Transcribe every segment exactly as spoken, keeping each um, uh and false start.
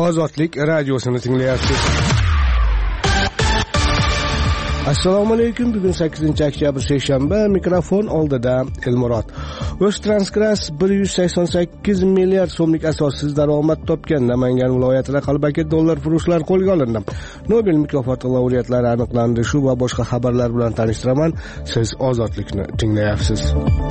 Ozodlik radiosini tinglayapsiz. Assalomu alaykum. Bugun sakkizinchi oktyabr seshanba. Mikrofon oldida Elmurod. O'ztransgaz bir yuz sakson sakkiz milliard so'mlik asossiz daromad topgan. Namangan viloyatida qalbaki dollar furushlar qo'lga olindi. Nobel mukofoti laureatlari aniqlandi. Shu va boshqa xabarlar bilan tanishtiraman. Siz Ozodlikni tinglayapsiz.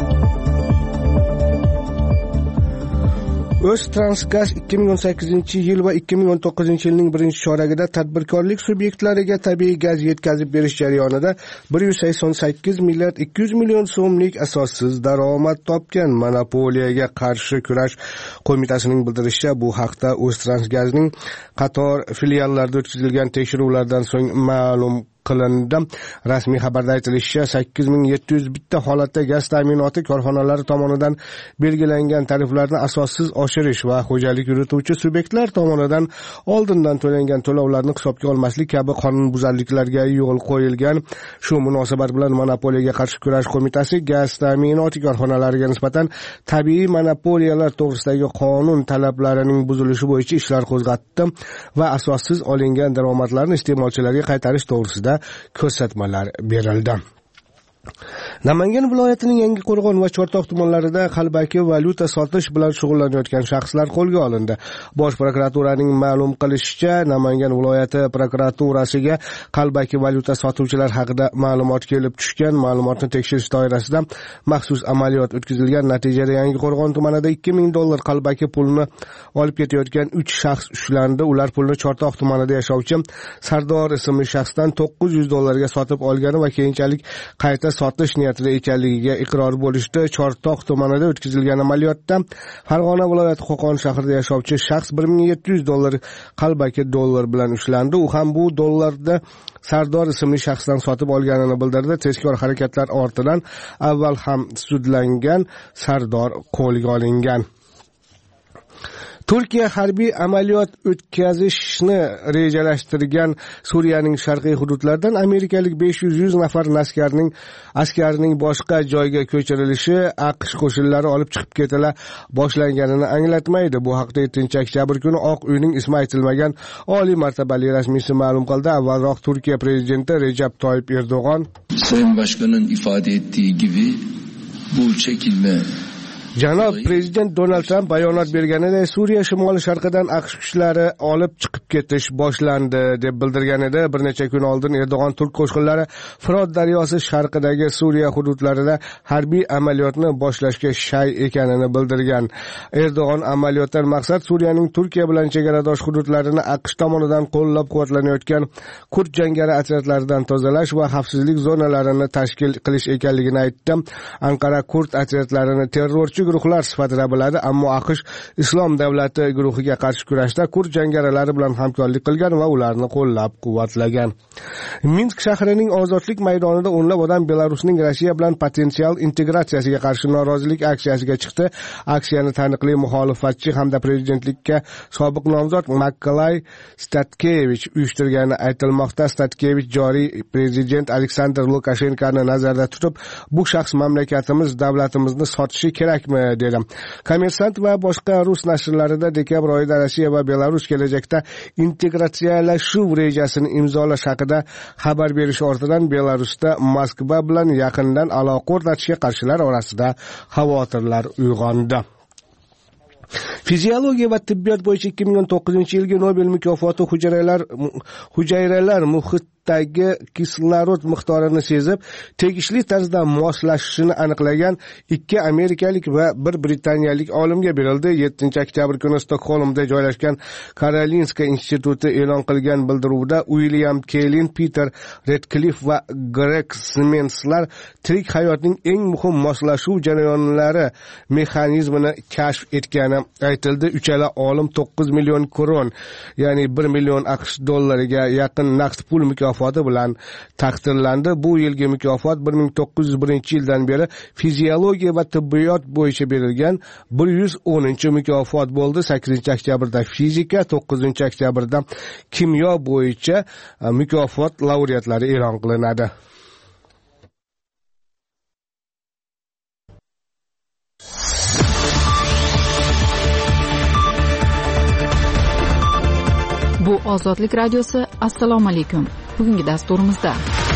O'ztransgaz ikki ming o'n sakkizinchi yil va ikki ming o'n to'qqizinchi yilning birinchi choragida tadbirkorlik subyektlariga tabiiy gaz yetkazib berish jarayonida bir yuz sakson sakkiz milliard ikki yuz million so'mlik asossiz daromad topgan. Monopoliyaga qarshi kurash qo'mitasining bildirishicha, bu haqda O'ztransgazning qator filiallarida o'tkazilgan tekshiruvlardan so'ng ma'lum qilindi. Rasmiy xabarda aytilishicha, sakkiz ming yetti yuz bitta holatda gaz ta'minoti korxonalari tomonidan belgilangan tariflarni asossiz oshirish va xo'jalik yurituvchi subyektlar tomonidan oldindan to'langan to'lovlarni hisobga olmaslik kabi qonunbuzarliklarga yo'l qo'yilgan. Shu munosabat bilan Monopoliyaga qarshi kurash qo'mitasi gaz ta'minoti korxonalariga nisbatan tabiiy monopoliyalar to'g'risidagi qonun talablarining buzilishi bo'yicha ishlar qo'zg'atdi va asossiz olingan daromadlarni iste'molchilarga qaytarish to'g'risida ko'rsatmalar berildi. Namangan viloyatining Yangiqo'rg'on va Chortoq tumanlarida qalbaki valyuta sotish bilan shug'ullanayotgan shaxslar qo'lga olindi. Bosh prokuraturaning ma'lum qilishicha, Namangan viloyati prokuraturasiga qalbaki valyuta sotuvchilar haqida ma'lumot kelib tushgan. Ma'lumotni tekshirish doirasida maxsus amaliyot o'tkazilgan. Natijada Yangiqo'rg'on tumanida ikki ming dollar qalbaki pulni olib ketayotgan uch shaxs ushlandi. Ular pulni Chortoq tumanida yashovchi Sardor ismli shaxsdan to'qqiz yuz dollarga sotib olgani va keyinchalik qayta sotish niyatida ekanligiga iqror bo'lishdi. Chortoq tumanida o'tkazilgan amaliyotda Farg'ona viloyati Qo'qon shahrida yashovchi shaxs bir ming yetti yuz dollar qalbaki dollar bilan ushlandi. U ham bu dollarda Sardor ismli shaxsdan sotib olganini bildirdi. Tezkor harakatlar ortidan avval ham sudlangan Sardor qo'lga olingan. Turkiya harbiy amaliyot o'tkazishni rejalashtirgan Suriyaning sharqiy hududlaridan amerikalik besh yuz nafar askarning askarining boshqa joyga ko'chirilishi AQSh qo'shinlari olib chiqib ketila boshlanganini anglatmaydi. Bu haqda yettinchi oktyabr kuni Oq uyning ismi aytilmagan oliy martabali rasmiysi ma'lum qildi. Avvalroq Turkiya prezidenti Recep Tayyip Erdo'g'on Sayın Başkan'ın ifade ettiği gibi bu çekilme Janob prezident Donald Trump bayonot berganida Suriya shimoli sharqidan AQSh kuchlari olib chiqib ketish boshlandi deb bildirgan edi. Bir necha kun oldin Erdo'g'on turk qo'shinlari Firot daryosi sharqidagi Suriya hududlarida harbiy amaliyotni boshlashga shay ekanini bildirgan. Erdo'g'on amaliyotdan maqsad Suriyaning Turkiya bilan chegaradosh hududlarini AQSh tomonidan qo'llab-quvvatlanayotgan kurd jangari otryadlaridan tozalash va xavfsizlik zonalarini tashkil qilish ekanligini aytdi. Anqara kurd otryadlarini terrorchi guruhlar sifatida biladi, ammo AQSh Islom davlati guruhiga qarshi kurashda kurd jangarilari bilan hamkorlik qilgan va ularni qo'llab-quvvatlagan. Minsk shahrining Ozodlik maydonida o'nlab odam Belarusning Rossiya bilan potensial integratsiyasiga qarshi norozilik aksiyasiga chiqdi. Aksiyani taniqli muxolifatchi hamda prezidentlikka sobiq nomzod Makolay Statkevich uyushtirgani aytilmoqda. Statkevich joriy prezident Aleksandr Lukashenkoni nazarda tutib, bu shaxs mamlakatimiz, davlatimizni sotishi kerak dedi. Kommersant va boshqa rus nashrlarida dekabr oyida Rossiya va Belarus kelajakda integratsiyalashuv rejasini imzolash haqida xabar berish ortidan Belarusda Moskva bilan yaqindan aloqa o'rnatishga qarshilar orasida xavotirlar uyg'ondi. Fiziologiya va tibbiyot bo'yicha ikki ming o'n to'qqizinchi yilgi Nobel mukofoti hujayralar hujayralar muhitdagi kislorod miqdorini sezib, tegishli tarzda moslashishini aniqlagan ikki amerikalik va bir britaniyalik olimga berildi. yettinchi oktyabr kuni Stokgolmda joylashgan Karolinska instituti e'lon qilgan bildiruvda William Keylin, Peter Redcliffe va Greg Simenslar tirik hayotning eng muhim moslashuv jarayonlari mexanizmini kashf etgani aytildi. Uchala olim to'qqiz million kron, ya'ni bir million AQSh dollariga yaqin naqd pul mukofoti bilan taqdirlandi. Bu yilgi mukofot bir ming to'qqiz yuz birinchi yildan beri fiziologiya va tibbiyot bo'yicha berilgan bir yuz o'ninchi mukofot bo'ldi. sakkizinchi oktyabrda fizika, to'qqizinchi oktyabrda kimyo bo'yicha mukofot laureatlari e'lon qilinadi. Ozodlik radiosi. Assalomu alaykum. Bugungi dasturimizda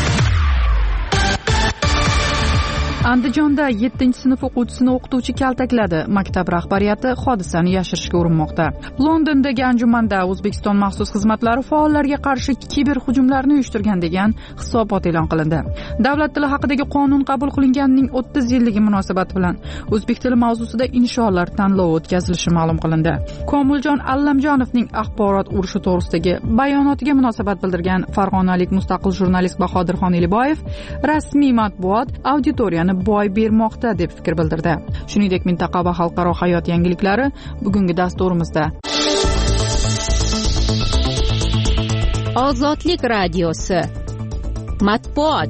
Andijonda yettinchi sinf o'quvchisini o'qituvchi kaltakladi. Maktab rahbariyati hodisani yashirishga urinmoqda. Londondagi anjumanda O'zbekiston maxsus xizmatlari faollarga qarshi kiber hujumlarni uyushtirgan degan hisobot e'lon qilindi. Davlat tili haqidagi qonun qabul qilinganining o'ttiz yilligi munosabati bilan o'zbek tili mavzusida insholar tanlovi o'tkazilishi ma'lum qilindi. Komiljon Allamjonovning axborot urushi to'g'risidagi bayonotiga munosabat bildirgan farg'onalik mustaqil jurnalist Bahodirxon Eliboyev rasmiy matbuot auditoriyani boy bermoqda deb fikr bildirdi. Shuningdek, mintaqa va xalqaro hayot yangiliklari bugungi dasturimizda. Ozodlik radiosi. Matbuot.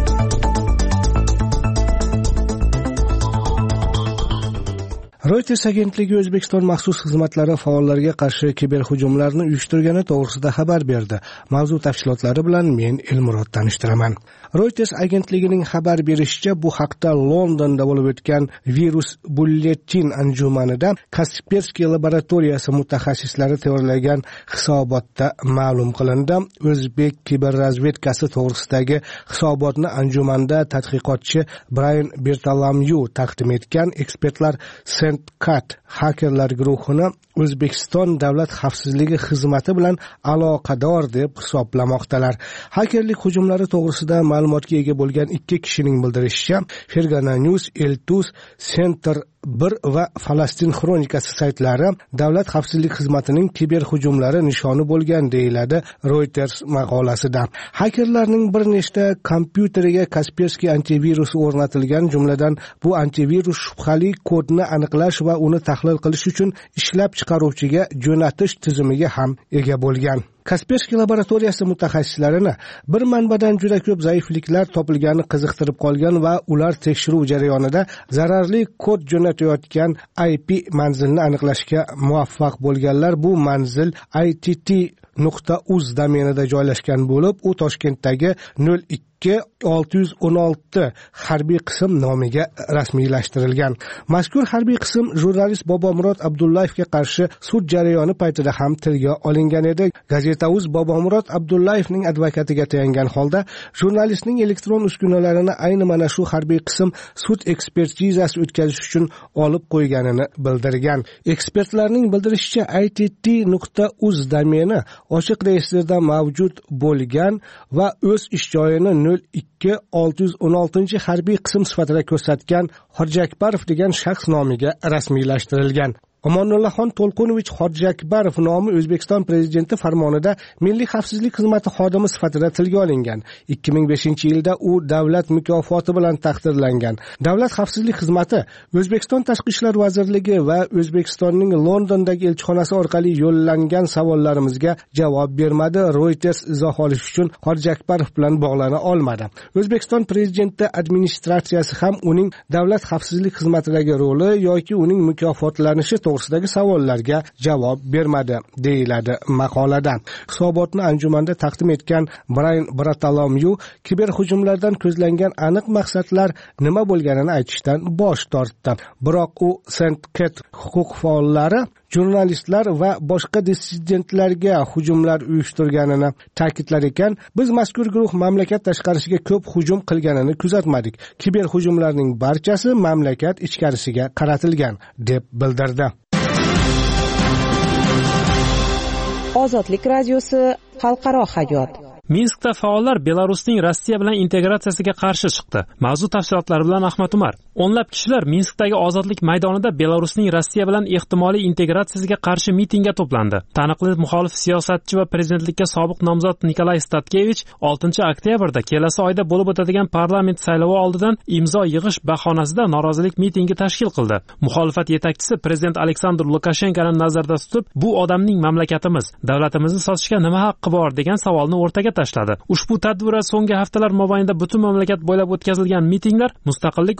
Reuters agentligi O'zbekiston maxsus xizmatlari faollariga qarshi kiberhujumlarni uyushtirgani to'g'risida xabar berdi. Mavzu tafsilotlari bilan men Elmurod tanishtiraman. Reuters agentligining xabar berishicha, bu haqda Londonda bo'lib o'tgan virus bulletin anjumanida Kaspersky laboratoriyasi mutaxassislari tayyorlagan hisobotda ma'lum qilindi. O'zbek kiberrazvedkasi to'g'risidagi hisobotni anjumanda tadqiqotchi Brian Bertalamyu taqdim etgan. Ekspertlar Sentcat hakerlar guruhini O'zbekiston davlat xavfsizligi xizmati bilan aloqador deb hisoblamoqdalar. Hakerlik hujumlari to'g'risida ma'lumotga ega bo'lgan ikki kishining bildirishicha, Fergana News, Eltus, Center bir va Falastin xronikasi saytlari davlat xavfsizlik xizmatining kiber hujumlari nishoni bo'lgan deyiladi Reuters maqolasida. Hakerlarning bir nechta kompyuteriga Kaspersky antivirusi o'rnatilgan, jumladan bu antivirus shubhali kodni aniqlash va uni tahlil qilish uchun ishlab chiqaruvchiga jo'natish tizimiga ham ega bo'lgan. Kaspersky laboratoriyasi mutaxassislarini bir manbadan juda ko'p zaifliklar topilgani qiziqtirib qolgan va ular tekshiruv jarayonida zararli kod jo'natayotgan I P manzilni aniqlashga muvaffaq bo'lganlar. Bu manzil I T T nuqta uz domenida joylashgan bo'lib, u Toshkentdagi nol ikki olti yuz o'n olti harbiy qism nomiga rasmiylashtirilgan. Mazkur harbiy qism jurnalist Bobomurod Abdullayevga qarshi sud jarayoni paytida ham tilga olingan edi. Gazeta.uz Bobomurod Abdullayevning advokatiga tayangan holda jurnalistning elektron uskunalarini ayni mana shu harbiy qism sud ekspertizasi o'tkazish uchun olib qo'yganini bildirgan. Ekspertlarning bildirishicha, I T T nuqta uz domeni ochiq reyestrda mavjud bo'lgan va o'z ish joyini nol ikki olti yuz o'n olti harbiy qism sifatida ko'rsatgan Xorjakbarov degan shaxs nomiga rasmiylashtirilgan. Omonullaxon To'lqinovich Xorjakbarov nomi O'zbekiston prezidenti farmonida Milliy xavfsizlik xizmati xodimi sifatida tilga olingan. ikki ming beshinchi yilda u davlat mukofoti bilan taqdirlangan. Davlat xavfsizlik xizmati O'zbekiston Tashqi ishlar vazirligi va O'zbekistonning Londondagi elchixonasi orqali yo'llangan savollarimizga javob bermadi. Reuters izoh olish uchun Xorjakbarov bilan bog'lana olmadi. O'zbekiston prezidenti administratsiyasi ham uning davlat xavfsizlik xizmatidagi roli yoki uning mukofotlanishi to'g'risidagi savollarga javob bermadi, deyiladi maqolada. Hisobotni anjumanda taqdim etgan Brian Bertalamyu kiberhujumlardan ko'zlangan aniq maqsadlar nima bo'lganini aytishdan bosh tortdi. Biroq u Sentcat huquq faollari jurnalistlar va boshqa dissidentlarga hujumlar uyushtirganini ta'kidlar ekan. Biz mazkur guruh mamlakat tashqarisiga ko'p hujum qilganini kuzatmadik. Kiber hujumlarning barchasi mamlakat ichkarisiga qaratilgan deb bildirdi. Ozodlik radiosi, xalqaro hayot. Minskda faollar Belarusning Rossiya bilan integratsiyasiga qarshi chiqdi. Mavzu tafsilotlari bilan Ahmad Umar. O'nlab kishilar Minskdagi Ozodlik maydonida Belarusning Rossiya bilan ehtimoliy integratsiyasiga qarshi mitingga to'plandi. Taniqli muxolif siyosatchi va prezidentlikka sobiq nomzod Nikolay Statkevich oltinchi oktyabrda kelasi oyda bo'lib o'tadigan parlament saylovi oldidan imzo yig'ish bahonasida norozilik mitingi tashkil qildi. Muxolifat yetakchisi prezident Aleksandr Lukashenkoni nazarda tutib, bu odamning mamlakatimiz, davlatimizni sotishga nima haqqi bor degan savolni o'rtaga tashladi. Ushbu tadbir so'nggi haftalar mobaynida butun mamlakat bo'ylab o'tkazilgan mitinglar mustaqillik uchun harakat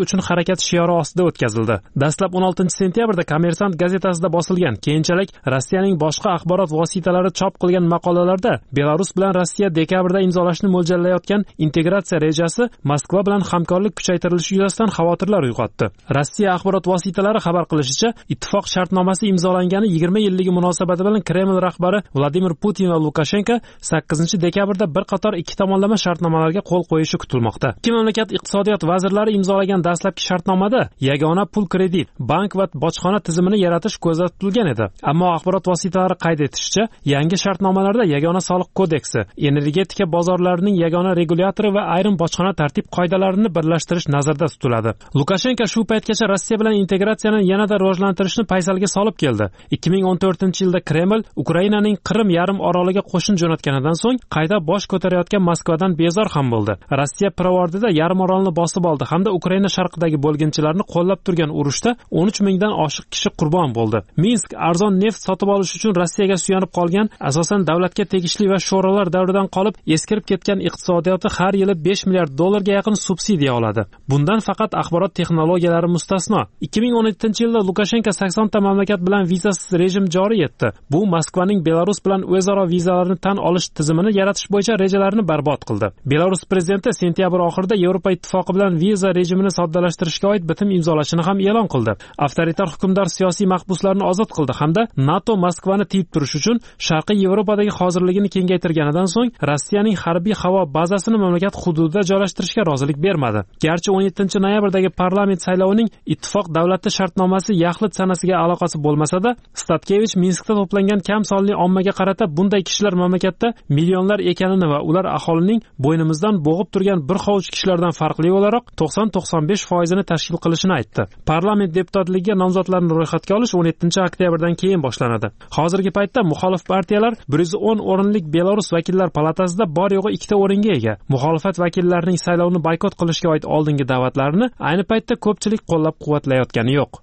mamlakati shiori ostida o'tkazildi. Dastlab o'n oltinchi sentyabrda Kommersant gazetasida bosilgan, keyinchalik Rossiyaning boshqa axborot vositalari chop qilgan maqolalarda Belarus bilan Rossiya dekabrda imzolashni mo'ljallayotgan integratsiya rejasi Moskva bilan hamkorlik kuchaytirilishi yuzasidan xavotirlar uyg'otdi. Rossiya axborot vositalari xabar qilishicha, ittifoq shartnomasi imzolangani yigirma yilligi munosabati bilan Kreml rahbari Vladimir Putin va Lukashenko sakkizinchi dekabrda bir qator ikki tomonlama shartnomalarga qo'l qo'yishi kutilmoqda. Ikki mamlakat iqtisodiyot vazirlari imzolagan dastlabki shartnomada yagona pul kredit, bank va bojxona tizimini yaratish ko'zda tutilgan edi. Ammo axborot vositalari qayd etishicha, yangi shartnomalarda yagona soliq kodeksi, energetika bozorlarining yagona regulyatori va ayrim bojxona tartib qoidalarini birlashtirish nazarda tutiladi. Lukashenko shu paytgacha Rossiya bilan integratsiyani yanada rivojlantirishni paysalga solib keldi. ikki ming o'n to'rtinchi yilda Kreml Ukrainaning Qrim yarim oroliga qo'shin jo'natganidan so'ng qayta bosh ko'tarayotgan Moskvadan bezor ham bo'ldi. Rossiya pirovardida yarim orolni bosib oldi hamda Ukraina sharqidagi bo'lginchilarni qo'llab turgan urushda o'n uch mingdan oshiq kishi qurbon bo'ldi. Minsk arzon neft sotib olish uchun Rossiyaga suyanib qolgan, asosan davlatga tegishli va sho'rolar davridan qolib eskirib ketgan iqtisodiyoti har yili besh milliard dollarga yaqin subsidiya oladi. Bundan faqat axborot texnologiyalari mustasno. ikki ming o'n yettinchi yilda Lukashenko sakson ta mamlakat bilan vizasiz rejim joriy etdi. Bu Moskvaning Belarus bilan o'zaro vizalarni tan olish tizimini yaratish bo'yicha rejalarini barbod qildi. Belarus prezidenti sentyabr oxirida Yevropa ittifoqi bilan viza rejimini soddalashtirishga oid bitim imzolashini ham e'lon qildi. Avtoritar hukmdor siyosiy mahbuslarni ozod qildi hamda NATO Moskvani tiyib turish uchun Sharqiy Yevropadagi hozirligini kengaytirganidan so'ng Rossiyaning harbiy havo bazasini mamlakat hududida joylashtirishga rozilik bermadi. Garchi o'n yettinchi noyabrdagi parlament saylovining ittifoq davlati shartnomasi yaxlit sanasiga aloqasi bo'lmasa-da, Statkevich Minskda to'plangan kam sonli ommaga qarata bunday kishilar mamlakatda millionlar ekanini va ular aholining bo'ynimizdan bo'g'ib turgan bir hovuch kishilardan farqli o'laroq to'qson to'qson besh foizini tashkil qilishini aytdi. Parlament deputatligiga nomzodlarni ro'yxatga olish o'n yettinchi oktyabrdan keyin boshlanadi. Hozirgi paytda muxolif partiyalar bir yuz o'n o'rinlik Belarus vakillar palatasida bor yo'g'i ikkita o'ringa ega. Muxolifat vakillarining saylovni boykot qilishga oid oldingi da'vatlarini ayni paytda ko'pchilik qo'llab-quvvatlayotgani yo'q.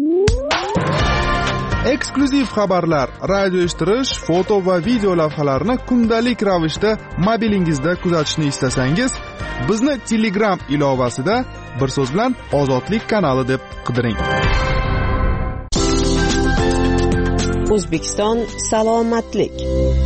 Eksklyuziv xabarlar, radio eshittirish, foto va video lavhalarni kundalik ravishda mobilingizda kuzatishni istasangiz, bizni Telegram ilovasida bir so'z bilan Ozodlik kanali deb qidiring. O'zbekiston salomatlik.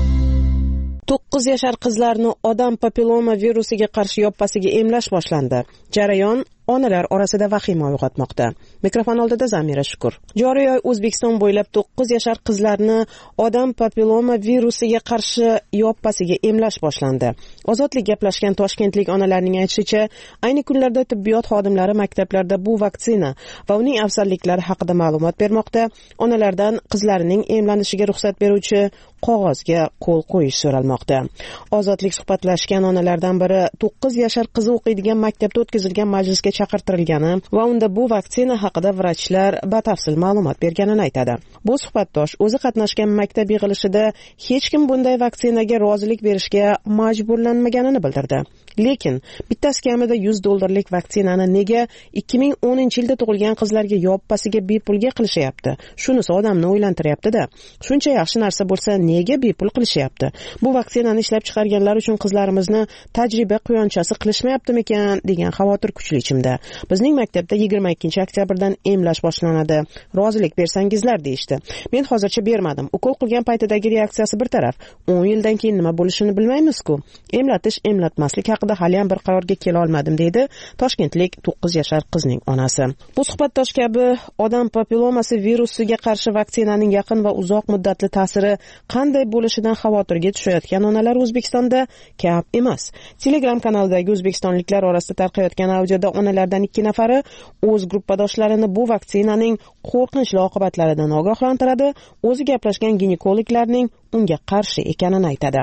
to'qqiz yashar qizlarni odam papilloma virusiga qarshi yoppasiga emlash boshlandi. Jarayon onalar orasida vahima uyg'otmoqda. Mikrofon oldida Zamira Shukur. Joriy oy O'zbekiston bo'ylab to'qqiz yashar qizlarni odam papilloma virusiga qarshi yoppasiga emlash boshlandi. Ozodlik gaplashgan toshkentlik onalarning aytishicha, ayni kunlarda tibbiyot xodimlari maktablarda bu vaksina va uning afzalliklari haqida ma'lumot bermoqda. Onalardan qizlarining emlanishiga ruxsat beruvchi qog'ozga qo'l qo'yish so'ralmoqda. Ozodlik suhbatlashgan onalardan biri to'qqiz yashar qizi o'qiydigan maktabda o'tkazilgan majlisga chaqirtirilgani va unda bu vaksina haqida vrachlar batafsil ma'lumot berganini aytadi. Bu suhbatdosh o'zi qatnashgan maktab yig'ilishida hech kim bunday vaksinaga rozilik berishga majburlanmaganini bildirdi. Lekin bittasi kamida yuz dollarlik vaksinani nega ikki ming o'ninchi yilda tug'ilgan qizlarga yoppasiga bepulga qilishyapti? Shunisi odamni o'ylantiryapti-da. Shuncha yaxshi narsa bo'lsa, nega bepul qilishyapti? Bu vaksinani ishlab chiqarganlar uchun qizlarimizni tajriba quyonchasi qilishmayaptimikan degan xavotir kuchli ichimda. Bizning maktabda yigirma ikkinchi oktyabrdan emlash boshlanadi. Rozilik bersangizlar deyishdi. Men hozircha bermadim. Ukol qilgan paytidagi reaksiyasi bir taraf. o'n yildan keyin nima bo'lishini bilmaymiz-ku. Emlatish, emlatmaslik haqida hali ham bir qarorga kela olmadim deydi toshkentlik to'qqiz yashar qizning onasi. Bu suhbatdosh kabi odam papillomasi virusiga qarshi vaksinaning yaqin va uzoq muddatli ta'siri qanday bo'lishidan xavotirga tushayotgan onalar O'zbekistonda kam emas. Telegram kanalidagi o'zbekistonliklar orasida tarqayotgan audioda onalardan ikki nafari o'z gruppadoshlarini bu vaksinaning qo'rqinchli oqibatlaridan ogohlantiradi, o'zi gaplashgan ginekologlarning unga qarshi ekanini aytadi.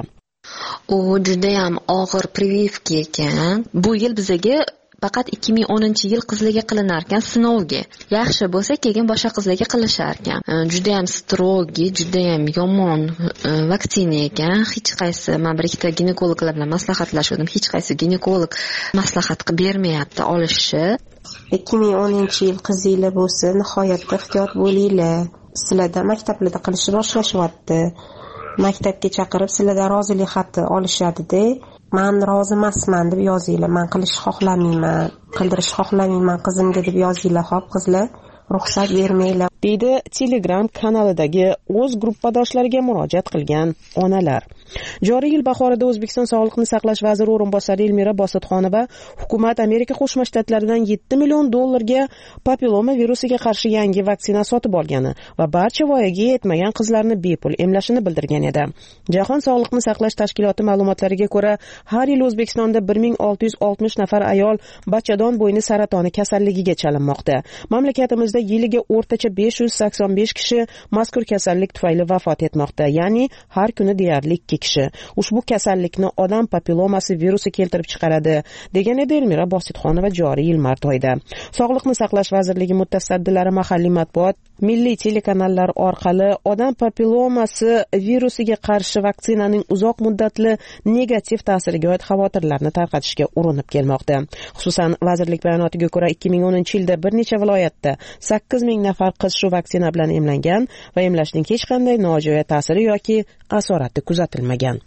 U juda ham og'ir прививка ekan. Bu yil bizaga faqat ikki ming o'ninchi yil qizlarga qilinar ekan sinovga. Yaxshi bo'lsa keyin boshqa qizlarga qilishar ekan. Juda ham strogi, juda ham yomon vaksina ekan. Hech qaysi men bir ikkita ginekologlar bilan maslahatlashdim. Hech qaysi ginekolog maslahat qilib bermayapti olishni. ikki ming o'ninchi yil qizinglar bo'lsa, nihoyatda ehtiyot bo'linglar. Sizlarda maktablarda qilishni boshlashyapti. Maktabga chaqirib sizlardan rozilik xati olishadi-da. man rozi emasman deb yozinglar, man qilishni xohlamayman, qildirishni xohlamayman qizimga deb yozinglar. Xo'p qizlar, ruxsat bermanglar, deydi Telegram kanalidagi o'z gruppadoshlariga murojaat qilgan onalar. Joriy yil bahorida O'zbekiston Sog'liqni saqlash vaziri o'rinbosari Elmira Bositxonova hukumat Amerika Qo'shma Shtatlaridan yetti million dollarga papilloma virusiga qarshi yangi vaksina sotib olgani va barcha voyaga yetmagan qizlarni bepul emlashini bildirgan edi. Jahon Sog'liqni saqlash tashkiloti ma'lumotlariga ko'ra, har yil O'zbekistonda bir ming olti yuz oltmish nafar ayol bachadon bo'yni saratoni kasalligiga chalinmoqda. Mamlakatimizda yiliga o'rtacha besh yuz sakson besh kishi mazkur kasallik tufayli vafot etmoqda, ya'ni har kuni deyarli ikki kishi. Ushbu kasallikni odam papillomasi virusi keltirib chiqaradi, degan edi Elmira Bositxonova joriy yil mart oyida. Sog'liqni saqlash vazirligi mutasaddilari mahalliy matbuot, milliy telekanallar orqali odam papillomasi virusiga qarshi vaksinaning uzoq muddatli negativ ta'siriga oid xavotirlarni tarqatishga urinib kelmoqda. Xususan, vazirlik bayonotiga ko'ra ikki ming o'ninchi yilda bir necha viloyatda sakkiz ming nafar qiz shu vaksina bilan emlangan va emlashning hech qanday nojo'ya ta'siri yoki asorati kuzatilmagan.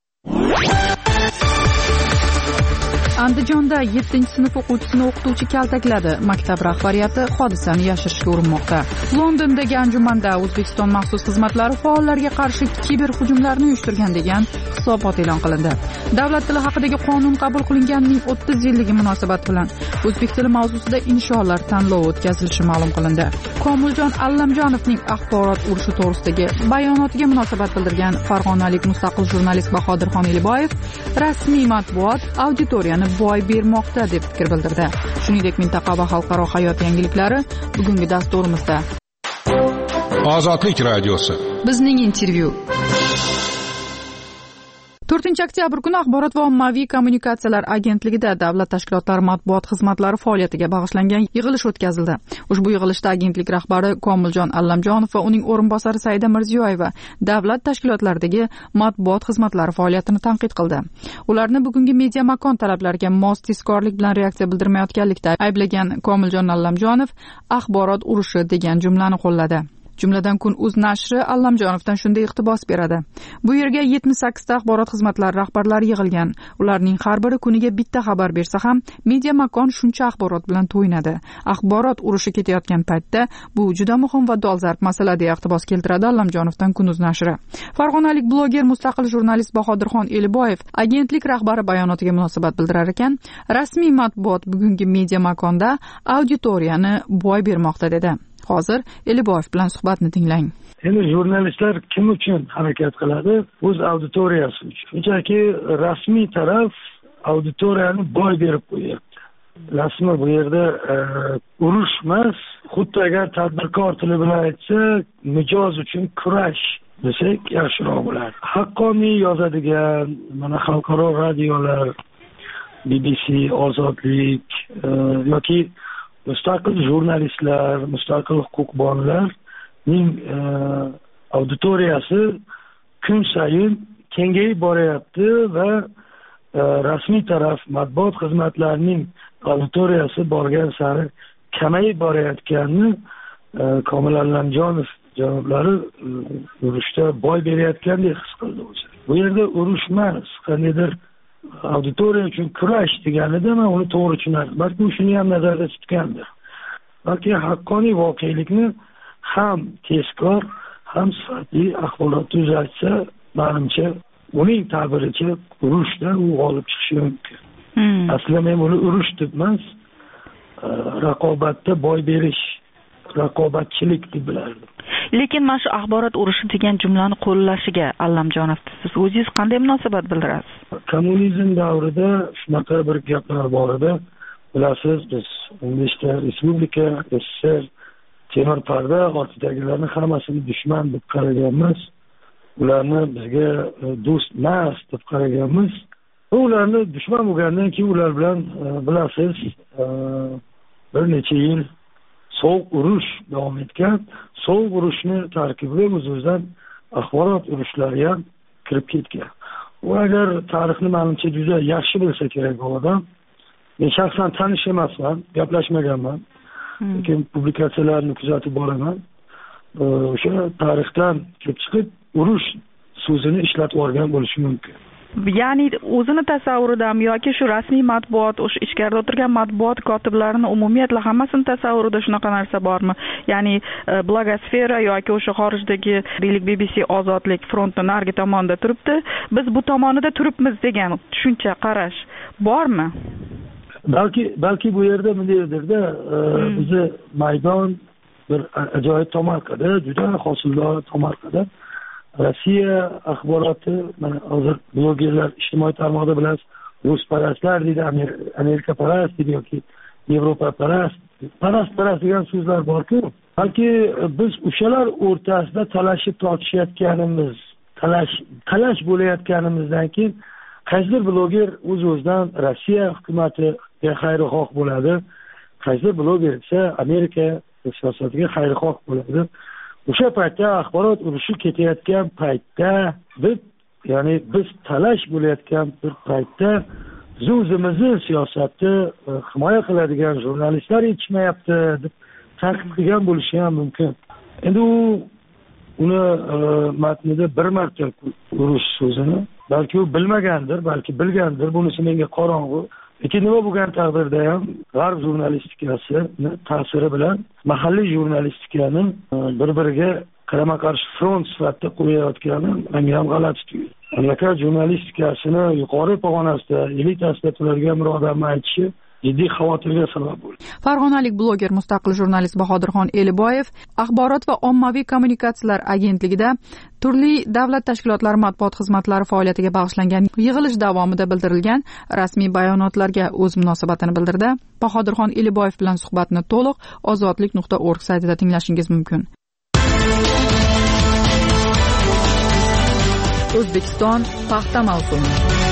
Andijonda yettinchi sinf o'quvchisini o'qituvchi kaltakladi. Maktab rahbariyati hodisani yashirishga urinmoqda. Londondagi anjumanda O'zbekiston maxsus xizmatlari faollarga qarshi kiber hujumlarni uyushtirgan degan hisobot e'lon qilindi. Davlat tili haqidagi qonun qabul qilinganining o'ttiz yilligi munosabati bilan o'zbek tili mavzusida insholar tanlovi o'tkazilishi ma'lum qilindi. Komiljon Allamjonovning axborot urushi to'g'risidagi bayonotiga munosabat bildirgan farg'onalik mustaqil jurnalist Bahodirxon Eliboyev rasmiy matbuot auditoriyani boy bermoqda deb fikr bildirdi. Shuningdek, mintaqa va xalqaro hayot yangiliklari bugungi dasturimizda. Ozodlik radiosi. Bizning intervyu. to'rtinchi oktyabr kuni Axborot va ommaviy kommunikatsiyalar agentligida davlat tashkilotlari matbuot xizmatlari faoliyatiga bag'ishlangan yig'ilish o'tkazildi. Ushbu yig'ilishda agentlik rahbari Komiljon Allamjonov va uning o'rinbosari Saida Mirziyoyeva davlat tashkilotlaridagi matbuot xizmatlari faoliyatini tanqid qildi. Ularni bugungi media makon talablariga mos tezkorlik bilan reaksiya bildirmayotganlikda ayblagan Komiljon Allamjonov axborot urushi degan jumlani qo'lladi. Jumladan Kun uz nashri Allamjonovdan shunday iqtibos beradi. Bu yerga yetmish sakkizta axborot xizmatlari rahbarlari yig'ilgan. Ularning har biri kuniga bitta xabar bersa ham, media makon shuncha axborot bilan to'ynadi. Axborot urushi ketayotgan paytda bu juda muhim va dolzarb masala deya iqtibos keltiradi Allamjonovdan Kun uz nashri. Farg'onalik bloger mustaqil jurnalist Bahodirxon Eliboyev agentlik rahbari bayonotiga munosabat bildirar ekan, rasmiy matbuot bugungi media makonda auditoriyani boy bermoqda dedi. Hozir Eliboyev bilan suhbatni tinglang. Endi jurnalistlar kim uchun harakat qiladi? O'z auditoriyasi uchun. Shunchaki rasmiy taraf auditoriyani boy berib qo'yapti. Rasmi bu yerda e, urush emas, xuddi agar tadbirkor tili bilan aytsak, mijoz uchun kurash desak yaxshiroq bo'lardi. Haqqoniy yozadigan mana xalqaro radiolar, B B C, Ozodlik e, yoki mustaqil jurnalistlar, mustaqil huquqbonlarning e, auditoriyasi kun sayin kengayib boryapti va e, rasmiy taraf matbuot xizmatlarining auditoriyasi borgan sari kamayib borayotganini e, Komil Allamjonov janoblari e, urushda boy berayotgandek his qildi o'zi. Bu yerda urush emas, qandaydir auditoriya uchun kurash deganida men uni to'g'ri tushunardim. Balki u shuni ham nazarda tutgandir. Balki haqqoniy voqelikni ham tezkor, ham sifatli axborotni uzatsa, menimcha uning ta'biricha urushda u g'olib chiqishi mumkin. Hmm. Aslida men buni urush deb emas, raqobatda boy berish, raqobatchilik deb bilardim. Lekin mana shu axborot urushi degan jumlani qo'llashiga Allamjonov siz o'zingiz qanday munosabat bildirasiz? Kommunizm davrida shunaqa bir gaplar bor edi. Bilasiz, biz O'zbekiston Respublika, S S R temir parda ortidagilarni hammasini dushman deb qaraganmiz. Ularni bizga do'st emas deb qaraganmiz. Ularni dushman bo'lgandan keyin ular bilan bilasiz, bir necha yil sovuq urush davom etgan. Sovuq urushni tarkibiga o'z-o'zidan axborot urushlari ham kirib ketgan. U agar tarixni menimcha juda yaxshi bilsa kerak bu odam. Men shaxsan tanish emasman, gaplashmaganman. Lekin publikatsiyalarni kuzatib boraman. O'sha tarixdan kelib chiqib urush so'zini ishlatib olgan bo'lishi mumkin. ya'ni o'zini tasavvuridami yoki shu rasmiy matbuot o'sha ichkarida o'tirgan matbuot kotiblarini umumiyatla hammasini tasavvurida shunaqa narsa bormi? Ya'ni blogosfera yoki o'sha xorijdagi deylik B B C ozodlik frontni narigi tomonda turibdi, biz bu tomonida turibmiz degan tushuncha, qarash bormi? balki balki bu yerda bunday-da bizni maydon bir ajoyib tomorqada, juda hosildor tomorqada Rossiya axboroti, mana hozir blogerlar ijtimoiy tarmoqda bilasiz, rusparastlar deydi, Amerika parast deydi yoki Yevropa parast, parast parast degan so'zlar bor-ku. Balki biz o'shalar o'rtasida talashib tortishayotganimiz, talash talash bo'layotganimizdan keyin qaysidir bloger o'z-o'zidan Rossiya hukumatiga xayrixoh bo'ladi, qaysidir bloger esa Amerika siyosatiga xayrixoh bo'ladi. O'sha paytda axborot urushi ketayotgan paytda biz, ya'ni biz talash bo'layotgan bir paytda o'zimizni siyosatni himoya qiladigan jurnalistlar yetishmayapti deb tanqid qilgan bo'lishi ham mumkin. Endi u uni matnida bir marta urush so'zini balki u bilmagandir, balki bilgandir, bunisi menga qorong'u. Lekin nima bo'lgan taqdirda ham g'arb jurnalistikasini ta'siri bilan mahalliy jurnalistikani bir-biriga qarama-qarshi front sifatida qo'yayotgani menga ham g'alati tuyuldi. Mamlakat jurnalistikasini yuqori pog'onasida, elitasida turadigan bir odamning aytishi jiddiy xavotirga sabab bo'ldi. Farg'onalik bloger, mustaqil jurnalist Bahodirxon Eliboyev Axborot va ommaviy kommunikatsiyalar agentligida turli davlat tashkilotlari matbuot xizmatlari faoliyatiga bag'ishlangan yig'ilish davomida bildirilgan rasmiy bayonotlarga o'z munosabatini bildirdi. Bahodirxon Eliboyev bilan suhbatni to'liq ozodlik nuqta org saytida tinglashingiz mumkin. O'zbekiston paxta mavsumi.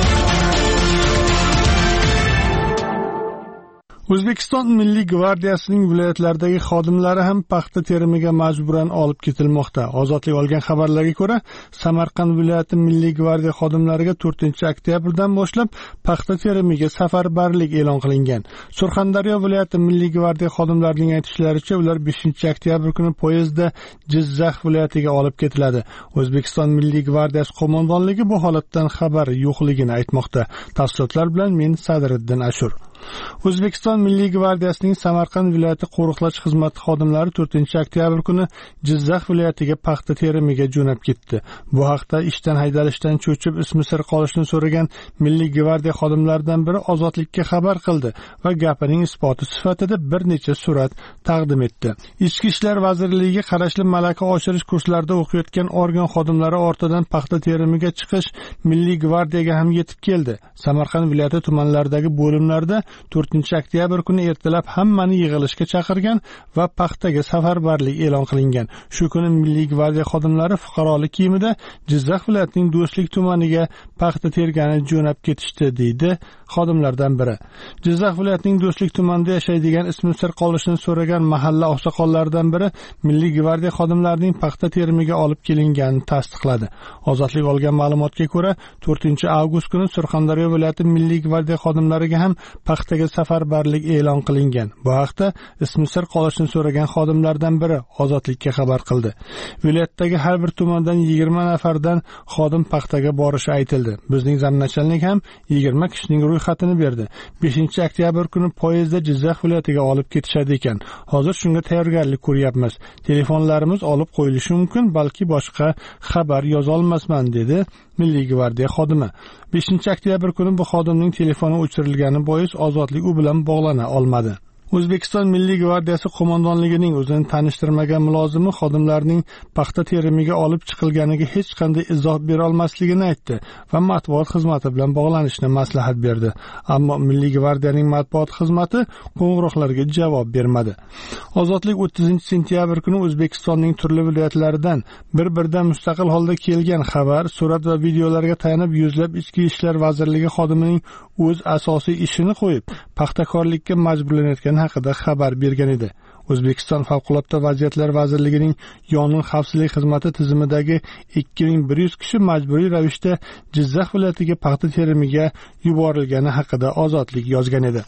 O'zbekiston Milliy gvardiyasining viloyatlardagi xodimlari ham paxta terimiga majburan olib ketilmoqda. Ozodlik olgan xabarlarga ko'ra, Samarqand viloyati Milliy gvardiya xodimlariga to'rtinchi oktyabrdan boshlab paxta terimiga safarbarlik e'lon qilingan. Surxondaryo viloyati Milliy gvardiya xodimlarining aytishlaricha, ular beshinchi oktyabr kuni poyezdda Jizzax viloyatiga olib ketiladi. O'zbekiston Milliy gvardiyasi qo'mondonligi bu holatdan xabari yo'qligini aytmoqda. Tafsilotlar bilan men Sadriddin Ashur. O'zbekiston Milliy gvardiyasining Samarqand viloyati qo'riqlash xizmati xodimlari to'rtinchi oktyabr kuni Jizzax viloyatiga paxta terimiga jo'nab ketdi. Bu haqda ishdan haydalishdan cho'chib ismi sir qolishni so'ragan Milliy gvardiya xodimlaridan biri Ozodlikka xabar qildi va gapining isboti sifatida bir necha surat taqdim etdi. Ichki ishlar vazirligiga qarashli malaka oshirish kurslarida o'qiyotgan organ xodimlari ortidan paxta terimiga chiqish Milliy gvardiyaga ham yetib keldi. Samarqand viloyati tumanlaridagi bo'limlarda to'rtinchi oktyabr kuni ertalab hammani yig'ilishga chaqirgan va paxtaga safarbarlik e'lon qilingan. Shu kuni Milliy gvardiya xodimlari fuqarolik kiyimida Jizzax viloyatining Do'stlik tumaniga paxta tergani jo'nab ketishdi, deydi xodimlardan biri. Jizzax viloyatining Do'stlik tumanida yashaydigan ismi sir qolishini so'ragan mahalla oqsoqollaridan biri Milliy gvardiya xodimlarining paxta terimiga olib kelinganini tasdiqladi. Ozodlik olgan ma'lumotga ko'ra, to'rtinchi avgust kuni Surxondaryo viloyati Milliy gvardiya xodimlariga ham paxtaga safarbarlik e'lon qilingan. Bu haqda ismi sir qolishni so'ragan xodimlardan biri Ozodlikka xabar qildi. Viloyatdagi har bir tumandan yigirma nafardan xodim paxtaga borishi aytildi. Bizning zamnachalnik ham yigirma kishining ro'yxatini berdi. beshinchi oktyabr kuni poyezdda Jizzax viloyatiga olib ketishadi ekan. Hozir shunga tayyorgarlik ko'ryapmiz. Telefonlarimiz olib qo'yilishi mumkin, balki boshqa xabar yoza olmasman, dedi Milliy gvardiya xodimi. beshinchi oktyabr kuni bu xodimning telefoni o'chirilgani bois Ozodlik u bilan bog'lana olmadi. O'zbekiston Milliy gvardiyasi qo'mondonligining o'zini tanishtirmagan mulozimi xodimlarning paxta terimiga olib chiqilganiga hech qanday izoh bera olmasligini aytdi va matbuot xizmati bilan bog'lanishni maslahat berdi. Ammo Milliy gvardiyaning matbuot xizmati qo'ng'iroqlarga javob bermadi. Ozodlik o'ttizinchi sentyabr kuni O'zbekistonning turli viloyatlaridan bir-biridan mustaqil holda kelgan xabar, surat va videolarga tayanib yuzlab Ichki ishlar vazirligi xodimining o'z asosiy ishini qo'yib paxtakorlikka majburlanayotgani haqida xabar bergan edi. O'zbekiston Favqulodda vaziyatlar vazirligining yong'in xavfsizlik xizmati tizimidagi ikki ming bir yuz kishi majburiy ravishda Jizzax viloyatiga paxta terimiga yuborilgani haqida Ozodlik yozgan edi.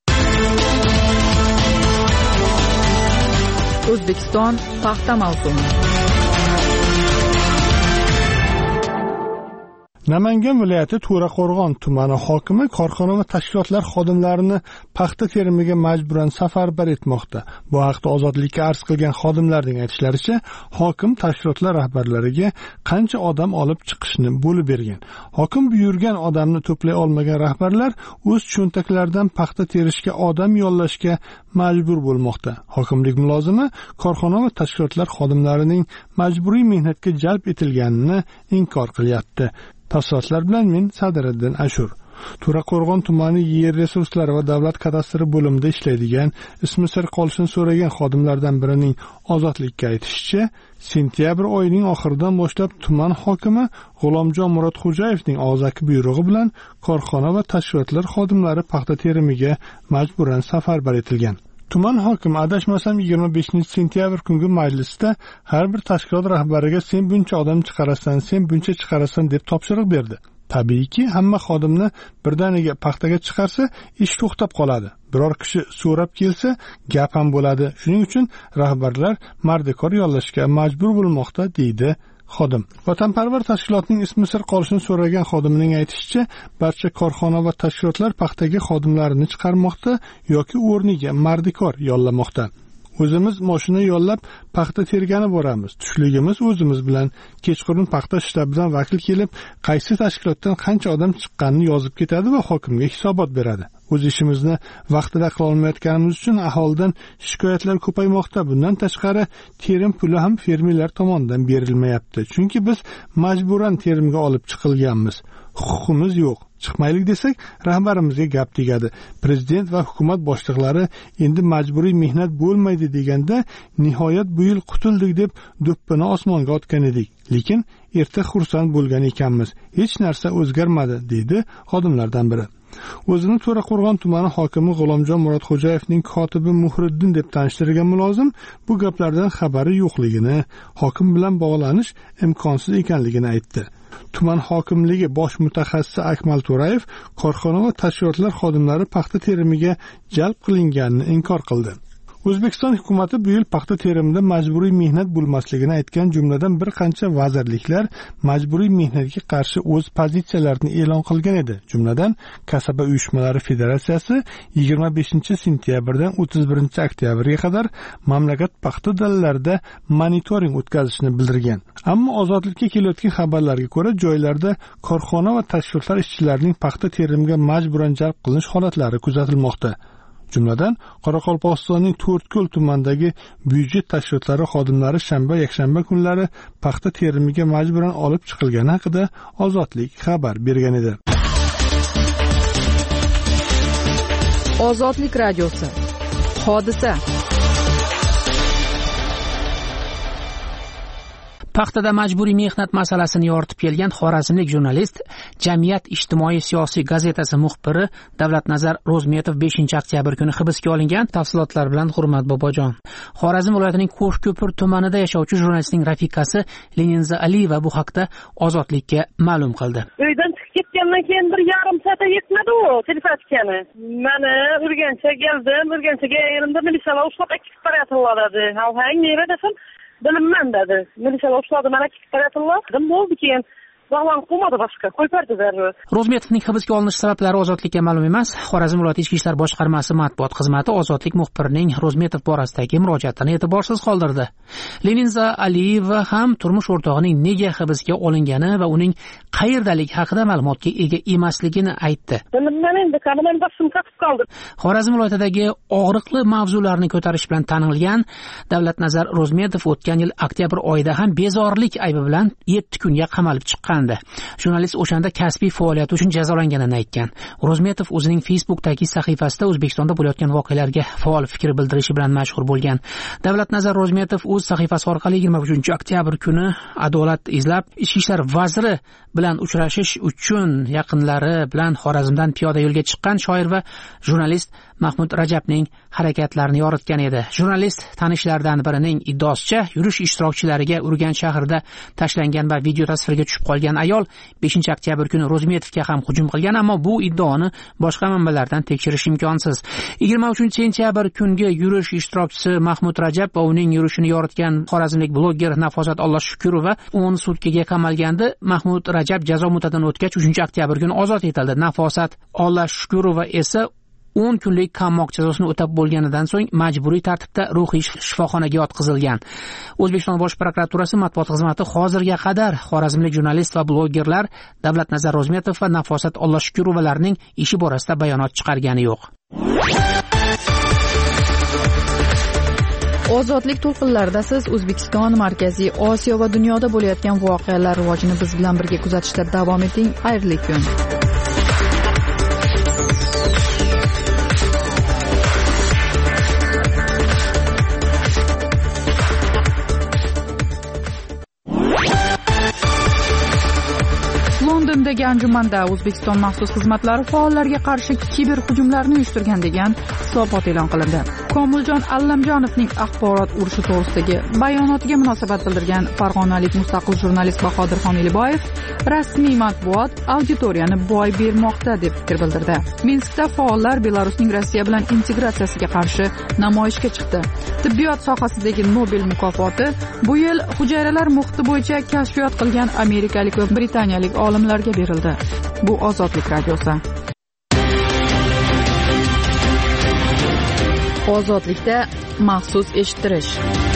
O'zbekiston paxta mavsumi. Namangan viloyati To'raqo'rg'on tumani hokimi korxona va tashkilotlar xodimlarini paxta terimiga majburan safarbar etmoqda. Bu haqda Ozodlikka arz qilgan xodimlarning aytishlaricha, hokim tashkilotlar rahbarlariga qancha odam olib chiqishni bo'lib bergan. Hokim buyurgan odamni to'play olmagan rahbarlar o'z cho'ntaklaridan paxta terishga odam yollashga majbur bo'lmoqda. Hokimlik mulozimi korxona va tashkilotlar xodimlarining majburiy mehnatga jalb etilganini inkor qilyapti. Tafsilotlar bilan men Sadiriddin Ashur. To'raqo'rg'on tumani yer resurslari va davlat kadastri bo'limida ishlaydigan, ismi sir qolishini so'ragan xodimlardan birining Ozodlikka aytishicha, sentyabr oyining oxiridan boshlab tuman hokimi G'ulomjon Murodxo'jayevning og'zaki buyrug'i bilan korxona va tashkilotlar xodimlari paxta terimiga majburan safarbar etilgan. Tuman hokimi adashmasam yigirma beshinchi sentyabr kungi majlisda har bir tashkilot rahbariga sen buncha odam chiqarasan, sen buncha chiqarasan deb topshiriq berdi. Tabiiyki, hamma xodimni birdaniga paxtaga chiqarsa, ish to'xtab qoladi. Biror kishi so'rab kelsa, gap ham bo'ladi. Shuning uchun rahbarlar mardikor yollashga majbur bo'lmoqda, deydi xodim. Vatanparvar tashkilotning ismi sir qolishini so'ragan xodimning aytishicha, barcha korxona va tashkilotlar paxtaga xodimlarini chiqarmoqda yoki o'rniga mardikor yollamoqda. O'zimiz mashina yollab paxta tergani boramiz. Tushligimiz o'zimiz bilan. Kechqurun paxta shtabidan vakil kelib, qaysi tashkilotdan qancha odam chiqqanini yozib ketadi va hokimga hisobot beradi. O'z ishimizni vaqtida qila olmayotganimiz uchun aholidan shikoyatlar ko'paymoqda. Bundan tashqari, terim puli ham fermerlar tomonidan berilmayapti. Chunki biz majburan terimga olib chiqilganmiz. Huquqimiz yo'q. Chiqmaylik desak, rahbarimizga gap tegadi. Prezident va hukumat boshliqlari endi majburiy mehnat bo'lmaydi deganda, nihoyat bu yil qutuldik deb do'ppini osmonga otgan edik. Lekin erta xursand bo'lgan ekanmiz. Hech narsa o'zgarmadi, dedi xodimlardan biri. O'zini To'raqo'rg'on tumani hokimi G'ulomjon Murodxo'jayevning kotibi Muhriddin deb tanishtirgan mulozim bu gaplardan xabari yo'qligini, hokim bilan bog'lanish imkonsiz ekanligini aytdi. Tuman hokimligi bosh mutaxassisi Akmal To'rayev korxona va tashkilotlar xodimlari paxta terimiga jalb qilinganini inkor qildi. O'zbekiston hukumatı bu yil paxta terimida majburiy mehnat bo'lmasligini aytgan, jumladan bir qancha vazirliklar majburiy mehnatga qarshi o'z pozitsiyalarini e'lon qilgan edi. Jumladan, Kasaba uyushmalari federatsiyasi yigirma beshinchi sentyabrdan o'ttiz birinchi oktyabrga qadar mamlakat paxta dalalarida monitoring o'tkazishni bildirgan. Ammo Ozodlikka kelayotgan xabarlarga ko'ra, joylarda korxona va tashkilotlar ishchilarining paxta terimiga majburan jalb qilinish holatlari kuzatilmoqda. Jumladan, Qoraqalpog'istonning To'rtko'l tumanidagi byudjet tashkilotlari xodimlari shanba, yakshanba kunlari paxta terimiga majburan olib chiqilgani haqida Ozodlik xabar bergan edi. Ozodlik radiosi. Hodisa. Paxtada majburiy mehnat masalasini yoritib kelgan xorazmlik jurnalist, Jamiyat ijtimoiy-siyosiy gazetasi muxbiri Davlatnazar Ro'zmetov beshinchi oktyabr kuni hibsga olingan. Tafsilotlar bilan Hurmat Bobojon. Xorazm viloyatining Qo'shko'pir tumanida yashovchi jurnalistning rafiqasi Leninza Aliyeva bu haqda Ozodlikka ma'lum qildi. Uydan chiqib ketgandan keyin bir yarim soat yetmadi u telepatikani. Meni Urganchga keldim, Urganchga yerimda militsiyalar ushlab akib qarayotdilar dedi. Havhang nima desam, bilimman dedi. Militsiyalar ushladi, mana akib qarayotdilar. Dedim, bo'ldi keyin Zahlan qo'madi boshqa, qo'yib berdilar. Ro'zmetovning hibsga olinish sabablari Ozodlikka ma'lum emas. Xorazm viloyati ichki ishlar boshqarmasi matbuot xizmati Ozodlik muxbirining Ro'zmetov borasidagi murojaatini e'tiborsiz qoldirdi. Leninza Aliyeva ham turmush o'rtog'ining nega hibsga olingani va uning qayerdaligi haqida ma'lumotga ega emasligini aytdi. Xorazm viloyatidagi og'riqli mavzularni ko'tarish bilan tanilgan Davlatnazar Ro'zmetov o'tgan yil oktyabr oyida ham bezorilik aybi bilan yetti kunga qamalib chiqqan. Jurnalist o'shanda kasbiy faoliyati uchun jazolanganini aytgan. Ro'zmetov o'zining Facebookdagi sahifasida O'zbekistonda bo'layotgan voqealarga faol fikr bildirishi bilan mashhur bo'lgan. Davlatnazar Ro'zmetov o'z sahifasi orqali yigirma uchinchi oktyabr kuni adolat izlab, ichki ishlar vaziri bilan uchrashish uchun yaqinlari bilan Xorazmdan piyoda yo'lga chiqqan shoir va jurnalist Mahmud Rajabning harakatlarini yoritgan edi. Jurnalist tanishlaridan birining iddaosicha, yurish ishtirokchilariga Urganch shahrida tashlangan va video tasvirga tushib qolgan qilgan ayol beshinchi oktyabr kuni Ro'zmetovga ham hujum qilgan, ammo bu iddaoni boshqa manbalardan tekshirish imkonsiz. yigirma uchinchi sentyabr kungi yurish ishtirokchisi Mahmud Rajab va uning yurishini yoritgan xorazmlik bloger Nafosat Ollashukurova o'n sutkaga qamalgandi. Mahmud Rajab jazo muddatidan o'tgach uchinchi oktyabr kuni ozod etildi. Nafosat Ollashukurova esa o'n kunlik qamoq jazosini o'tab bo'lganidan so'ng majburiy tartibda ruhiy shifoxonaga yotqizilgan. O'zbekiston Bosh prokuraturasi matbuot xizmati hozirga qadar xorazmlik jurnalist va blogerlar Davlatnazar Ro'zmetov va Nafosat Ollashukurovalarning ishi borasida bayonot chiqargani yo'q. Ozodlik to'lqinlarida siz O'zbekiston, Markaziy Osiyo va dunyoda bo'layotgan voqealar rivojini biz bilan birga kuzatishda davom eting. Xayrli kun. Londondagi anjumanda O'zbekiston maxsus xizmatlari faollarga qarshi kiber hujumlarni uyushtirgan degan hisobot e'lon qilindi. Komiljon Allamjonovning axborot urushi to'g'risidagi bayonotiga munosabat bildirgan farg'onalik mustaqil jurnalist Bahodir Xomiliboyev rasmiy matbuot auditoriyani boy bermoqda deb fikr bildirdi. Minskda faollar Belarusning Rossiya bilan integratsiyasiga qarshi namoyishga chiqdi. Tibbiyot sohasidagi Nobel mukofoti bu yil hujayralar muhiti bo'yicha kashfiyot qilgan amerikalik va britaniyalik olimlarga berildi. Bu Ozodlik radiosi. Ozodlikda maxsus eshittirish.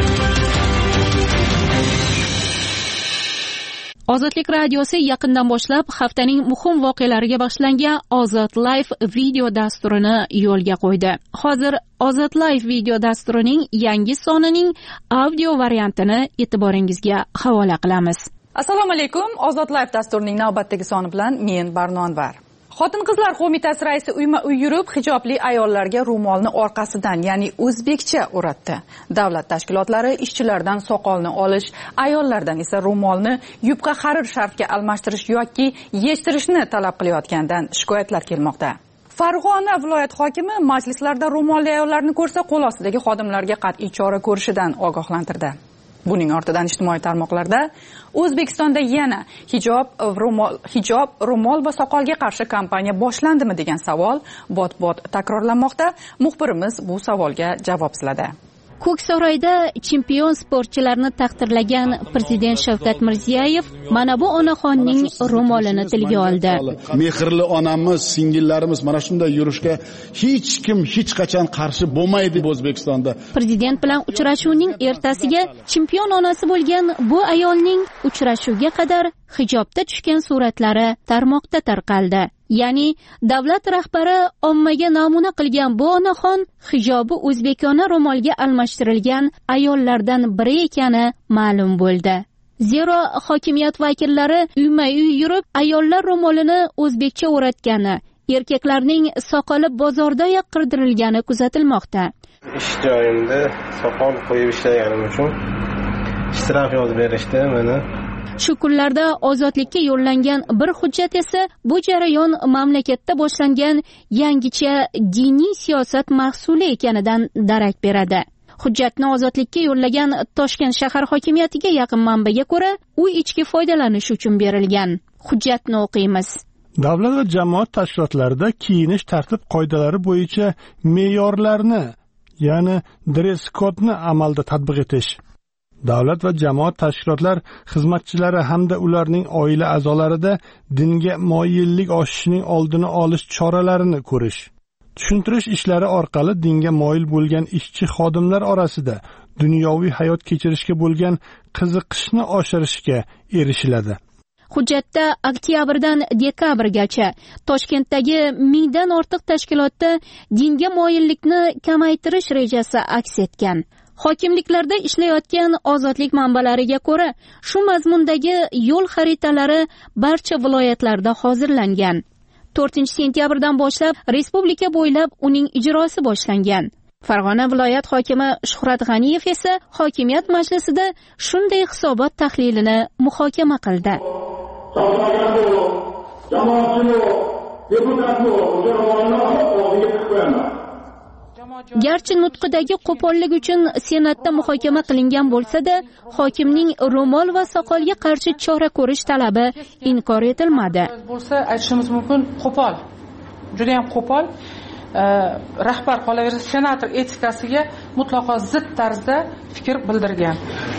Ozodlik radiosi yaqindan boshlab haftaning muhim voqealariga bag'ishlangan Ozod Live video dasturini yo'lga qo'ydi. Hozir Ozod Live video dasturining yangi sonining audio variantini e'tiboringizga havola qilamiz. Assalomu alaykum. Ozod Live dasturining navbatdagi soni bilan men Barno Anvar. Xotin-qizlar qo'mitasi raisi uyma-uy yurib hijobli ayollarga ro'molni orqasidan, ya'ni o'zbekcha o'ratdi. Davlat tashkilotlari ishchilardan soqolni olish, ayollardan esa ro'molni yubqa xarir sharfga almashtirish yoki yechtirishni talab qilayotgandan shikoyatlar kelmoqda. Farg'ona viloyat hokimi majlislarda ro'molli ayollarni ko'rsa qo'l ostidagi xodimlarga qat'iy chora ko'rishidan ogohlantirdi. Buning ortidan ijtimoiy tarmoqlarda O'zbekistonda yana hijob, ro'mol, hijob, ro'mol va soqolga qarshi kampaniya boshlandimi degan savol bot-bot takrorlanmoqda. Muxbirimiz bu savolga javob izladi. Ko'ksaroyda chempion sportchilarni taqdirlagan prezident Shavkat Mirziyoyev mana bu onaxonning ro'molini tilga oldi. Mehrli onamiz, singillarimiz mana shunday yurishga hech kim hech qachon qarshi bo'lmaydi O'zbekistonda. Prezident bilan uchrashuvning ertasiga chempion onasi bo'lgan bu ayolning uchrashuvga qadar hijobda tushgan suratlari tarmoqda tarqaldi. Ya'ni davlat rahbari ommaga namuna qilgan bu onaxon hijobi o'zbekona ro'molga almashtirilgan ayollardan biri ekani ma'lum bo'ldi. Zero hokimiyat vakillari uyma-uy yurib ayollar ro'molini o'zbekcha o'ratgani, erkaklarning soqoli bozordayoq qirdirilgani kuzatilmoqda. Ish joyimda soqol qo'yib ishlaganim uchun ishtirok yozib berishdi meni. Shu kunlarda ozodlikka yo'llangan bir hujjat esa bu jarayon mamlakatda boshlangan yangicha diniy siyosat mahsuli ekanidan darak beradi. Hujjatni ozodlikka yo'llagan Toshkent shahar hokimiyatiga yaqin manbaga ko'ra, u ichki foydalanish uchun berilgan. Hujjatni o'qiymiz. Davlat va jamoat tashkilotlarida kiyinish tartib qoidalari bo'yicha me'yorlarni, ya'ni dress kodni amalda tatbiq etish. Davlat va jamoat tashkilotlar xizmatchilari hamda ularning oila a'zolarida dinga moyillik oshishining oldini olish choralarini ko'rish. Tushuntirish ishlari orqali dinga moyil bo'lgan ishchi xodimlar orasida dunyoviy hayot kechirishga bo'lgan qiziqishni oshirishga erishiladi. Hujjatda oktyabrdan dekabrgacha Toshkentdagi mingdan ortiq tashkilotda dinga moyillikni kamaytirish rejasi aks etgan. Hokimliklarda ishlayotgan ozodlik manbalariga ko'ra, shu mazmundagi yo'l xaritalari barcha viloyatlarda hozirlangan. to'rtinchi sentyabrdan boshlab respublika bo'ylab uning ijrosi boshlangan. Farg'ona viloyat hokimi Shuhrat G'aniyev esa hokimiyat majlisida shunday hisobot tahlilini muhokama qildi. garchi nutqidagi qo'pollik uchun senatda muhokama qilingan bo'lsa-da, hokimning ro'mol va soqolga qarshi chora ko'rish talabi inkor etilmadi. Bo'lsa aytishimiz mumkin, qo'pol. Juda ham qo'pol. Rahbar qolaversa senator etikasiga mutlaqo zid tarzda fikr bildirgan.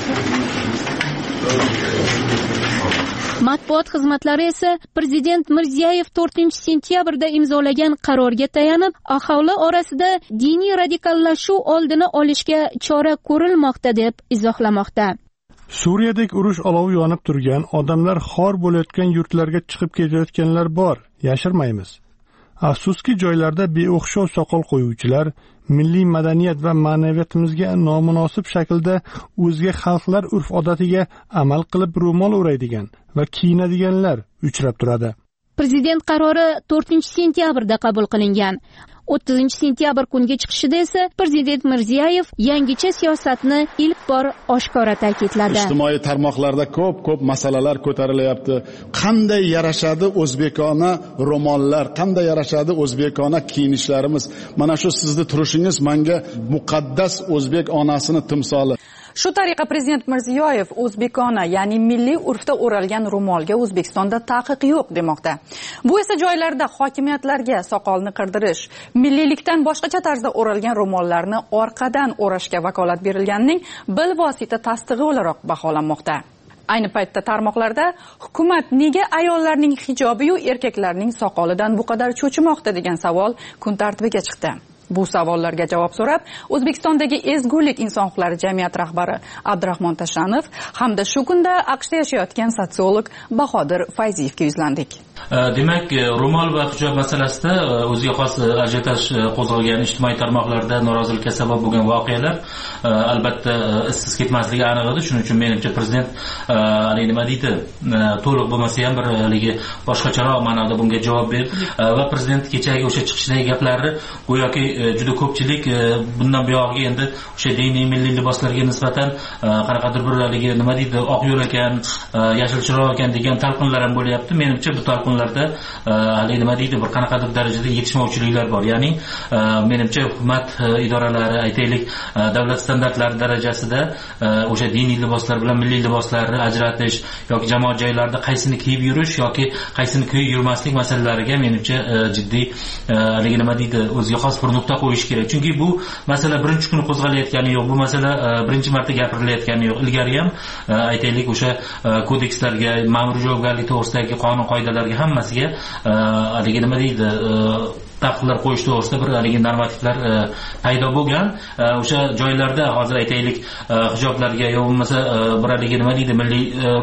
Matbuot xizmatlari esa prezident Mirziyoyev to'rtinchi sentyabrda imzolagan qarorga tayanib, aholi orasida diniy radikallashuv oldini olishga chora ko'rilmoqda deb izohlamoqda. Suriyadagi urush olovi yonib turgan, odamlar xor bo'layotgan yurtlarga chiqib ketayotganlar bor, yashirmaymiz. Afsuski joylarda beo'xshov soqol qo'yuvchilar milliy madaniyat va ma'naviyatimizga nomunosib shaklda o'zga xalqlar urf-odatiga amal qilib ro'mol o'raydigan va kiyinadiganlar uchrab turadi. Prezident qarori to'rtinchi sentyabrda qabul qilingan. o'ttizinchi sentyabr kunga chiqishida esa prezident Mirziyoyev yangicha siyosatni ilk bor oshkora ta'kidladi. Ijtimoiy tarmoqlarda ko'p-ko'p masalalar ko'tarilyapti. Qanday yarashadi o'zbekona ro'mollar, qanday yarashadi o'zbekona kiyinishlarimiz. Mana shu sizni turishingiz menga muqaddas o'zbek onasini timsoli. Shu tariqa prezident Mirziyoyev o'zbekona, ya'ni milliy urfda o'ralgan ro'molga O'zbekistonda taqiq yo'q demoqda. Bu esa joylarda hokimiyatlarga soqolni qirdirish, milliylikdan boshqacha tarzda o'ralgan ro'mollarni orqadan o'rashga vakolat berilganining bilvosita tasdig'i o'laroq baholanmoqda. Ayni paytda tarmoqlarda hukumat nega ayollarning hijobi yu erkaklarning soqolidan bu qadar cho'chimoqda degan savol kun tartibiga chiqdi. Bu savollarga javob so'rab, O'zbekistondagi ezgulik inson huquqlari jamiyati rahbari Abdurahmon Tashanov hamda shu kunda AQShda yashayotgan sotsiolog Bahodir Fayziyevga yuzlandik. Demak, ro'mol va hijob masalasida o'ziga xos ajiotaj qo'zg'algan ijtimoiy tarmoqlarda norozilikka sabab bo'lgan voqealar albatta izsiz ketmasligi aniq edi. Shuning uchun menimcha prezident haligi nima deydi, to'liq bo'lmasa ham bir haligi boshqacharoq ma'noda bunga javob berdi va prezident kechagi o'sha chiqishdagi gaplari go'yoki juda ko'pchilik bundan buyog'iga endi o'sha diniy milliy liboslarga nisbatan qanaqadir bir haligi nima deydi, oq yo'l ekan, yashil chiroq ekan degan talqinlar ham bo'lyapti. Menimcha bu talqinlarda haligi nima deydi, bir qanaqadir darajada yetishmovchiliklar bor. Ya'ni menimcha hukumat idoralari, aytaylik, davlat standartlari darajasida o'sha diniy liboslar bilan milliy liboslarni ajratish yoki jamoat joylarida qaysini kiyib yurish yoki qaysini kiyib yurmaslik masalalariga menimcha jiddiy haligi nima deydi, o'ziga xos bir nuqta qo'yish kerak. Chunki bu masala birinchi kuni qo'zg'alayotgani yo'q, bu masala birinchi marta gapirilayotgani yo'q. Ilgari ham aytaylik o'sha kodekslarga, ma'muriy javobgarlik to'g'risidagi qonun qoidalarga hammasiga haligi nima deydi, taqiqlar qo'yish to'g'risida bir haligi normativlar paydo bo'lgan. O'sha joylarda hozir aytaylik hijoblarga yo bo'lmasa bir haligi nima deydi, milliy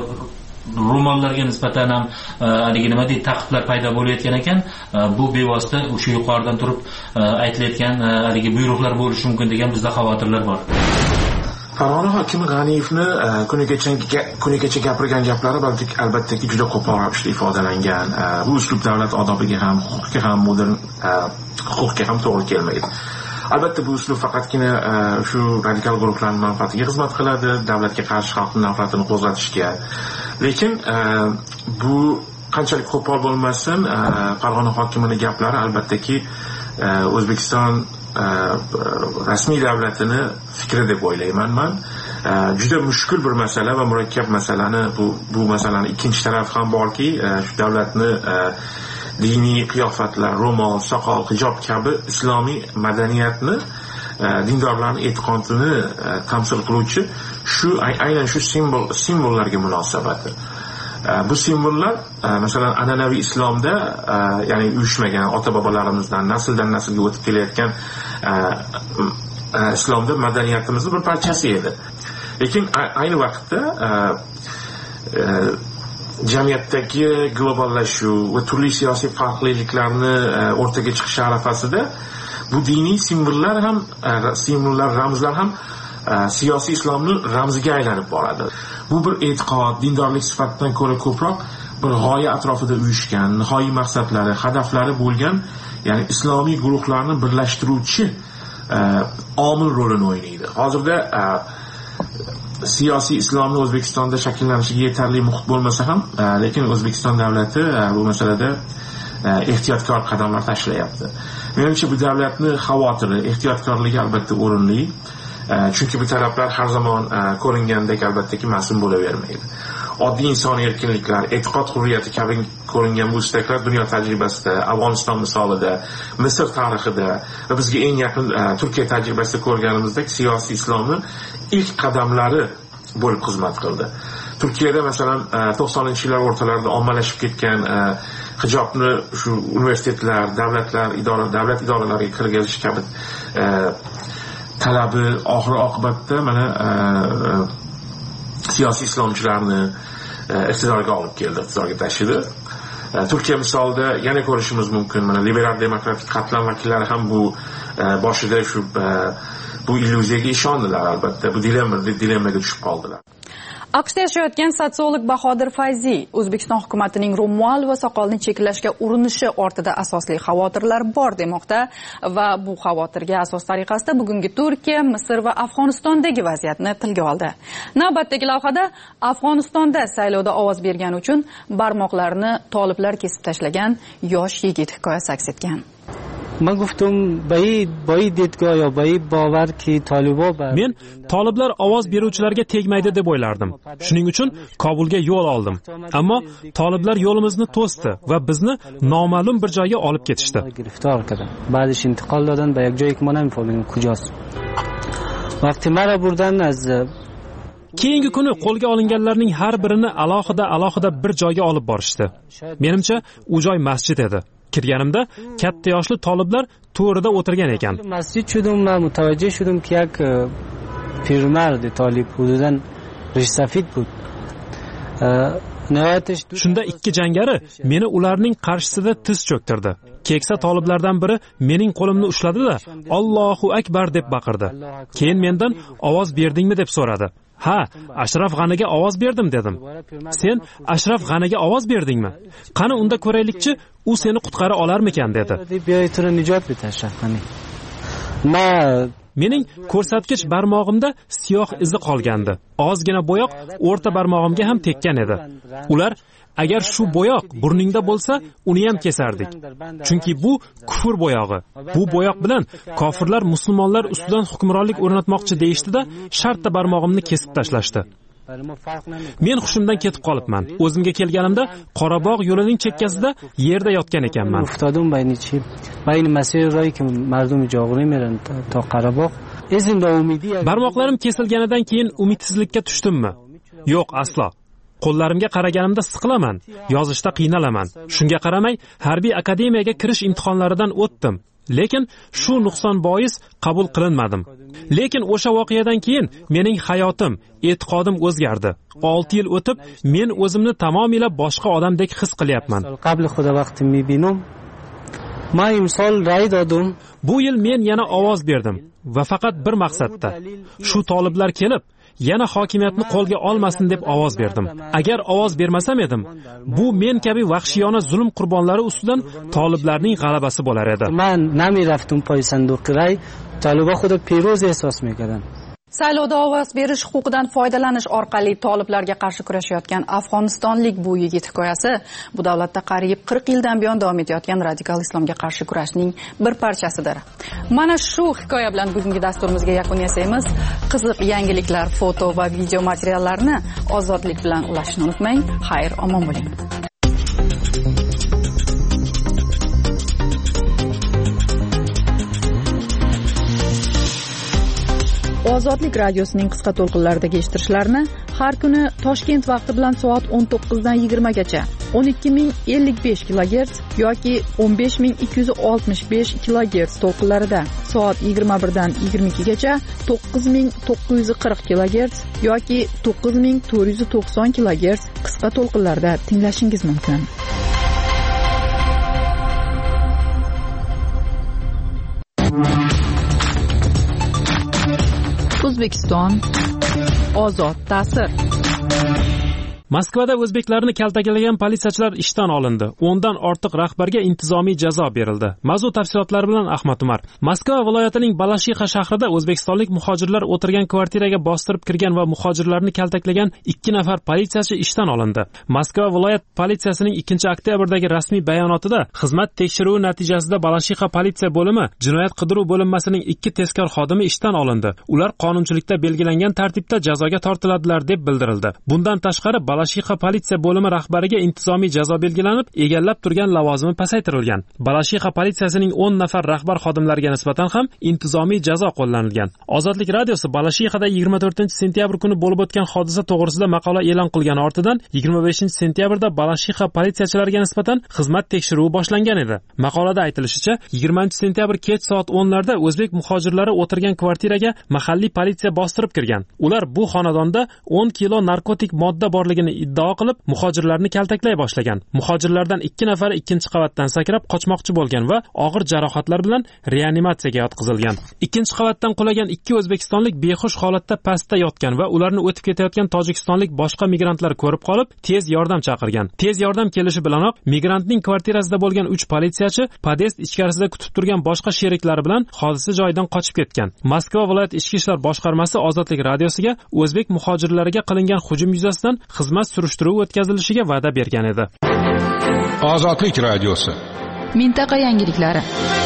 ro'mollarga nisbatan ham haligi nima deydi, taqiqlar paydo bo'layotgan ekan. Bu bevosita o'sha yuqoridan turib aytilayotgan haligi buyruqlar bo'lishi mumkin degan bizda xavotirlar bor. Farg'ona hokimi G'aniyevni kunigacha kunigacha gapirgan gaplari albattaki juda qo'pol ravishda ifodalangan. Bu uslub davlat odobiga ham, huquqqa ham, modern huquqqa ham to'g'ri kelmaydi. Albatta bu uslub faqatgina shu radikal guruhlarning manfaatiga xizmat qiladi, davlatga qarshi xalqning nafratini qo'zg'atishga. Lekin bu qanchalik qo'pol bo'lmasin, Farg'ona hokimining gaplari albattaki O'zbekiston rasmiy davlatini fikri deb o'ylayman men. Juda mushkul bir masala va murakkab masalani bu bu masalani ikkinchi tarafi ham borki, shu davlatni diniy qiyofatlar, ro'mol, soqol, hijob kabi islomiy madaniyatni, dindorlarning e'tiqodini tamsil qiluvchi shu aynan shu simbol simbollarga munosabati. Bu simbollar masalan an'anaviy islomda, ya'ni uyushmagan ota-bobolarimizdan nasldan naslga o'tib kelayotgan islomda madaniyatimizning bir parchasi edi. Lekin ayni vaqtda jamiyatdagi globallashuv va turli siyosiy farqliliklarni o'rtaga chiqish arafasida bu diniy simbollar ham, simbollar, ramzlar ham siyosiy islomning ramziga aylanib boradi. Bu bir e'tiqod, dindorlik sifatidan ko'ra ko'proq bir g'oya atrofida uyushgan, nihoyiy maqsadlari, hadaflari bo'lgan, ya'ni islomiy guruhlarni birlashtiruvchi omil rolini o'ynaydi. Hozirda siyosiy islomni O'zbekistonda shakllanishiga yetarli muhit bo'lmasa ham, lekin O'zbekiston davlati bu masalada ehtiyotkor qadamlar tashlayapti. menimcha bu davlatni xavotiri, ehtiyotkorligi albatta o'rinli. Chunki bu talablar har zamon ko'ringandek albattaki mas'ul bo'lavermaydi. Oddiy inson erkinliklar, e'tiqod hurriyati kabi ko'ringan bu istaklar dunyo tajribasida, Afg'oniston misolida, Misr tarixida va bizga eng yaqin Turkiya tajribasida ko'rganimizdek siyosiy islomning ilk qadamlari bo'lib xizmat qildi. Turkiyada masalan to'qsoninchi yillar o'rtalarida ommalashib ketgan hijobni shu universitetlar, davlatlar, idora, davlat idoralariga kirgizish kabi talabi oxir oqibatda mana siyosiy islomchilarni iqtidorga olib keldi, iqtidorga tashidi. Turkiya misolida yana ko'rishimiz mumkin. Mana liberal demokratik qatlam vakillari ham bu boshida shu bu illyuziyaga ishondilar albatta. Bu dilemma dilemmaga tushib qoldilar. aqshda yashayotgan sotsiolog Bahodir Fayziy O'zbekiston hukumatining ro'mol va soqolni cheklashga urinishi ortida asosli xavotirlar bor demoqda va bu xavotirga asos tariqasida bugungi Turkiya, Misr va Afg'onistondagi vaziyatni tilga oldi. Navbatdagi lavhada Afg'onistonda saylovda ovoz bergani uchun barmoqlarini toliblar kesib tashlagan yosh yigit hikoyasi aks etgan. من گفتم با این با این دیدگاه یا با این باور که طالبا بر men toliblar ovoz beruvchilarga tegmaydi deb o'ylardim. Shuning uchun Kobulga yo'l oldim. Ammo toliblar yo'limizni to'sdi va bizni noma'lum bir joyga olib ketishdi. گرفتار کردن. بعدش انتقال دادن به یک جایی که ما نمی‌فهمیم کجاست. وقتی مرا بردن از Keyingi kuni qo'lga olinganlarning har birini alohida alohida bir joyga olib borishdi. Menimcha u joy masjid edi. Kirganimda katta yoshli toliblar to'rida o'tirgan ekan. Masjid shudum va mutavajjih shudum ki yak pirmard talib hududan rishsafid bud. Shunda ikki jangari meni ularning qarshisida tiz cho'ktirdi. Keksa toliblardan biri mening qo'limni ushladi-da, "Allohu akbar" deb baqirdi. Keyin mendan ovoz berdingmi deb so'radi. "Ha, Ashraf G'aniga ovoz berdim" dedim. "Sen Ashraf G'aniga ovoz berdingmi? Qani unda ko'raylikchi, u seni qutqara olarmikan" dedi. Mening ko'rsatkich barmog'imda siyoh izi qolgandi. Ozgina bo'yoq o'rta barmog'imga ham tekkan edi. Ular agar shu bo'yoq burningda bo'lsa, uni ham kesardik. Chunki bu kufr bo'yog'i. Bu bo'yoq bilan kofirlar musulmonlar ustidan hukmronlik o'rnatmoqchi deyishdi-da, shartta barmog'imni kesib tashlashdi. Men hushimdan ketib qolibman. O'zimga kelganimda Qorabog' yo'lining chekkasida yerda yotgan ekanman. افتادم بین چی بین مسیر راهی که مردم جاغوری میرن تا قره‌باغ izin va umidi. Barmoqlarim kesilganidan keyin umidsizlikka tushdimmi? Yo'q, aslo. Qo'llarimga qaraganimda siqilaman, yozishda qiynalaman. Shunga qaramay, harbiy akademiyaga kirish imtihonlaridan o'tdim. Lekin shu nuqson bois qabul qilinmadim. Lekin o'sha voqeadan keyin mening hayotim, e'tiqodim o'zgardi. olti yil o'tib, men o'zimni tamomila boshqa odamdek his qilyapman. Qabl xudo vaqtim mibinum. Ma imsol ray dodim. Bu yil men yana ovoz berdim va faqat bir maqsadda. Shu toliblar kelib yana hokimiyatni qo'lga olmasin deb ovoz berdim. Agar ovoz bermasam edim, bu men kabi vahshiyona zulm qurbonlari ustidan toliblarning g'alabasi bo'lar edi. Men namiraftum poy sanduq ray, taliba xudo piroz ehsos mikardan. Saylovda ovoz berish huquqidan foydalanish orqali toliblarga qarshi kurashayotgan afg'onistonlik bu yigit hikoyasi bu davlatda qariyb qirq yildan buyon davom etayotgan radikal islomga qarshi kurashning bir parchasidir. Mana shu hikoya bilan bugungi dasturimizga yakun yasaymiz. Qiziq yangiliklar, foto va video materiallarni ozodlik bilan ulashishni unutmang. Xayr, omon bo'ling. Ozodlik radiosining qisqa to'lqinlaridagi eshittirishlarni har kuni Toshkent vaqti bilan soat o'n to'qqizdan yigirma gacha o'n ikki ming ellik besh kilogerts yoki o'n besh ming ikki yuz oltmish besh kilogerts to'lqinlarida, soat yigirma birdan yigirma ikki gacha to'qqiz ming to'qqiz yuz qirq kilogerts yoki to'qqiz ming to'rt yuz to'qson kilogerts qisqa to'lqinlarda tinglashingiz mumkin. O'zbekiston ozod ta'sir. Moskvada o'zbeklarni kaltaklagan politsiyachilar ishdan olindi. o'ndan ortiq rahbarga intizomiy jazo berildi. Mavzu tafsilotlari bilan Ahmad Umar. Moskva viloyatining Balashixa shahrida o'zbekistonlik muhojirlar o'tirgan kvartiraga bostirib kirgan va muhojirlarni kaltaklagan ikki nafar politsiyachi ishdan olindi. Moskva viloyat politsiyasining ikkinchi oktyabrdagi rasmiy bayonotida xizmat tekshiruvi natijasida Balashixa politsiya bo'limi jinoyat qidiruv bo'linmasining ikki tezkor xodimi ishdan olindi. Ular qonunchilikda belgilangan tartibda jazoga tortiladilar deb bildirildi. Bundan tashqari Balashixa politsiya bo'limi rahbariga intizomiy jazo belgilanib, egallab turgan lavozimi pasaytirilgan. Balashixa politsiyasining o'n nafar rahbar xodimlariga nisbatan ham intizomiy jazo qo'llanilgan. Ozodlik radiosi Balashixada yigirma to'rtinchi sentyabr kuni bo'lib o'tgan hodisa to'g'risida maqola e'lon qilgan ortidan yigirma beshinchi sentyabrda Balashixa politsiyachilariga nisbatan xizmat tekshiruvi boshlangan edi. Maqolada aytilishicha, yigirmanchi sentyabr kech soat o'nlarda o'zbek muhojirlari o'tirgan kvartiraga mahalliy politsiya bostirib kirgan. Ular bu xonadonda o'n kilo narkotik modda borligini iddao qilib, muhojirlarni kaltaklay boshlagan. Muhojirlardan ikki nafari ikkinchi qavatdan sakrab qochmoqchi bo'lgan va og'ir jarohatlar bilan reanimatsiyaga yotqizilgan. Ikkinchi qavatdan qulagan ikki o'zbekistonlik behush holatda pastda yotgan va ularni o'tib ketayotgan tojikistonlik boshqa migrantlar ko'rib qolib, tez yordam chaqirgan. Tez yordam kelishi bilanoq migrantning kvartirasida bo'lgan uch politsiyachi podest ichkarisida kutib turgan boshqa sheriklari bilan hodisa joyidan qochib ketgan. Moskva viloyat ichki ishlar boshqarmasi Ozodlik radiosiga o'zbek muhojirlariga qilingan hujum yuzasidan xizmat surishtiruvi o'tkazilishiga va'da bergan edi. Ozodlik radiosi. Mintaqa yangiliklari.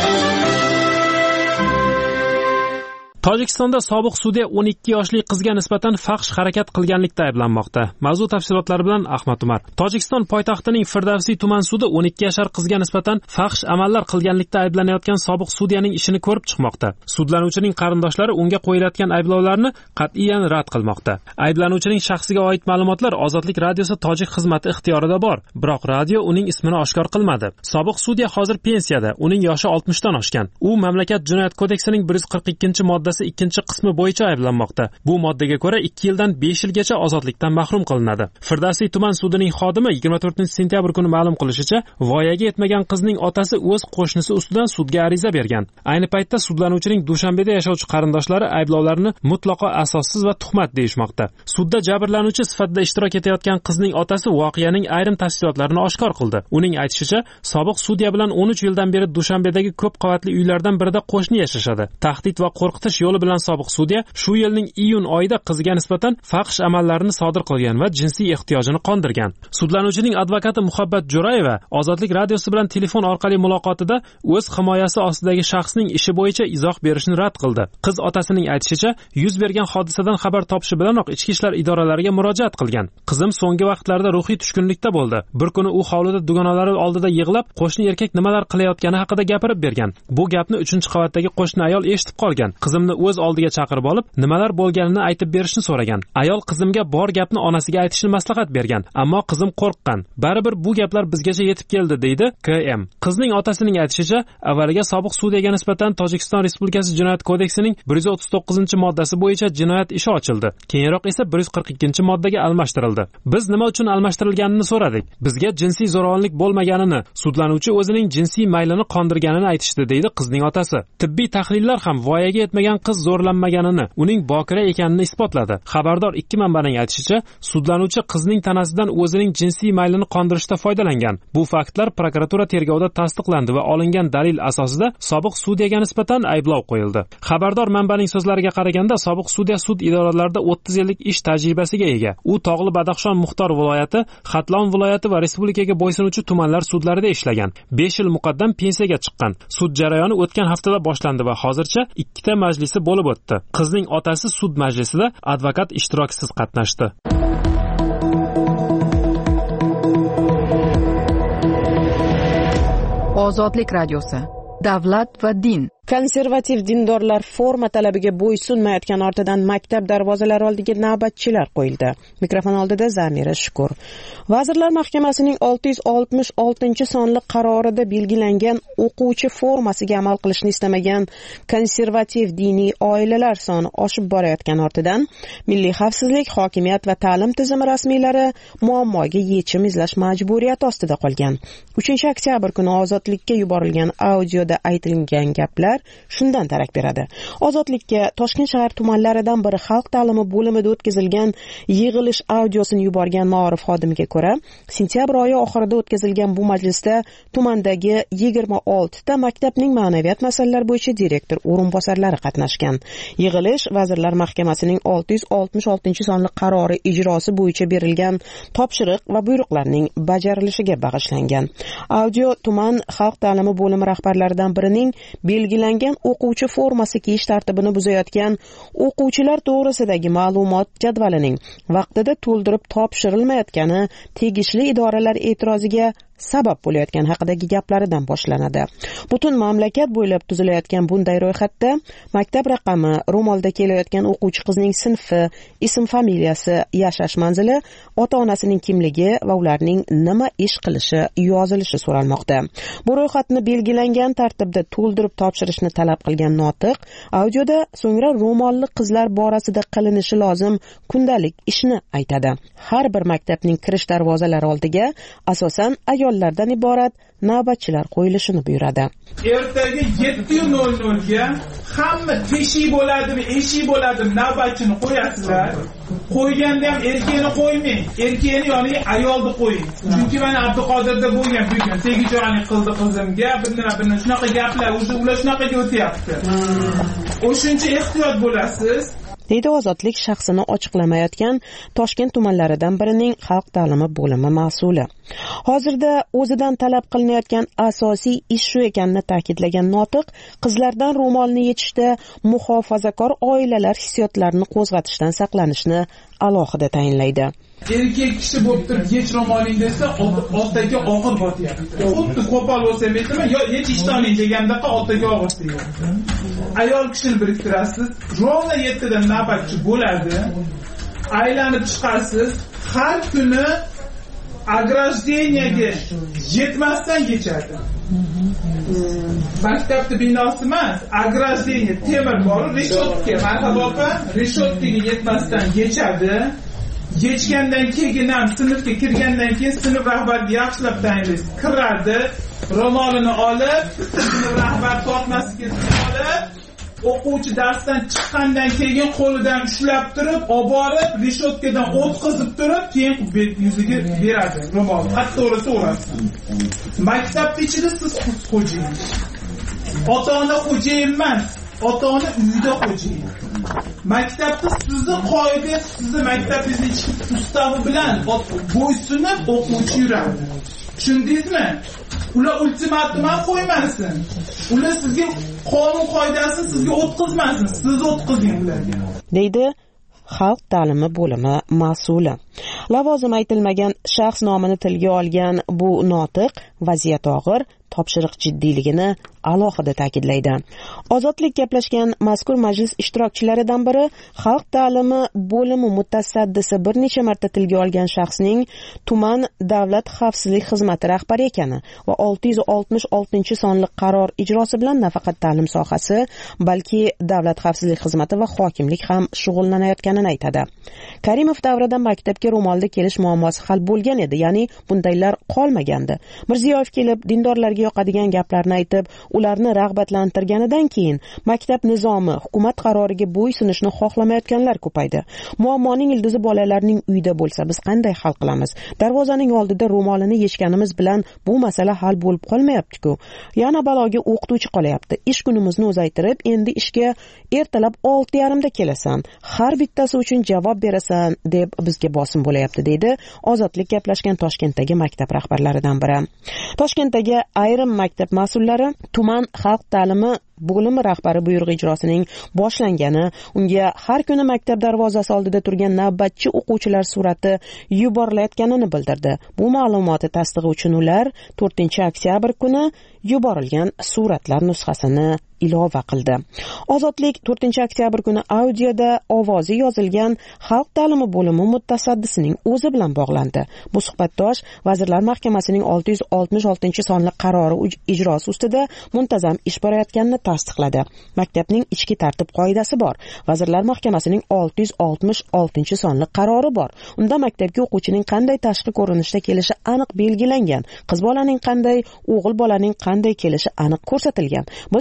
Tojikistonda sobiq sudya o'n ikki yoshli qizga nisbatan fahsh harakat qilganlikda ayblanmoqda. Mavzu tafsilotlari bilan Ahmad Umar. Tojikiston poytaxtining Firdavsiy tuman sudi o'n ikki yashar qizga nisbatan fahsh amallar qilganlikda ayblanayotgan sobiq sudyaning ishini ko'rib chiqmoqda. Sudlanuvchining qarindoshlari unga qo'yilayotgan ayblovlarni qat'iyan rad qilmoqda. Ayblanuvchining shaxsiga oid ma'lumotlar Ozodlik radiosi tojik xizmati ixtiyorida bor, biroq radio uning ismini oshkor qilmadi. Sobiq sudya hozir pensiyada, uning yoshi oltmishdan oshgan. U mamlakat jinoyat kodeksining bir yuz qirq ikkinchi moddasi ikkinchi qismi bo'yicha ayblanmoqda. Bu moddaga ko'ra ikki yildan besh yilgacha ozodlikdan mahrum qilinadi. Firdavsiy tuman sudining xodimi yigirma to'rtinchi sentyabr kuni ma'lum qilishicha, voyaga yetmagan qizning otasi o'z qo'shnisi ustidan sudga ariza bergan. Ayni paytda sudlanuvchining Dushanbeda yashovchi qarindoshlari ayblovlarni mutlaqo asossiz va tuhmat deyishmoqda. Sudda jabrlanuvchi sifatida ishtirok etayotgan qizning otasi voqeaning ayrim tafsilotlarini oshkor qildi. Uning aytishicha, sobiq sudya bilan o'n uch yildan beri Dushanbedagi ko'p qavatli uylardan birida qo'shni yashashadi. Tahdid va qo'rqitish yo'li bilan sobiq sudya shu yilning iyun oyida qiziga nisbatan fahsh amallarni sodir qilgan va jinsiy ehtiyojini qondirgan. Sudlanuvchining advokati Muhabbat Jo'rayeva Ozodlik radiosi bilan telefon orqali muloqotida o'z himoyasi ostidagi shaxsning ishi bo'yicha izoh berishni rad qildi. Qiz otasining aytishicha, yuz bergan hodisadan xabar topishi bilanoq ichki ishlar idoralariga murojaat qilgan. Qizim so'nggi vaqtlarda ruhiy tushkunlikda bo'ldi. Bir kuni u hovlida dugonalari oldida yig'lab, qo'shni erkak nimalar qilayotgani haqida gapirib bergan. Bu gapni uchinchi qavatdagi qo'shni ayol eshitib qolgan. Qizimni o'z oldiga chaqirib olib, nimalar bo'lganini aytib berishni so'ragan. Ayol qizimga bor gapni onasiga aytishni maslahat bergan, ammo qizim qo'rqqan. Baribir bu gaplar bizgacha yetib keldi, deydi K M. Qizning otasining aytishicha, avvaliga sobiq sudyaga nisbatan Tojikiston Respublikasi Jinoyat kodeksining bir yuz o'ttiz to'qqizinchi moddasi bo'yicha jinoyat ishi ochildi. Keyinroq esa bir yuz qirq ikkinchi moddaga almashtirildi. Biz nima uchun almashtirilganini so'radik. Bizga jinsiy zo'ravonlik bo'lmaganini, sudlanuvchi o'zining jinsiy maylini qondirganini aytishdi, deydi qizning otasi. Tibbiy tahlillar ham voyaga yetmagan qiz zo'rlanmaganini, uning bokira ekanini isbotladi. Xabardor ikki manbaning aytishicha, sudlanuvchi qizning tanasidan o'zining jinsiy maylini qondirishda foydalangan. Bu faktlar prokuratura tergovida tasdiqlandi va olingan dalil asosida sobiq sudyaga nisbatan ayblov qo'yildi. Xabardor manbaning so'zlariga qaraganda, sobiq sudya sud idoralarida o'ttiz yillik ish tajribasiga ega. U Tog'li Badaxshon Muxtor viloyati, Xatlon viloyati va respublikaga bo'ysunuvchi tumanlar sudlarida ishlagan. besh yil muqaddam pensiyaga chiqqan. Sud jarayoni o'tgan haftada boshlandi va hozircha ikkita majlisi bo'lib o'tdi. Qizning otasi sud majlisida advokat ishtirokisiz qatnashdi. Ozodlik radiosi. Davlat va din. Konservativ dindorlar forma talabiga bo'ysunmayotgan ortidan maktab darvozalari oldiga navbatchilar qo'yildi. Mikrofon oldida Zamira Shukur. Vazirlar Mahkamasining olti yuz oltmish oltinchi sonli qarorida belgilangan o'quvchi formasiga amal qilishni istamagan konservativ diniy oilalar soni oshib borayotgan ortidan Milliy xavfsizlik, hokimiyat va ta'lim tizimi rasmiylari muammoga yechim izlash majburiyati ostida qolgan. uchinchi oktyabr kuni Ozodlikka yuborilgan audioda aytilgan gaplar xabarlar shundan darak beradi. Ozodlikka Toshkent shahar tumanlaridan biri xalq ta'limi bo'limida o'tkazilgan yig'ilish audiosini yuborgan ma'rif xodimiga ko'ra, sentyabr oyi oxirida o'tkazilgan bu majlisda tumandagi yigirma olti ta maktabning ma'naviyat masalalar bo'yicha direktor o'rinbosarlari qatnashgan. Yig'ilish Vazirlar Mahkamasining olti yuz oltmish oltinchi sonli qarori ijrosi bo'yicha berilgan topshiriq va buyruqlarning bajarilishiga bag'ishlangan. Audio tuman xalq ta'limi bo'limi rahbarlaridan birining belgilangan o'quvchi formasi kiyish tartibini buzayotgan o'quvchilar to'g'risidagi ma'lumot jadvalining vaqtida to'ldirib topshirilmayotgani tegishli idoralar e'tiroziga sabab bo'layotgan haqidagi gaplaridan boshlanadi. Butun mamlakat bo'ylab tuzilayotgan bunday ro'yxatda maktab raqami, ro'molda kelayotgan o'quvchi qizning sinfi, ism familiyasi, yashash manzili, ota-onasining kimligi va ularning nima ish qilishi yozilishi so'ralmoqda. Bu ro'yxatni belgilangan tartibda to'ldirib topshirishni talab qilgan notiq audioda so'ngra ro'molli qizlar borasida qilinishi lozim kundalik ishni aytadi. Har bir maktabning kirish darvozalari oldiga asosan ayollardan iborat navbatchilar qo'yilishini buyuradi. Ertaga yetti nol nol ga hamma teshik bo'ladimi, eshik bo'ladimi navbatchini qo'yasizlar. Qo'yganda ham erkakni qo'ymang, erkakni yoniga ayolni qo'ying. Chunki mana Abduqodirda bo'lgan bugun tegijoylik qildi qizimga, bundan bundan shunaqa gaplar, o'zi ular shunaqaga o'tyapti. O'shuncha ehtiyot bo'lasiz. deydi Ozodlik shaxsini ochiqlamayotgan Toshkent tumanlaridan birining xalq ta'limi bo'limi mas'uli. Hozirda o'zidan talab qilinayotgan asosiy ish shu ekanini ta'kidlagan notiq, qizlardan ro'molni yechishda muhofazakor oilalar hissiyotlarini qo'zg'atishdan saqlanishni alohida tayinlaydi. Erkak kishi bo'lib turib yech ro'moling desa, ortaga og'ir botyapti. Xuddi qo'pol bo'lsa aytma, yo yech ishtoning degandaqa ortaga og'ir tegadi. Ayol kishini biriktirasiz, rovna yettidan navbatchi bo'ladi. Aylanib chiqasiz, har kuni ограждениyaga yetmasdan yechadi. Maktabda binosi emas, ограждение temir bor, reshotka, marhaba opa, reshotkaga yetmasdan yechadi. Yechgandan keyin ham sinfga kirgandan keyin sinf rahbariga yaxshilab tayinlaysiz. Kiradi, ro'molini olib, sinf rahbar tortmasiga olib, o'quvchi darsdan chiqqandan keyin qo'lidan ushlab turib, olib borib, reshotkadan o'tkazib turib, keyin bet yuziga beradi ro'mol. Hatto o'rasa o'rasi. Maktab ichida siz xo'jayin. Ota-ona xo'jayin emas, ota-ona uyda xo'jayin. Maktabda sizni qoida, sizni maktabingizni ichki ustavi bilan bo'ysunib o'quvchi yuradi. Tushundingizmi? Ular ultimatum ham qo'ymasin. Ular sizga qonun qoidasini sizga o'tkazmasin, siz o'tkazing ularga. deydi xalq ta'limi bo'limi mas'uli. Lavozim aytilmagan shaxs nomini tilga olgan bu notiq vaziyat og'ir, topshiriq jiddiyligini alohida ta'kidlaydi. Ozodlik gaplashgan mazkur majlis ishtirokchilaridan biri xalq ta'limi bo'limi mutasaddisi bir necha marta tilga olgan shaxsning tuman davlat xavfsizlik xizmati rahbari ekani va olti yuz oltmish oltinchi sonli qaror ijrosi bilan nafaqat ta'lim sohasi, balki davlat xavfsizlik xizmati va hokimlik ham shug'ullanayotganini aytadi. Karimov davrida maktabga ro'molda kelish muammosi hal bo'lgan edi, ya'ni bundaylar qolmagandi. Mirziyoyev kelib dindorlarga yoqadigan gaplarni aytib, ularni rag'batlantirganidan keyin maktab nizomi, hukumat qaroriga bo'ysunishni xohlamayotganlar ko'paydi. Muammoning ildizi bolalarning uyida bo'lsa, biz qanday hal qilamiz? Darvozaning oldida ro'molini yechganimiz bilan bu masala hal bo'lib qolmayapti-ku. Yana baloga o'qituvchi qolyapti. Ish kunimizni uzaytirib, endi ishga ertalab olti yarim da kelasan. Har bittasi uchun javob berasan deb bizga bosim bo'layapti, deydi Ozodlik gaplashgan Toshkentdagi maktab rahbarlaridan biri. Toshkentdagi ayrim maktab mas'ullari tuman xalq ta'limi bo'limi rahbari buyrug'i ijrosining boshlangani, unga har kuni maktab darvozasi oldida turgan navbatchi o'quvchilar surati yuborilayotganini bildirdi. Bu ma'lumoti tasdig'i uchun ular to'rtinchi oktyabr kuni yuborilgan suratlar nusxasini ilova qildi. Ozodlik to'rtinchi oktyabr kuni audioda ovozi yozilgan xalq ta'limi bo'limi mutasaddisining o'zi bilan bog'landi. Bu suhbatdosh Vazirlar Mahkamasining olti yuz oltmish oltinchi sonli qarori ijrosi ustida muntazam ish borayotganini tasdiqladi. Maktabning ichki tartib qoidasi bor. Vazirlar Mahkamasining olti yuz oltmish oltinchi sonli qarori bor. Unda maktabga o'quvchining qanday tashqi ko'rinishda kelishi aniq belgilangan. Qiz bolaning qanday, o'g'il bolaning qanday kelishi aniq ko'rsatilgan. Biz shundan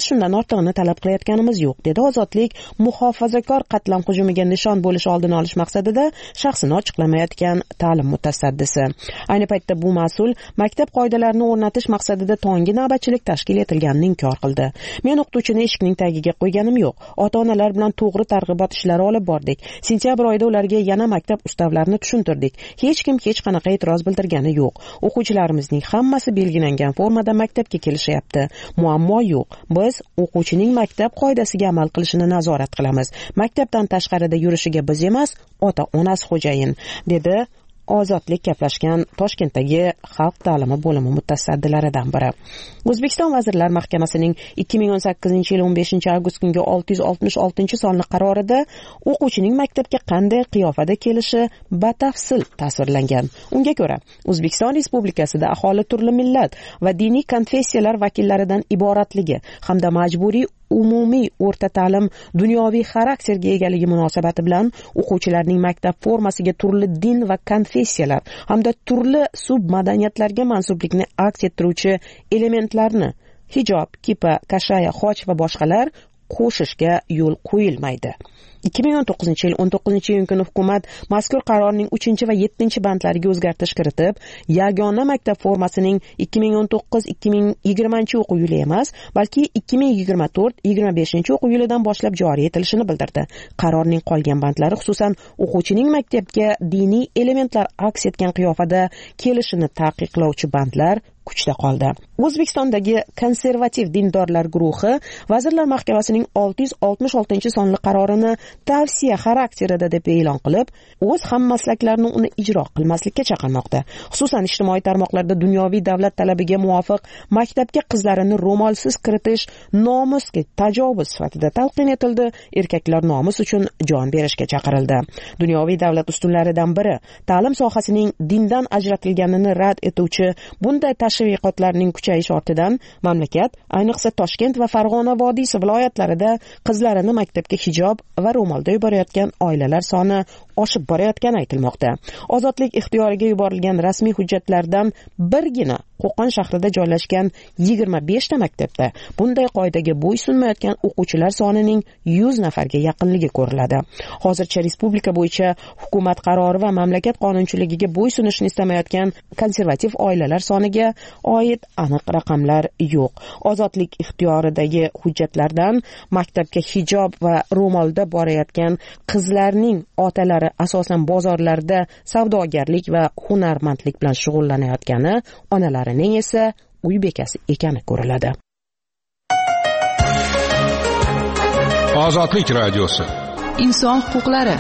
ortig'ini talab qilayotganimiz yo'q, dedi Ozodlik muhofazakor qatlam hujumiga nishon bo'lish oldini olish maqsadida shaxsini ochiqlamayotgan ta'lim mutasaddisi. Ayni paytda bu mas'ul maktab qoidalarini o'rnatish maqsadida tonggi navbatchilik tashkil etilganini inkor qildi. Men o'qituvchini eshikning tagiga qo'yganim yo'q. Ota-onalar bilan to'g'ri targ'ibot ishlari olib bordik. Sentyabr oyida ularga yana maktab ustavlarini tushuntirdik. Hech kim hech qanaqa e'tiroz bildirgani yo'q. O'quvchilarimizning hammasi belgilangan formada maktabga kelishyapti. Muammo yo'q. Biz o'quvchining maktab qoidasiga amal qilishini nazorat qilamiz. Maktabdan tashqarida yurishiga biz emas, ota-onasi xo'jayin, dedi Ozodlik gaplashgan Toshkentdagi xalq ta'limi bo'limi mutasaddilaridan biri. O'zbekiston Vazirlar Mahkamasining ikki ming o'n sakkizinchi yil o'n beshinchi avgust kungi olti yuz oltmish oltinchi sonli qarorida o'quvchining maktabga qanday qiyofada kelishi batafsil tasvirlangan. Unga ko'ra, O'zbekiston Respublikasida aholi turli millat va diniy konfessiyalar vakillaridan iboratligi hamda majburiy umumiy o'rta ta'lim dunyoviy xarakterga egaligi munosabati bilan o'quvchilarning maktab formasiga turli din va konfessiyalar hamda turli submadaniyatlarga mansublikni aks ettiruvchi elementlarni hijob, kipa, kashaya, xoch va boshqalar qo'shishga yo'l qo'yilmaydi. ikki ming o'n to'qqizinchi yil o'n to'qqizinchi iyun kuni hukumat mazkur qarorning uchinchi va yettinchi bandlariga o'zgartirish kiritib, yagona maktab formasining ikki ming o'n to'qqiz ikki ming yigirmanchi o'quv yili emas, balki ikki ming yigirma to'rt yigirma beshinchi o'quv yilidan boshlab joriy etilishini bildirdi. Qarorning qolgan bandlari, xususan o'quvchining maktabga diniy elementlar aks etgan qiyofada kelishini taqiqlovchi bandlar kuchda qoldi. O'zbekistondagi konservativ dindorlar guruhi Vazirlar Mahkamasining olti yuz oltmish oltinchi sonli qarorini tavsiya xarakterida deb e'lon qilib, o'z hammaslaklarini uni ijro qilmaslikka chaqirmoqda. Xususan ijtimoiy tarmoqlarda dunyoviy davlat talabiga muvofiq maktabga qizlarini ro'molsiz kiritish nomusga tajovuz sifatida talqin etildi. Erkaklar nomus uchun jon berishga chaqirildi. Dunyoviy davlat ustunlaridan biri ta'lim sohasining dindan ajratilganini rad etuvchi bunday tashviqotlarning kuchayishi ortidan mamlakat, ayniqsa Toshkent va Farg'ona vodiysi viloyatlarida qizlarini maktabga hijob va ro'molda yuborayotgan oilalar soni oshib borayotgani aytilmoqda. Ozodlik ixtiyoriga yuborilgan rasmiy hujjatlardan birgina Qo'qon shahrida joylashgan yigirma besh ta maktabda bunday qoidaga bo'ysunmayotgan o'quvchilar sonining yuz nafarga yaqinligi ko'riladi. Hozircha respublika bo'yicha hukumat qarori va mamlakat qonunchiligiga bo'ysunishni istamayotgan konservativ oilalar soniga oid aniq raqamlar yo'q. Ozodlik ixtiyoridagi hujjatlardan maktabga hijob va ro'molda borayotgan qizlarning otalari asosan bozorlarda savdogarlik va hunarmandlik bilan shug'ullanayotgani, onalarining esa uy bekasi ekani ko'riladi. Ozodlik radiosi. Inson huquqlari.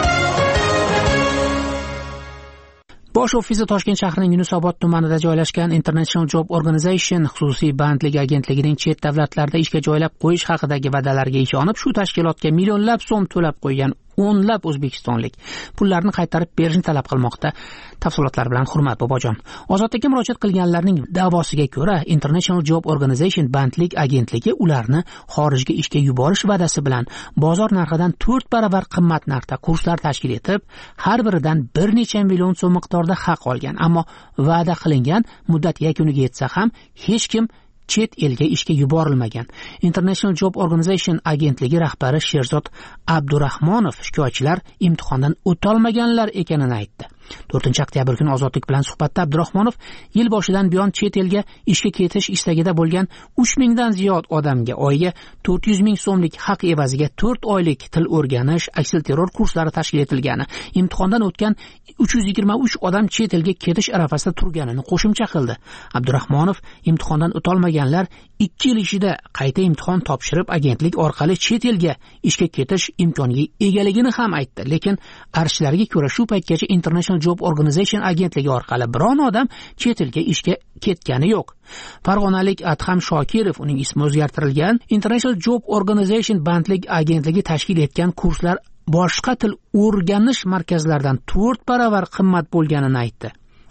Bosh ofisi Toshkent shahrining Yunusobod tumanida joylashgan International Job Organization xususiy bandlik agentligining chet davlatlarda ishga joylab qo'yish haqidagi va'dalarga ishonib, shu tashkilotga millionlab so'm to'lab qo'ygan o'nlab o'zbekistonlik pullarni qaytarib berishni talab qilmoqda. Tafsilotlar bilan Hurmat Bobojon. Ozodlikka murojaat qilganlarning da'vosiga ko'ra, International Job Organization bandlik agentligi ularni xorijga ishga yuborish va'dasi bilan bozor narxidan to'rt baravar qimmat narxda kurslar tashkil etib, har biridan bir necha million so'm miqdorda haq olgan. Ammo va'da qilingan muddat yakuniga yetsa ham hech kim chet elga ishga yuborilmagan. International Job Organization agentligi rahbari Sherzod Abdurahmonov shikoyatchilar imtihondan o'tolmaganlar ekanini aytdi. to'rtinchi oktyabr kuni Ozodlik bilan suhbatda Abdurahmonov yil boshidan buyon chet elga ishga ketish istagida bo'lgan uch mingdan ziyod odamga oyiga to'rt yuz ming so'mlik haq evaziga to'rt oylik til o'rganish, aksilterror kurslari tashkil etilgani, imtihondan o'tgan uch yuz yigirma uch odam chet elga ketish arafasida turganini qo'shimcha qildi. Abdurahmonov imtihondan o'tolmaganlar ikki yil ichida qayta imtihon topshirib agentlik orqali chet elga ishga ketish imkoniga egaligini ham aytdi. Lekin arshlarga ko'ra shu paytgacha International Job Organization agentligi orqali biron odam chet elga ishga ketgani yo'q. Farg'onalik Adham Shokirov, uning ismi o'zgartirilgan, International Job Organization bandlik agentligi tashkil etgan kurslar boshqa til o'rganish markazlaridan to'rt baravar qimmat bo'lganini aytdi.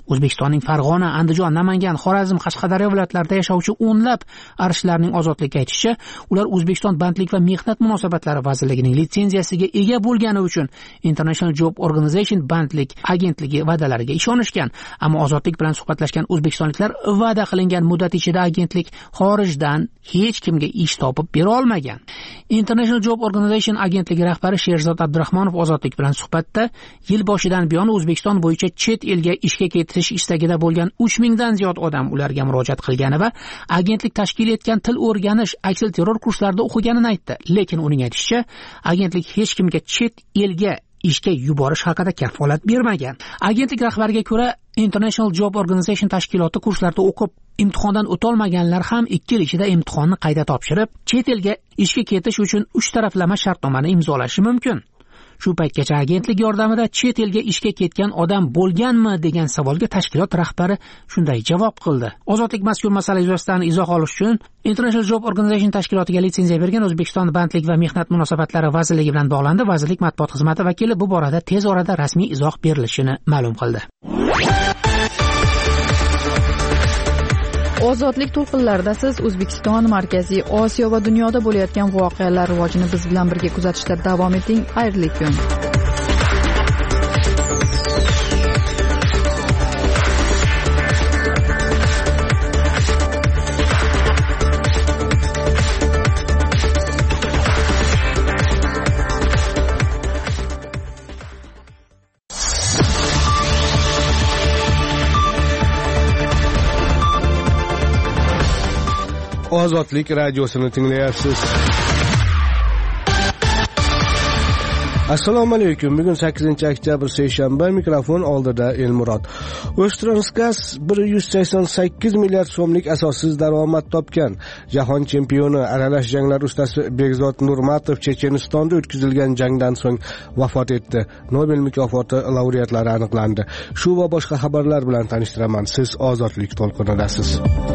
O'zbekistonning Farg'ona, Andijon, Namangan, Xorazm, Qashqadaryo viloyatlarida yashovchi o'nlab arishlarning ozodlikka aytishicha, ular O'zbekiston bandlik va mehnat munosabatlari vazirligining litsenziyasiga ega bo'lgani uchun International Job Organization bandlik agentligi va'dalariga ishonishgan, ammo ozodlik bilan suhbatlashgan o'zbekistonliklar va'da qilingan muddat ichida agentlik xorijdan hech kimga ish topib bera olmagan. International Job Organization agentligi rahbari Sherzod Abdurahmonov ozodlik bilan suhbatda yil boshidan buyon O'zbekiston bo'yicha chet elga ishga ketish istagida bo'lgan uch mingdan ziyod odam ularga murojaat qilgani va agentlik tashkil etgan til o'rganish, aksil terror kurslarida o'qiganini aytdi. Lekin uning aytishicha, agentlik hech kimga chet elga ishga yuborish haqida kafolat bermagan. Agentlik rahbariga ko'ra, International Job Organization tashkiloti kurslarda o'qib, imtihondan o'tolmaganlar ham ikki yil ichida imtihonni qayta topshirib, chet elga ishga ketish uchun uch taraflama shartnomani imzolashi mumkin. Shu paytgacha agentlik yordamida chet elga ishga ketgan odam bo'lganmi degan savolga tashkilot rahbari shunday javob qildi. Ozodlik mazkur masala yuzasidan izoh olish uchun International Job Organization tashkilotiga litsenziya bergan O'zbekiston bandlik va mehnat munosabatlari vazirligi bilan bog'landi. Vazirlik matbuot xizmati vakili bu borada tez orada rasmiy izoh berilishini ma'lum qildi. Ozodlik to'lqinlarida siz O'zbekiston, Markaziy Osiyo va dunyoda bo'layotgan voqealar rivojini biz bilan birga kuzatishda davom eting. Xayrli kun. Ozodlik radiosini tinglayapsiz. Assalomu alaykum. Bugun sakkizinchi oktyabr seshanba, mikrofon oldida Elmurod. O'ztransgaz bir yuz sakson sakkiz milliard so'mlik asossiz daromad topgan. Jahon chempioni aralash janglar ustasi Begzod Nurmatov Chechenistonda o'tkazilgan jangdan so'ng vafot etdi. Nobel mukofoti laureatlari aniqlandi. Shu va boshqa xabarlar bilan tanishtiraman. Siz Ozodlik to'lqinidasiz.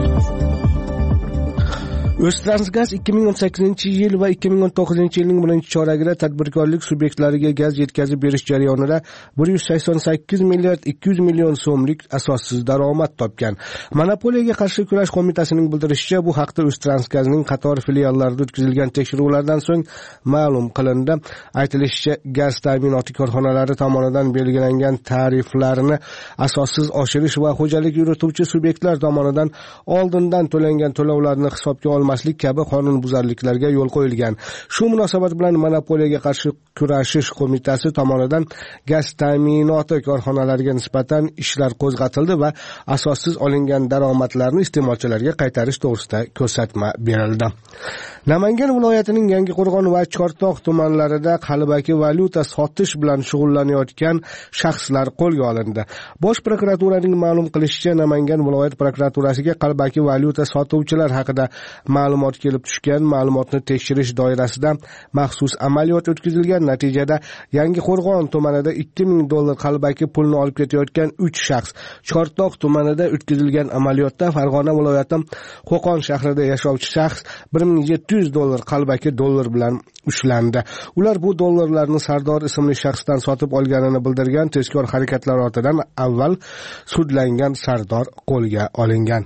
O'ztransgaz ikki ming o'n sakkizinchi yil va ikki ming o'n to'qqizinchi yilning birinchi choragida tadbirkorlik subyektlariga gaz yetkazib berish jarayonida bir yuz sakson sakkiz milliard ikki yuz million so'mlik asossiz daromad topgan. Monopoliyaga qarshi kurash qo'mitasining bildirishicha, bu haqda O'ztransgazning qator filiallarida o'tkazilgan tekshiruvlardan so'ng ma'lum qilindi. Aytilishicha, gaz ta'minoti korxonalari tomonidan belgilangan tariflarni asossiz oshirish va xo'jalik yurituvchi subyektlar tomonidan oldindan to'langan to'lovlarni hisobga olmaslik kabi qonunbuzarliklarga yo'l qo'yilgan. Shu munosabat bilan Monopoliyaga qarshi kurashish qo'mitasi tomonidan gaz ta'minoti korxonalariga nisbatan ishlar qo'zg'atildi va asossiz olingan daromadlarni iste'molchilarga qaytarish to'g'risida ko'rsatma berildi. Namangan viloyatining Yangiqo'rg'on va Chortoq tumanlarida qalbaki valyuta sotish bilan shug'ullanayotgan shaxslar qo'lga olindi. Bosh prokuraturaning ma'lum qilishicha, Namangan viloyat prokuraturasiga qalbaki valyuta sotuvchilar haqida ma'lumot kelib tushgan. Ma'lumotni tekshirish doirasida maxsus amaliyot o'tkazilgan. Natijada Yangiqo'rg'on tumanida ikki ming dollar qalbaki pulni olib ketayotgan uch shaxs, Chortoq tumanida o'tkazilgan amaliyotda Farg'ona viloyati Qo'qon shahrida yashovchi shaxs bir ming yetti yuz dollar qalbaki dollar bilan ushlandi. Ular bu dollarlarni Sardor ismli shaxsdan sotib olganini bildirgan. Tezkor harakatlar ortidan avval sudlangan Sardor qo'lga olingan.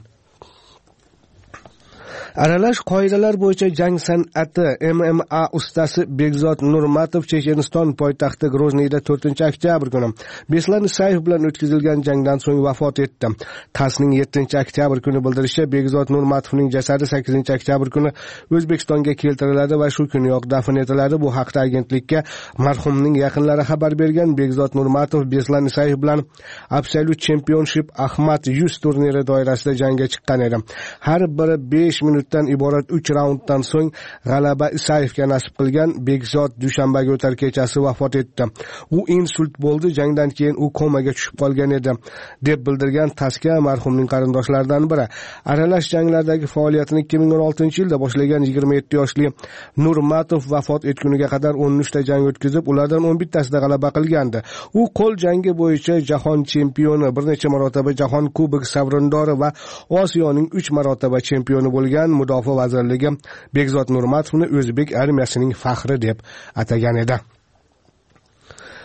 Aralash qoidalar bo'yicha jang san'ati M M A ustasi Begzod Nurmatov Checheniston poytaxti Grozniyda to'rtinchi oktyabr kuni Beslan Isayev bilan o'tkazilgan jangdan so'ng vafot etdi. TASSning yettinchi oktyabr kuni bildirishicha, Begzod Nurmatovning jasadi sakkizinchi oktyabr kuni O'zbekistonga keltiriladi va shu kuniyoq dafn etiladi. Bu haqda agentlikka marhumning yaqinlari xabar bergan. Begzod Nurmatov Beslan Isayev bilan Absolute Championship Ahmad yuz turniri doirasida jangga chiqqan edi. Har biri besh minut dan iborat uch raunddan so'ng g'alaba Isayevga nasib qilgan. Begzod dushanbaga o'tar kechasi vafot etdi. U insult bo'ldi. Jangdan keyin u komaga tushib qolgan edi, deb bildirgan TASSga marhumning qarindoshlaridan biri. Aralash janglardagi faoliyatini ikki ming o'n oltinchi yilda boshlagan yigirma yetti yoshli Nurmatov vafot etguniga qadar o'n uchta jang o'tkazib, ulardan o'n bittasida g'alaba qilgandi. U qo'l jangi bo'yicha jahon chempioni, bir necha marotaba jahon kubok sovrindori va Osiyoning uch marotaba chempioni bo'lgan. Mudofaa vazirligi Begzod Nurmatovni o'zbek armiyasining faxri deb atagan edi.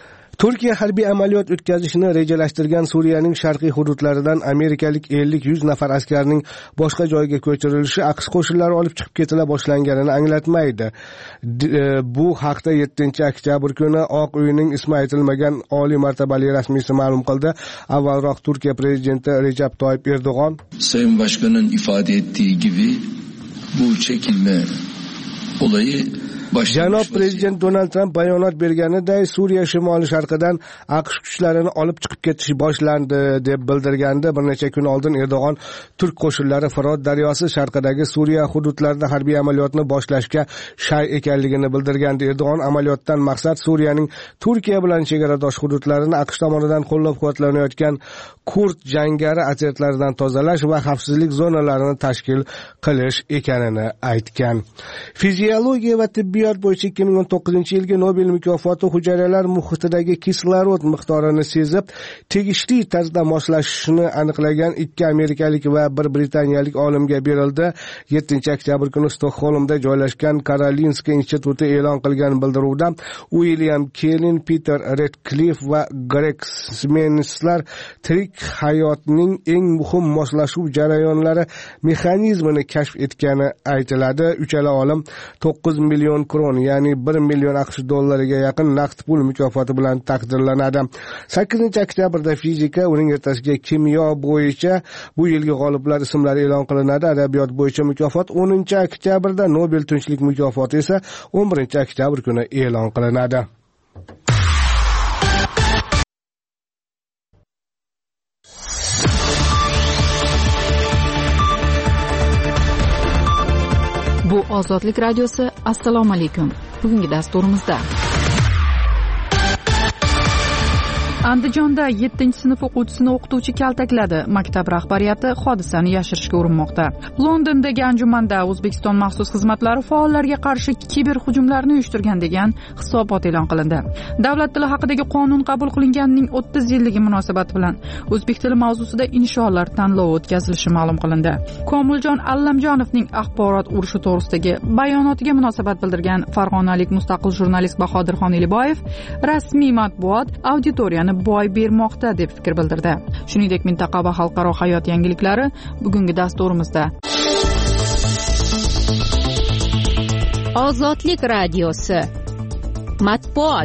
Turkiya harbiy amaliyot o'tkazishni rejalashtirgan Suriyaning sharqiy hududlaridan amerikalik ellik yuz nafar askarning boshqa joyga ko'chirilishi AQSh qo'shinlari olib chiqib ketila boshlanganini anglatmaydi. Bu haqda yettinchi oktyabr kuni Oq uyning ismi aytilmagan oliy martabali rasmiysi ma'lum qildi. Avvalroq Turkiya prezidenti Recep Tayyip Erdo'g'on Sayın Başkan'ın ifade ettiği gibi bu çekilme olayı Janob prezident Donald Trump bayonot berganiday Suriya shimoli sharqidan AQSh kuchlarini olib chiqib ketish boshlandi deb bildirgandi. Bir necha kun oldin Erdo'g'on turk qo'shinlari Firot daryosi sharqidagi Suriya hududlarida harbiy amaliyotni boshlashga shay ekanligini bildirgandi. Erdo'g'on amaliyotdan maqsad Suriyaning Turkiya bilan chegaradosh hududlarini AQSh tomonidan qo'llab-quvvatlanayotgan kurd jangari otryadlaridan tozalash va xavfsizlik zonalarini tashkil qilish ekanini aytgan. Fiziologiya va tibbiyot bo'yicha ikki ming o'n to'qqizinchi yilgi Nobel mukofoti hujayralar muhitidagi kislorod miqdorini sezib, tegishli tarzda moslashishini aniqlagan ikki amerikalik va bir britaniyalik olimga berildi. yettinchi oktyabr kuni Stokgolmda joylashgan Karolinska instituti e'lon qilgan bildiruvda William Kellin, Peter Redcliffe va Greg Smenslar tirik hayotning eng muhim moslashuv jarayonlari mexanizmini kashf etgani aytiladi. Uchala olim to'qqiz million kron, ya'ni bir million AQSh dollariga yaqin naqd pul mukofoti bilan taqdirlanadi. sakkizinchi oktyabrda fizika, uning ertasiga kimyo bo'yicha bu yilgi g'oliblar ismlari e'lon qilinadi. Adabiyot bo'yicha mukofot o'ninchi oktyabrda, Nobel tinchlik mukofoti esa o'n birinchi oktyabr kuni e'lon qilinadi. Bu Ozodlik radiosi. Assalomu alaykum. Bugungi dasturimizda Andijonda yettinchi sinf o'quvchisini o'qituvchi kaltakladi. Maktab rahbariyati hodisani yashirishga urinmoqda. Londondagi anjumanda O'zbekiston maxsus xizmatlari faollarga qarshi kiber hujumlarni uyushtirgan degan hisobot e'lon qilindi. Davlat tili haqidagi qonun qabul qilinganining o'ttiz yilligi munosabati bilan o'zbek tili mavzusida insholar tanlovi o'tkazilishi ma'lum qilindi. Komiljon Allamjonovning axborot urushi to'g'risidagi bayonotiga munosabat bildirgan farg'onalik mustaqil jurnalist Bahodirxon Eliboyev rasmiy matbuot auditoriyani boy bermoqda deb fikr bildirdi. Shuningdek, mintaqa va xalqaro hayot yangiliklari bugungi dasturimizda. Ozodlik radiosi. Matbuot.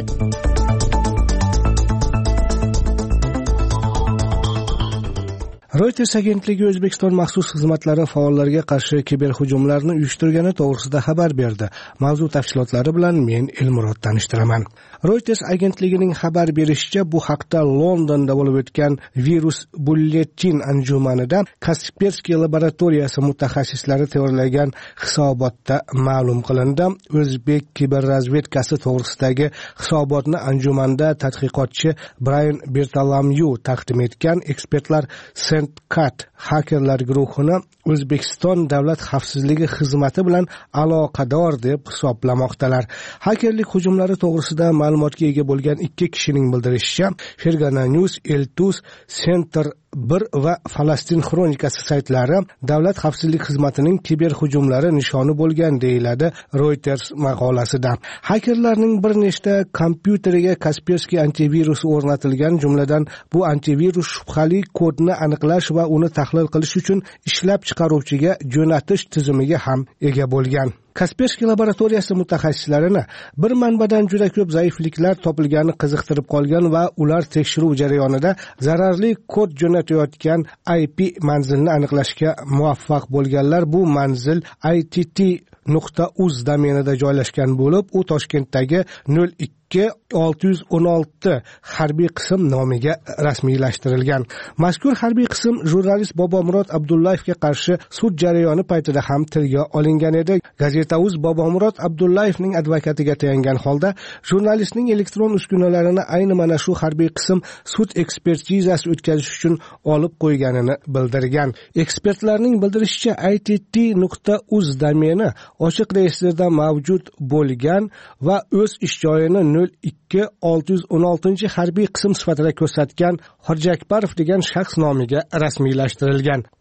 Reuters agentligi O'zbekiston maxsus xizmatlari faollarga qarshi kiberhujumlarni uyushtirgani to'g'risida xabar berdi. Mavzu tafsilotlari bilan men Elmurod tanishtiraman. Reuters agentligining xabar berishicha, bu haqda Londonda bo'lib o'tgan Virus Bulletin anjumanida Kaspersky laboratoriyasi mutaxassislari tayyorlagan hisobotda ma'lum qilindi. O'zbek kiberrazvedkasi to'g'risidagi hisobotni anjumanda tadqiqotchi Brian Bertalamyu taqdim etgan. Ekspertlar Sendkat hakerlar guruhini O'zbekiston davlat xavfsizligi xizmati bilan aloqador deb hisoblamoqdalar. Hakerlik hujumlari to'g'risida ma'lumotga ega bo'lgan ikki kishining bildirishicha, Fergana News, Eltus, Center bir va Falastin xronikasi saytlari davlat xavfsizlik xizmatining kiber hujumlari nishoni bo'lgan deyiladi Reuters maqolasida. Hakerlarning bir nechta kompyuteriga Kaspersky antivirusi o'rnatilgan, jumladan bu antivirus shubhali kodni aniqlash va uni tahlil qilish uchun ishlab chiqaruvchiga jo'natish tizimiga ham ega bo'lgan. Kaspersky laboratoriyasi mutaxassislarini bir manbadan juda ko'p zaifliklar topilgani qiziqtirib qolgan va ular tekshiruv jarayonida zararli kod jo'natayotgan I P manzilni aniqlashga muvaffaq bo'lganlar. Bu manzil I T T nuqta uz domenida joylashgan bo'lib, u Toshkentdagi nol ikki olti yuz o'n olti harbiy qism nomiga rasmiylashtirilgan. Mazkur harbiy qism jurnalist Bobomurod Abdullayevga qarshi sud jarayoni paytida ham tilga olingan edi. Gazeta.uz Bobomurod Abdullayevning advokatiga tayangan holda jurnalistning elektron uskunalarini ayni mana shu harbiy qism sud ekspertizasi o'tkazish uchun olib qo'yganini bildirgan. Ekspertlarning bildirishicha, I T T nuqta uz domeni ochiq reyestrda mavjud bo'lgan va o'z ish joyini nol ikki olti yuz o'n olti harbiy qism sifatida ko'rsatgan Hojiakbarov degan shaxs nomiga rasmiylashtirilgan.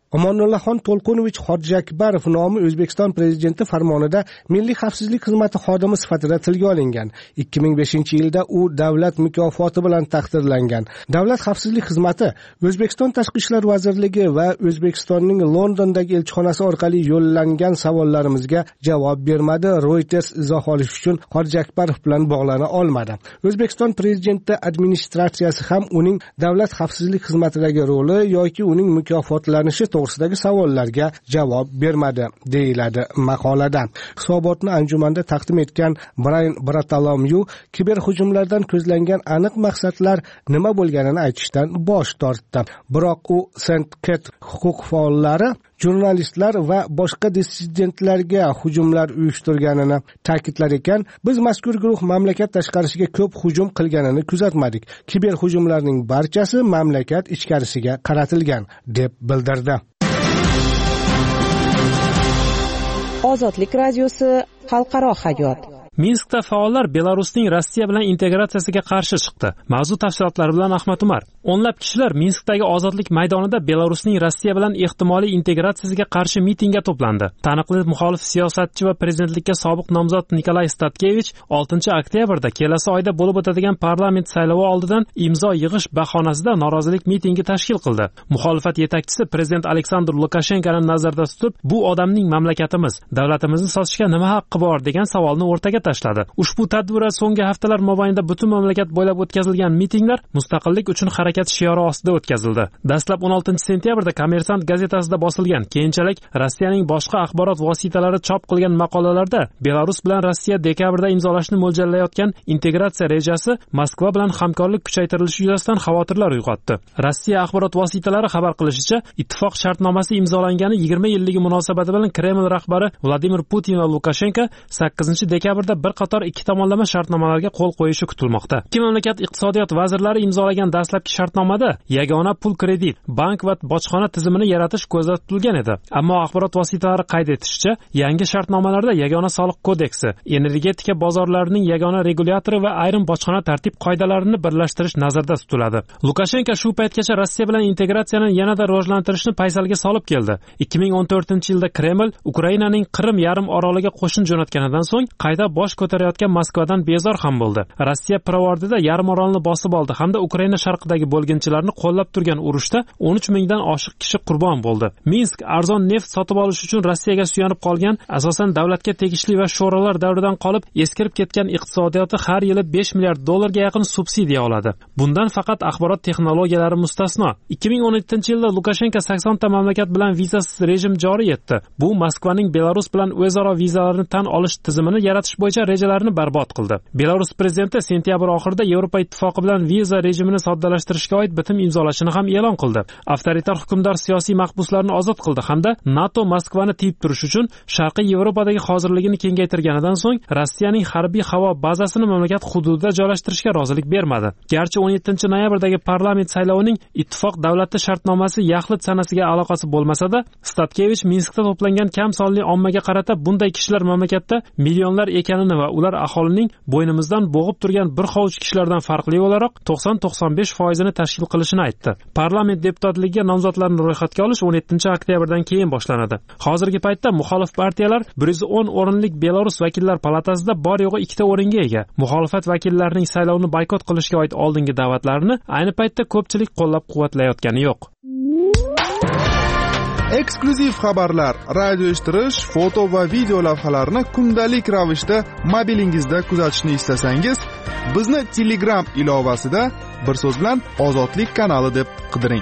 Omonullaxon To'lqinovich Hojiakbarov nomi O'zbekiston prezidenti farmonida Milliy xavfsizlik xizmati xodimi sifatida tilga olingan. ikki ming beshinchi yilda u davlat mukofoti bilan taqdirlangan. Davlat xavfsizlik xizmati O'zbekiston Tashqi ishlar vazirligi va O'zbekistonning Londondagi elchixonasi orqali yo'llangan savollarimizga javob bermadi. Reuters izoh olish uchun Hojiakbarov bilan bog'lana olmadi. O'zbekiston prezidenti administratsiyasi ham uning davlat xavfsizlik xizmatidagi roli yoki uning mukofotlanishi to'g'risidagi savollarga javob bermadi, deyiladi maqolada. Hisobotni anjumanda taqdim etgan Brian Bartolomeu kiberhujumlardan ko'zlangan aniq maqsadlar nima bo'lganini aytishdan bosh tortdi. Biroq u Saint-Cat huquq faollari, jurnalistlar va boshqa dissidentlarga hujumlar uyushtirganini ta'kidlar ekan, biz mazkur guruh mamlakat tashqarisiga ko'p hujum qilganini kuzatmadik. Kiberhujumlarning barchasi mamlakat ichkarisiga qaratilgan, deb bildirdi. Ozodlik radiosi xalqaro hayot. Minskda faollar Belarusning Rossiya bilan integratsiyasiga qarshi chiqdi. Mavzu tafsilotlari bilan Ahmad Umar. O'nlab kishilar Minskdagi Ozodlik maydonida Belarusning Rossiya bilan ehtimoliy integratsiyasiga qarshi mitingga to'plandi. Taniqli muxolif siyosatchi va prezidentlikka sobiq nomzod Nikolay Statkevich oltinchi oktyabrda kelasi oyda bo'lib o'tadigan parlament saylovi oldidan imzo yig'ish bahonasida norozilik mitingi tashkil qildi. Muxolifat yetakchisi prezident Aleksandr Lukashenkoni nazarda tutib, bu odamning mamlakatimiz, davlatimizni sotishga nima haqqi bor degan savolni o'rtaga tashladi. Ushbu tadbir so'nggi haftalar mobaynida butun mamlakat bo'ylab o'tkazilgan mitinglar mustaqillik uchun harakat shiori ostida o'tkazildi. Dastlab o'n oltinchi sentyabrda Kommersant gazetasida bosilgan, keyinchalik Rossiyaning boshqa axborot vositalari chop qilgan maqolalarda Belarus bilan Rossiya dekabrda imzolashni mo'ljallayotgan integratsiya rejasi Moskva bilan hamkorlik kuchaytirilishi yuzasidan xavotirlar uyg'otdi. Rossiya axborot vositalari xabar qilishicha, ittifoq shartnomasi imzolangani yigirma yilligi munosabati bilan Kreml rahbari Vladimir Putin va Lukashenko sakkizinchi dekabrda bir qator ikki tomonlama shartnomalarga qo'l qo'yishi kutilmoqda. Ikki mamlakat iqtisodiyot vazirlari imzolagan dastlabki shartnomada yagona pul kredit, bank va bojxona tizimini yaratish ko'zda tutilgan edi. Ammo axborot vositalari qayd etishicha, yangi shartnomalarda yagona soliq kodeksi, energetika bozorlarining yagona regulyatori va ayrim bojxona tartib qoidalarini birlashtirish nazarda tutiladi. Lukashenko shu paytgacha Rossiya bilan integratsiyani yanada rivojlantirishni paysalga solib keldi. ikki ming o'n to'rtinchi yilda Kreml Ukrainaning Qrim yarim oroliga qo'shin jo'natganidan so'ng qayta bosh ko'tarayotgan Moskvadan bezor ham bo'ldi. Rossiya pirovardida yarim orolni bosib oldi hamda Ukraina sharqidagi bo'lginchilarni qo'llab turgan urushda o'n uch mingdan oshiq kishi qurbon bo'ldi. Minsk arzon neft sotib olish uchun Rossiyaga suyanib qolgan, asosan davlatga tegishli va sho'rolar davridan qolib eskirib ketgan iqtisodiyoti har yili besh milliard dollarga yaqin subsidiya oladi. Bundan faqat axborot texnologiyalari mustasno. ikki ming o'n yettinchi yilda Lukashenko sakson ta mamlakat bilan vizasiz rejim joriy etdi. Bu Moskvaning Belarus bilan o'zaro vizalarni tan olish tizimini yaratish bo'yicha rejalarini barbod qildi. Belarus prezidenti sentyabr oxirida Yevropa ittifoqi bilan viza rejimini soddalashtirishga oid bitim imzolashini ham e'lon qildi. Avtoritar hukmdor siyosiy mahbuslarni ozod qildi hamda NATO Moskvani tiyib turish uchun Sharqiy Yevropadagi hozirligini kengaytirganidan so'ng Rossiyaning harbiy havo bazasini mamlakat hududida joylashtirishga rozilik bermadi. Garchi o'n yettinchi noyabrdagi parlament saylovining ittifoq davlati shartnomasi yaxlit sanasiga aloqasi bo'lmasa-da, Statkevich Minskda to'plangan kam sonli ommaga qarata bunday kishilar mamlakatda millionlar ekanini va ular aholining bo'ynimizdan bo'g'ib turgan bir hovuch kishilardan farqli o'laroq to'qson to'qson besh foizini tashkil qilishini aytdi. Parlament deputatligiga nomzodlarni ro'yxatga olish o'n yettinchi oktyabrdan keyin boshlanadi. Hozirgi paytda muxolif partiyalar bir yuz o'n o'rinlik Belarus vakillar palatasida bor yo'g'i ikkita o'ringa ega. Muxolifat vakillarining saylovni boykot qilishga oid oldingi da'vatlarini ayni paytda ko'pchilik qo'llab-quvvatlayotgani yo'q. Eksklyuziv xabarlar, radio eshittirish, foto va video lavhalarni kundalik ravishda mobilingizda kuzatishni istasangiz, bizni Telegram ilovasida bir so'z bilan Ozodlik kanali deb qidiring.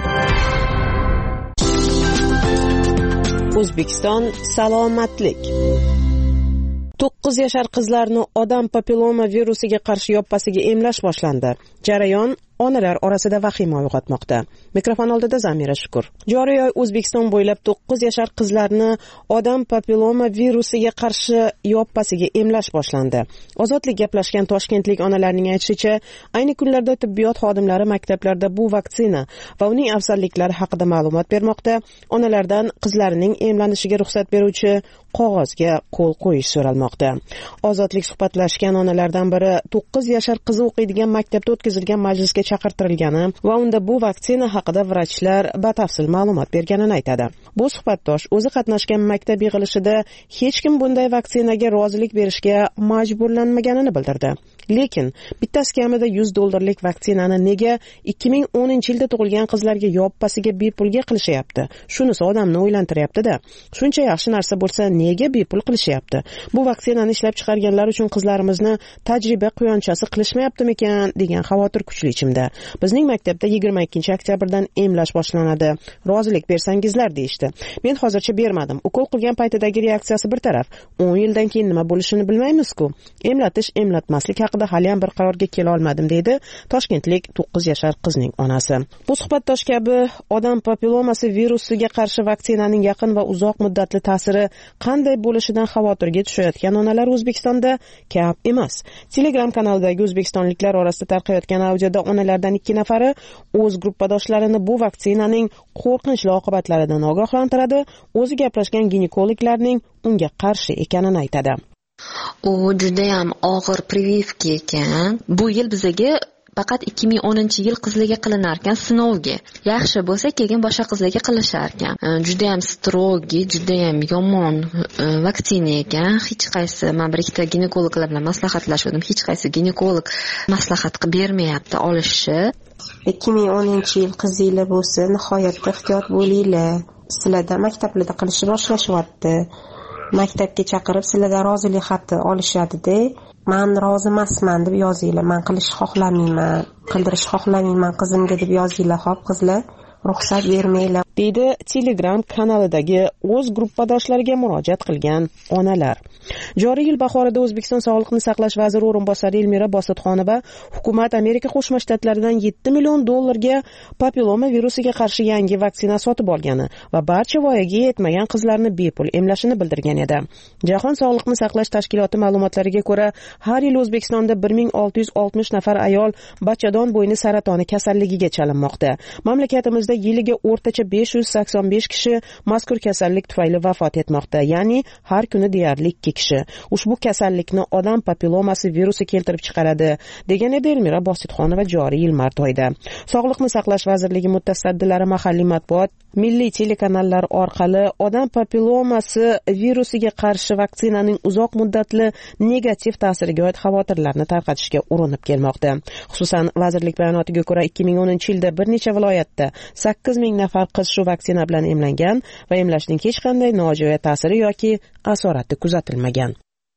O'zbekiston salomatlik. to'qqiz yashar qizlarni odam papilloma virusiga qarshi yoppasiga emlash boshlandi. Jarayon onalar orasida vahima uyg'otmoqda. Mikrofon oldida Zamira Shukur. Joriy oy O'zbekiston bo'ylab to'qqiz yashar qizlarni odam papilloma virusiga qarshi yoppasiga emlash boshlandi. Ozodlik gaplashgan toshkentlik onalarning aytishicha, ayni kunlarda tibbiyot xodimlari maktablarda bu vaksina va uning afzalliklari haqida ma'lumot bermoqda. Onalardan qizlarining emlanishiga ruxsat beruvchi qog'ozga qo'l qo'yish so'ralmoqda. Ozodlik suhbatlashgan onalardan biri to'qqiz yashar qizi o'qiydigan maktabda o'tkazilgan majlisga chaqirtirilgani va unda bu vaksina haqida vrachlar batafsil ma'lumot berganini aytadi. Bu suhbatdosh o'zi qatnashgan maktab yig'ilishida hech kim bunday vaksinaga rozilik berishga majburlanmaganini bildirdi. Lekin bittasi kamida yuz dollarlik vaksinani nega ikki ming o'ninchi yilda tug'ilgan qizlarga yoppasiga bepulga qilishyapti? Shunisi odamni o'ylantiryapti-da. Shuncha yaxshi narsa bo'lsa, nega bepul qilishyapti? Bu vaksinani ishlab chiqarganlar uchun qizlarimizni tajriba quyonchasi qilishmayaptimikan degan xavotir kuchli ichimda. Bizning maktabda yigirma ikkinchi oktyabrdan emlash boshlanadi. Rozilik bersangizlar deyishdi. Men hozircha bermadim. Ukol qilgan paytidagi reaksiyasi bir taraf. o'n yildan keyin nima bo'lishini bilmaymiz-ku. Emlatish, emlatmaslik haqida hali ham bir qarorga kela olmadim deydi toshkentlik to'qqiz yashar qizning onasi. Bu suhbatdosh kabi odam papillomasi virusiga qarshi vaksinaning yaqin va uzoq muddatli ta'siri qanday bo'lishidan xavotirga tushayotgan onalar O'zbekistonda kam emas. Telegram kanalidagi o'zbekistonliklar orasida tarqayotgan audioda onalardan ikki nafari o'z gruppadoshlarini bu vaksinaning qo'rqinchli oqibatlaridan ogohlantiradi, o'zi gaplashgan ginekologlarning unga qarshi ekanini aytadi. U juda ham og'ir прививка ekan. Bu yil bizaga faqat ikki ming o'ninchi yil qizlarga qilinar ekan sinovga. Yaxshi bo'lsa keyin boshqa qizlarga qilishar ekan. Juda ham strogi, juda ham yomon vaksina ekan. Hech qaysi men bir ikkita ginekologlar bilan maslahatlashdim. Hech qaysi ginekolog maslahat qilib bermayapti olishni. ikki ming o'ninchi yil qizinglar bo'lsa, nihoyatda ehtiyot bo'linglar. Sizlarda maktablarda qilishni boshlashyapti. Maktabga chaqirib sizlardan rozilik xati olishadi-da. Men rozi emasman deb yozinglar. Men qilish xohlamayman, qildirish xohlamayman qizimga deb yozinglar. Xo'p qizlar, ruxsat bermanglar, deydi Telegram kanalidagi o'z gruppadoshlariga murojaat qilgan onalar. Joriy yil bahorida O'zbekiston Sog'liqni saqlash vaziri o'rinbosari Elmira Bositxonova hukumat Amerika Qo'shma Shtatlaridan yetti million dollarga papilloma virusiga qarshi yangi vaksina sotib olgani va barcha voyaga yetmagan qizlarni bepul emlashini bildirgan edi. Jahon Sog'liqni saqlash tashkiloti ma'lumotlariga ko'ra, har yil O'zbekistonda bir ming olti yuz oltmish nafar ayol bachadon bo'yni saratoni kasalligiga chalinmoqda. Mamlakatimizda yiliga o'rtacha besh yuz sakson besh kishi mazkur kasallik tufayli vafot etmoqda, ya'ni har kuni deyarli ikki kishi. Ushbu kasallikni odam papillomasi virusi keltirib chiqaradi, degan edi Elmira Bositxonova joriy yil mart oyida. Sog'liqni saqlash vazirligi mutasaddilari mahalliy matbuot, milliy telekanallar orqali odam papillomasi virusiga qarshi vaksinaning uzoq muddatli negativ ta'siriga oid xavotirlarni tarqatishga urinib kelmoqda. Xususan, vazirlik bayonotiga ko'ra ikki ming o'ninchi yilda bir necha viloyatda sakkiz ming nafar qiz shu vaksina bilan emlangan va emlashning hech qanday nojo'ya ta'siri yoki asorati kuzatilmagan.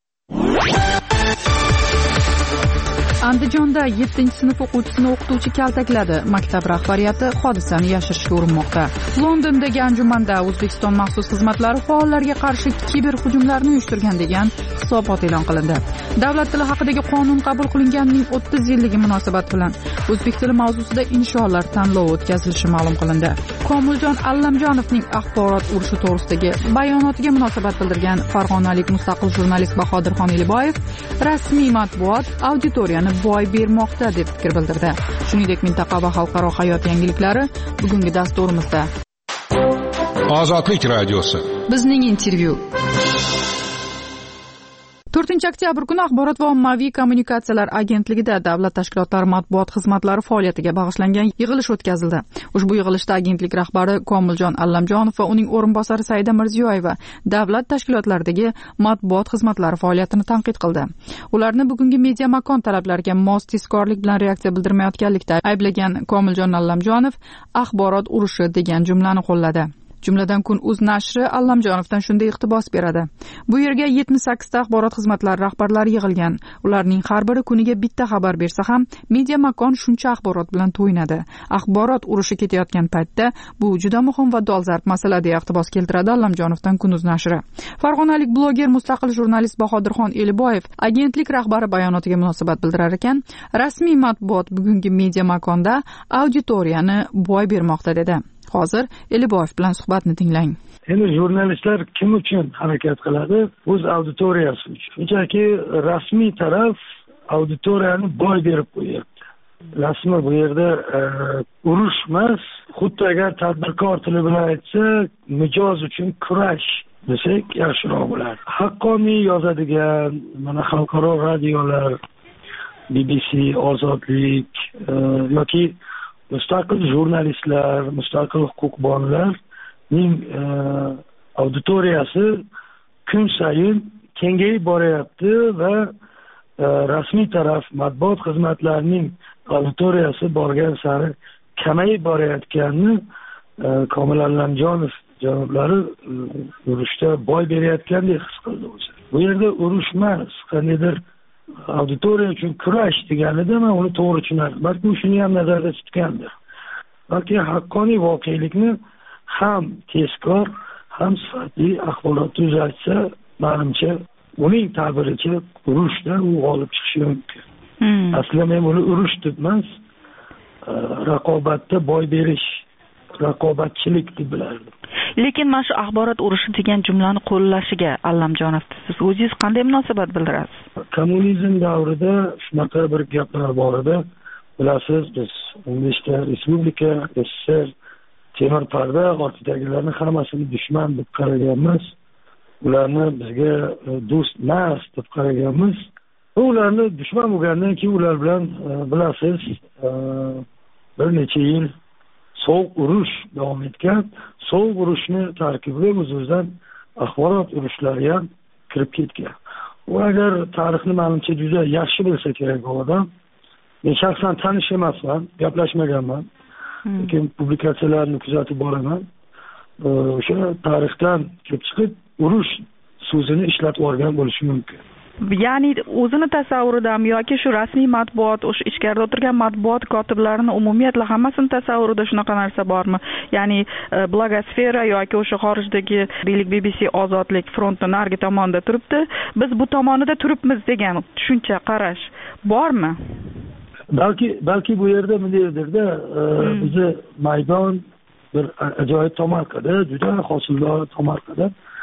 Andijonda yettinchi sinf o'quvchisini o'qituvchi kaltakladi. Maktab rahbariyati hodisani yashirishga urinmoqda. Londondagi anjumanda O'zbekiston maxsus xizmatlari faollarga qarshi kiber hujumlarni uyushtirgan degan hisobot e'lon qilindi. Davlat tili haqidagi qonun qabul qilinganining o'ttiz yilligi munosabati bilan o'zbek tili mavzusida insholar tanlovi o'tkazilishi ma'lum qilindi. Komiljon Allamjonovning axborot urushi to'g'risidagi bayonotiga munosabat bildirgan farg'onalik mustaqil jurnalist Bahodirxon Eliboyev rasmiy matbuot auditoriyani boy bermoqda deb fikr bildirdi. Shuningdek, mintaqa va xalqaro hayot yangiliklari bugungi dasturimizda. Ozodlik radiosi. Bizning intervyu. to'rtinchi oktyabr kuni Axborot va ommaviy kommunikatsiyalar agentligida davlat tashkilotlari matbuot xizmatlari faoliyatiga bag'ishlangan yig'ilish o'tkazildi. Ushbu yig'ilishda agentlik rahbari Komiljon Allamjonov va uning o'rinbosari Saida Mirziyoyeva davlat tashkilotlaridagi matbuot xizmatlari faoliyatini tanqid qildi. Ularni bugungi media makon talablariga mos tezkorlik bilan reaksiya bildirmayotganlikda ayblagan Komiljon Allamjonov axborot urushi degan jumlani qo'lladi. Jumladan Kun uz nashri Allamjonovdan shunday iqtibos beradi. Bu yerga yetmish sakkizta axborot xizmatlari rahbarlari yig'ilgan. Ularning har biri kuniga bitta xabar bersa ham, media makon shuncha axborot bilan to'yinadi. Axborot urushi ketayotgan paytda bu juda muhim va dolzarb masala deya iqtibos keltiradi Allamjonovdan Kun uz nashri. Farg'onalik bloger mustaqil jurnalist Bahodirxon Eliboyev agentlik rahbari bayonotiga munosabat bildirar ekan, rasmiy matbuot bugungi media makonda auditoriyani boy bermoqda dedi. Hozir Eliboyev bilan suhbatni tinglang. Endi jurnalistlar kim uchun harakat qiladi? O'z auditoriyasi uchun. Shunchaki rasmiy taraf auditoriyani boy berib qo'yapti. Rasmi bu yerda e, urush emas, xuddi agar tadbirkor tili bilan aytsa, mijoz uchun kurash desak yaxshiroq bo'lardi. Haqqoniy yozadigan mana xalqaro radiolar, B B C, Ozodlik yoki mustaqil jurnalistlar, mustaqil huquqbonlarning auditoriyasi kun sayin kengayib boryapti va rasmiy taraf matbuot xizmatlarining auditoriyasi borgan sari kamayib borayotganini Komil Allamjonov janoblari urushda boy berayotgandek his qildi o'zi. Bu yerda urush emas, qandaydir auditoriya uchun kurash deganida men uni to'g'ri tushunardim. Balki shuni ham nazarda tutgandir. Balki haqqoniy voqelikni ham tezkor, ham sifatli axborotni uzatsa, menimcha uning ta'biricha urushdan u g'olib chiqishi mumkin. Hmm. Aslida men buni urush deb emas, raqobatda boy berish, raqobatchilik deb bilardim. Lekin mana shu axborot urushi degan jumlani qo'llashiga Allamjonov siz o'zingiz qanday munosabat bildirasiz? Kommunizm davrida shunaqa bir gaplar bor edi. Bilasiz, biz o'n beshta respublika, S S R, temir parda ortidagilarni hammasini dushman deb qaraganmiz. Ularni bizga do'st emas deb qaraganmiz. Ularni dushman bo'lgandan keyin ular bilan bilasiz, bir necha yil sovuq urush davom etgan. Sovuq urushni tarkibiga o'z-o'zidan axborot urushlari ham kirib ketgan. U agar tarixni menimcha juda yaxshi bilsa kerak bu odam. Men shaxsan tanish emasman, gaplashmaganman. Lekin publikatsiyalarni kuzatib boraman. O'sha tarixdan kelib chiqib urush so'zini ishlatib olgan bo'lishi mumkin. Ya'ni o'zini tasavvuridan yoki shu rasmiy matbuot, o'sha ichkarida o'tirgan matbuot kotiblarini umumiyatla hammasini tasavvurida shunaqa narsa bormi? Ya'ni blogosfera yoki o'sha xorijdagi deylik B B C Ozodlik frontni narigi tomonda turibdi, biz bu tomonida turibmiz degan tushuncha, qarash bormi? Balki balki bu yerda bunday-da bizi maydon bir ajoyib tomorqada, juda hosildor tomorqada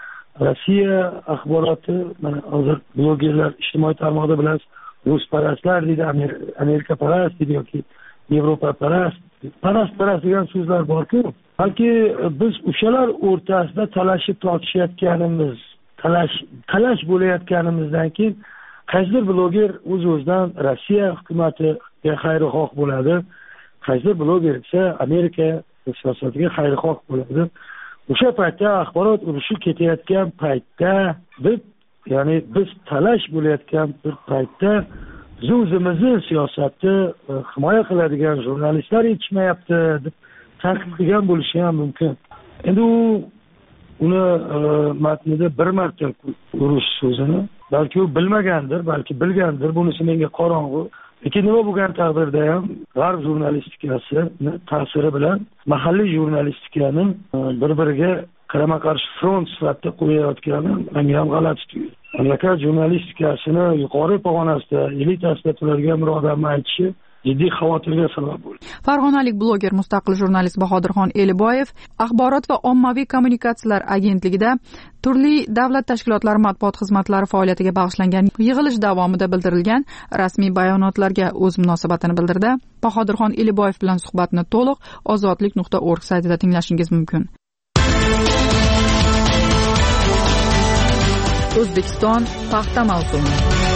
Rossiya axboroti, mana hozir blogerlar ijtimoiy tarmoqda bilasiz, rusparastlar deydi, Amerika parast deydi yoki Yevropa parast, parast parast degan so'zlar bor-ku. Balki biz o'shalar o'rtasida talashib tortishayotganimiz, talash talash bo'layotganimizdan keyin qaysidir bloger o'z-o'zidan Rossiya hukumatiga xayrixoh bo'ladi, qaysidir bloger esa Amerika siyosatiga xayrixoh bo'ladi. O'sha paytda axborot urushi ketayotgan paytda deb, ya'ni biz talash bo'layotgan bir paytda biz o'zimizni siyosatni himoya qiladigan jurnalistlar yetishmayapti deb tanqid qilgan bo'lishi ham mumkin. Endi u uni matnida bir marta urush so'zini balki u bilmagandir, balki bilgandir, bunisi menga qorong'u. Lekin nima bo'lgan taqdirda ham g'arb jurnalistikasini ta'siri bilan mahalliy jurnalistikani bir-biriga qarama-qarshi front sifatida qo'yayotgani menga ham g'alati tuyuldi. Mamlakat jurnalistikasini yuqori pog'onasida, elitasida turadigan bir odamning aytishi jiddiy xavotirga sabab bo'ldi. Farg'onalik bloger, mustaqil jurnalist Bahodirxon Eliboyev Axborot va ommaviy kommunikatsiyalar agentligida turli davlat tashkilotlari matbuot xizmatlari faoliyatiga bag'ishlangan yig'ilish davomida bildirilgan rasmiy bayonotlarga o'z munosabatini bildirdi. Bahodirxon Eliboyev bilan suhbatni to'liq ozodlik nuqta org saytida tinglashingiz mumkin. O'zbekiston paxta mavsumi.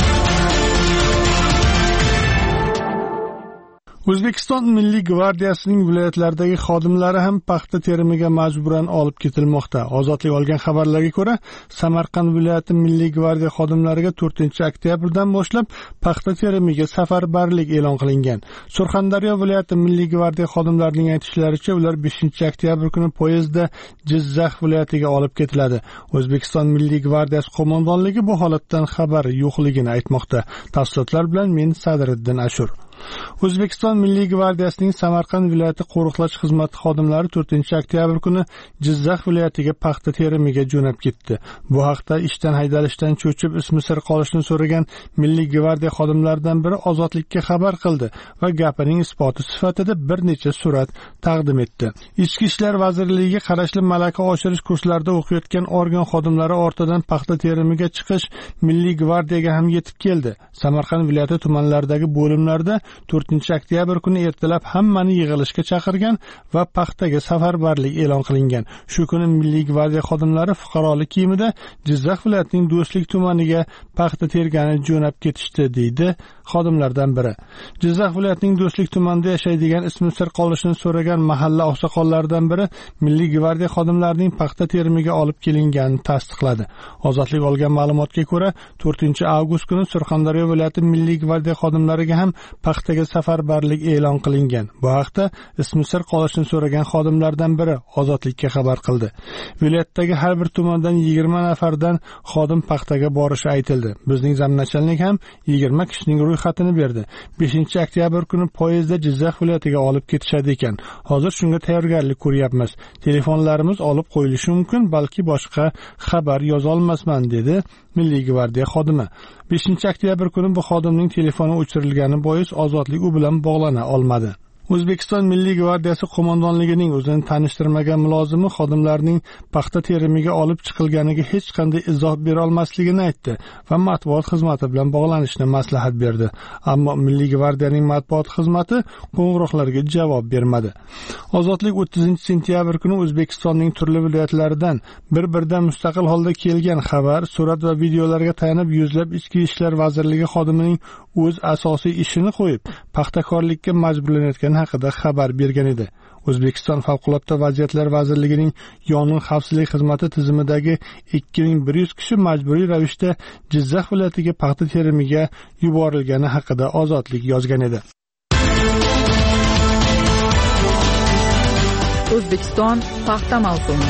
O'zbekiston Milliy gvardiyasining viloyatlardagi xodimlari ham paxta terimiga majburan olib ketilmoqda. Ozodlik olgan xabarlarga ko'ra, Samarqand viloyati Milliy gvardiya xodimlariga to'rtinchi oktyabrdan boshlab paxta terimiga safarbarlik e'lon qilingan. Surxondaryo viloyati Milliy gvardiya xodimlarining aytishlaricha, ular beshinchi oktyabr kuni poyezdda Jizzax viloyatiga olib ketiladi. O'zbekiston Milliy gvardiyasi qo'mondonligi bu holatdan xabar yo'qligini aytmoqda. Tafsilotlar bilan men Sadriddin Ashur. O'zbekiston Milliy gvardiyasining Samarqand viloyati qo'riqlash xizmati xodimlari to'rtinchi oktyabr kuni Jizzax viloyatiga paxta terimiga jo'nab ketdi. Bu haqda ishdan haydalishdan cho'chib ismi sir qolishni so'ragan Milliy gvardiya xodimlaridan biri Ozodlikka xabar qildi va gapining isboti sifatida bir necha surat taqdim etdi. Ichki ishlar vazirligiga qarashli malaka oshirish kurslarida o'qiyotgan organ xodimlari ortidan paxta terimiga chiqish Milliy gvardiyaga ham yetib keldi. Samarqand viloyati tumanlaridagi bo'limlarda to'rtinchi oktyabr kuni ertalab hammani yig'ilishga chaqirgan va paxtaga safarbarlik e'lon qilingan. Shu kuni Milliy gvardiya xodimlari fuqarolik kiyimida Jizzax viloyatining Do'stlik tumaniga paxta tergani jo'nab ketishdi, deydi xodimlardan biri. Jizzax viloyatining Do'stlik tumanida yashaydigan ismi sir qolishini so'ragan mahalla oqsoqollaridan biri Milliy gvardiya xodimlarining paxta terimiga olib kelinganini tasdiqladi. Ozodlik olgan ma'lumotga ko'ra, to'rtinchi avgust kuni Surxondaryo viloyati Milliy gvardiya xodimlariga ham paxtaga safarbarlik e'lon qilingan. Bu haqda ismi sir qolishini so'ragan xodimlardan biri Ozodlikka xabar qildi. Viloyatdagi har bir tumandan yigirma nafardan xodim paxtaga borishi aytildi. Bizning zamnachalnik ham yigirma kishining ro'yxatini berdi. beshinchi oktyabr kuni poyezdda Jizzax viloyatiga olib ketishadi ekan. Hozir shunga tayyorgarlik ko'ryapmiz. Telefonlarimiz olib qo'yilishi mumkin, balki boshqa xabar yoza olmasman, dedi Milliy gvardiya xodimi. beshinchi oktyabr kuni bu xodimning telefoni o'chirilgani bois Ozodlik u bilan bog'lana olmadi. O'zbekiston Milliy gvardiyasi qo'mondonligining o'zini tanishtirmagan mulozimi xodimlarning paxta terimiga olib chiqilganiga hech qanday izoh bera olmasligini aytdi va matbuot xizmati bilan bog'lanishni maslahat berdi. Ammo Milliy gvardiyaning matbuot xizmati qo'ng'iroqlarga javob bermadi. Ozodlik o'ttizinchi sentyabr kuni O'zbekistonning turli viloyatlaridan bir-biridan mustaqil holda kelgan xabar, surat va videolarga tayanib yuzlab Ichki ishlar vazirligi xodimining o'z asosiy ishini qo'yib, paxtakorlikka majburlanayotgani haqida xabar bergan edi. O'zbekiston Favqulodda vaziyatlar vazirligining yong'in xavfsizlik xizmati tizimidagi ikki ming bir yuz kishi majburiy ravishda Jizzax viloyatiga paxta terimiga yuborilgani haqida Ozodlik yozgan edi. O'zbekiston paxta mavsumi.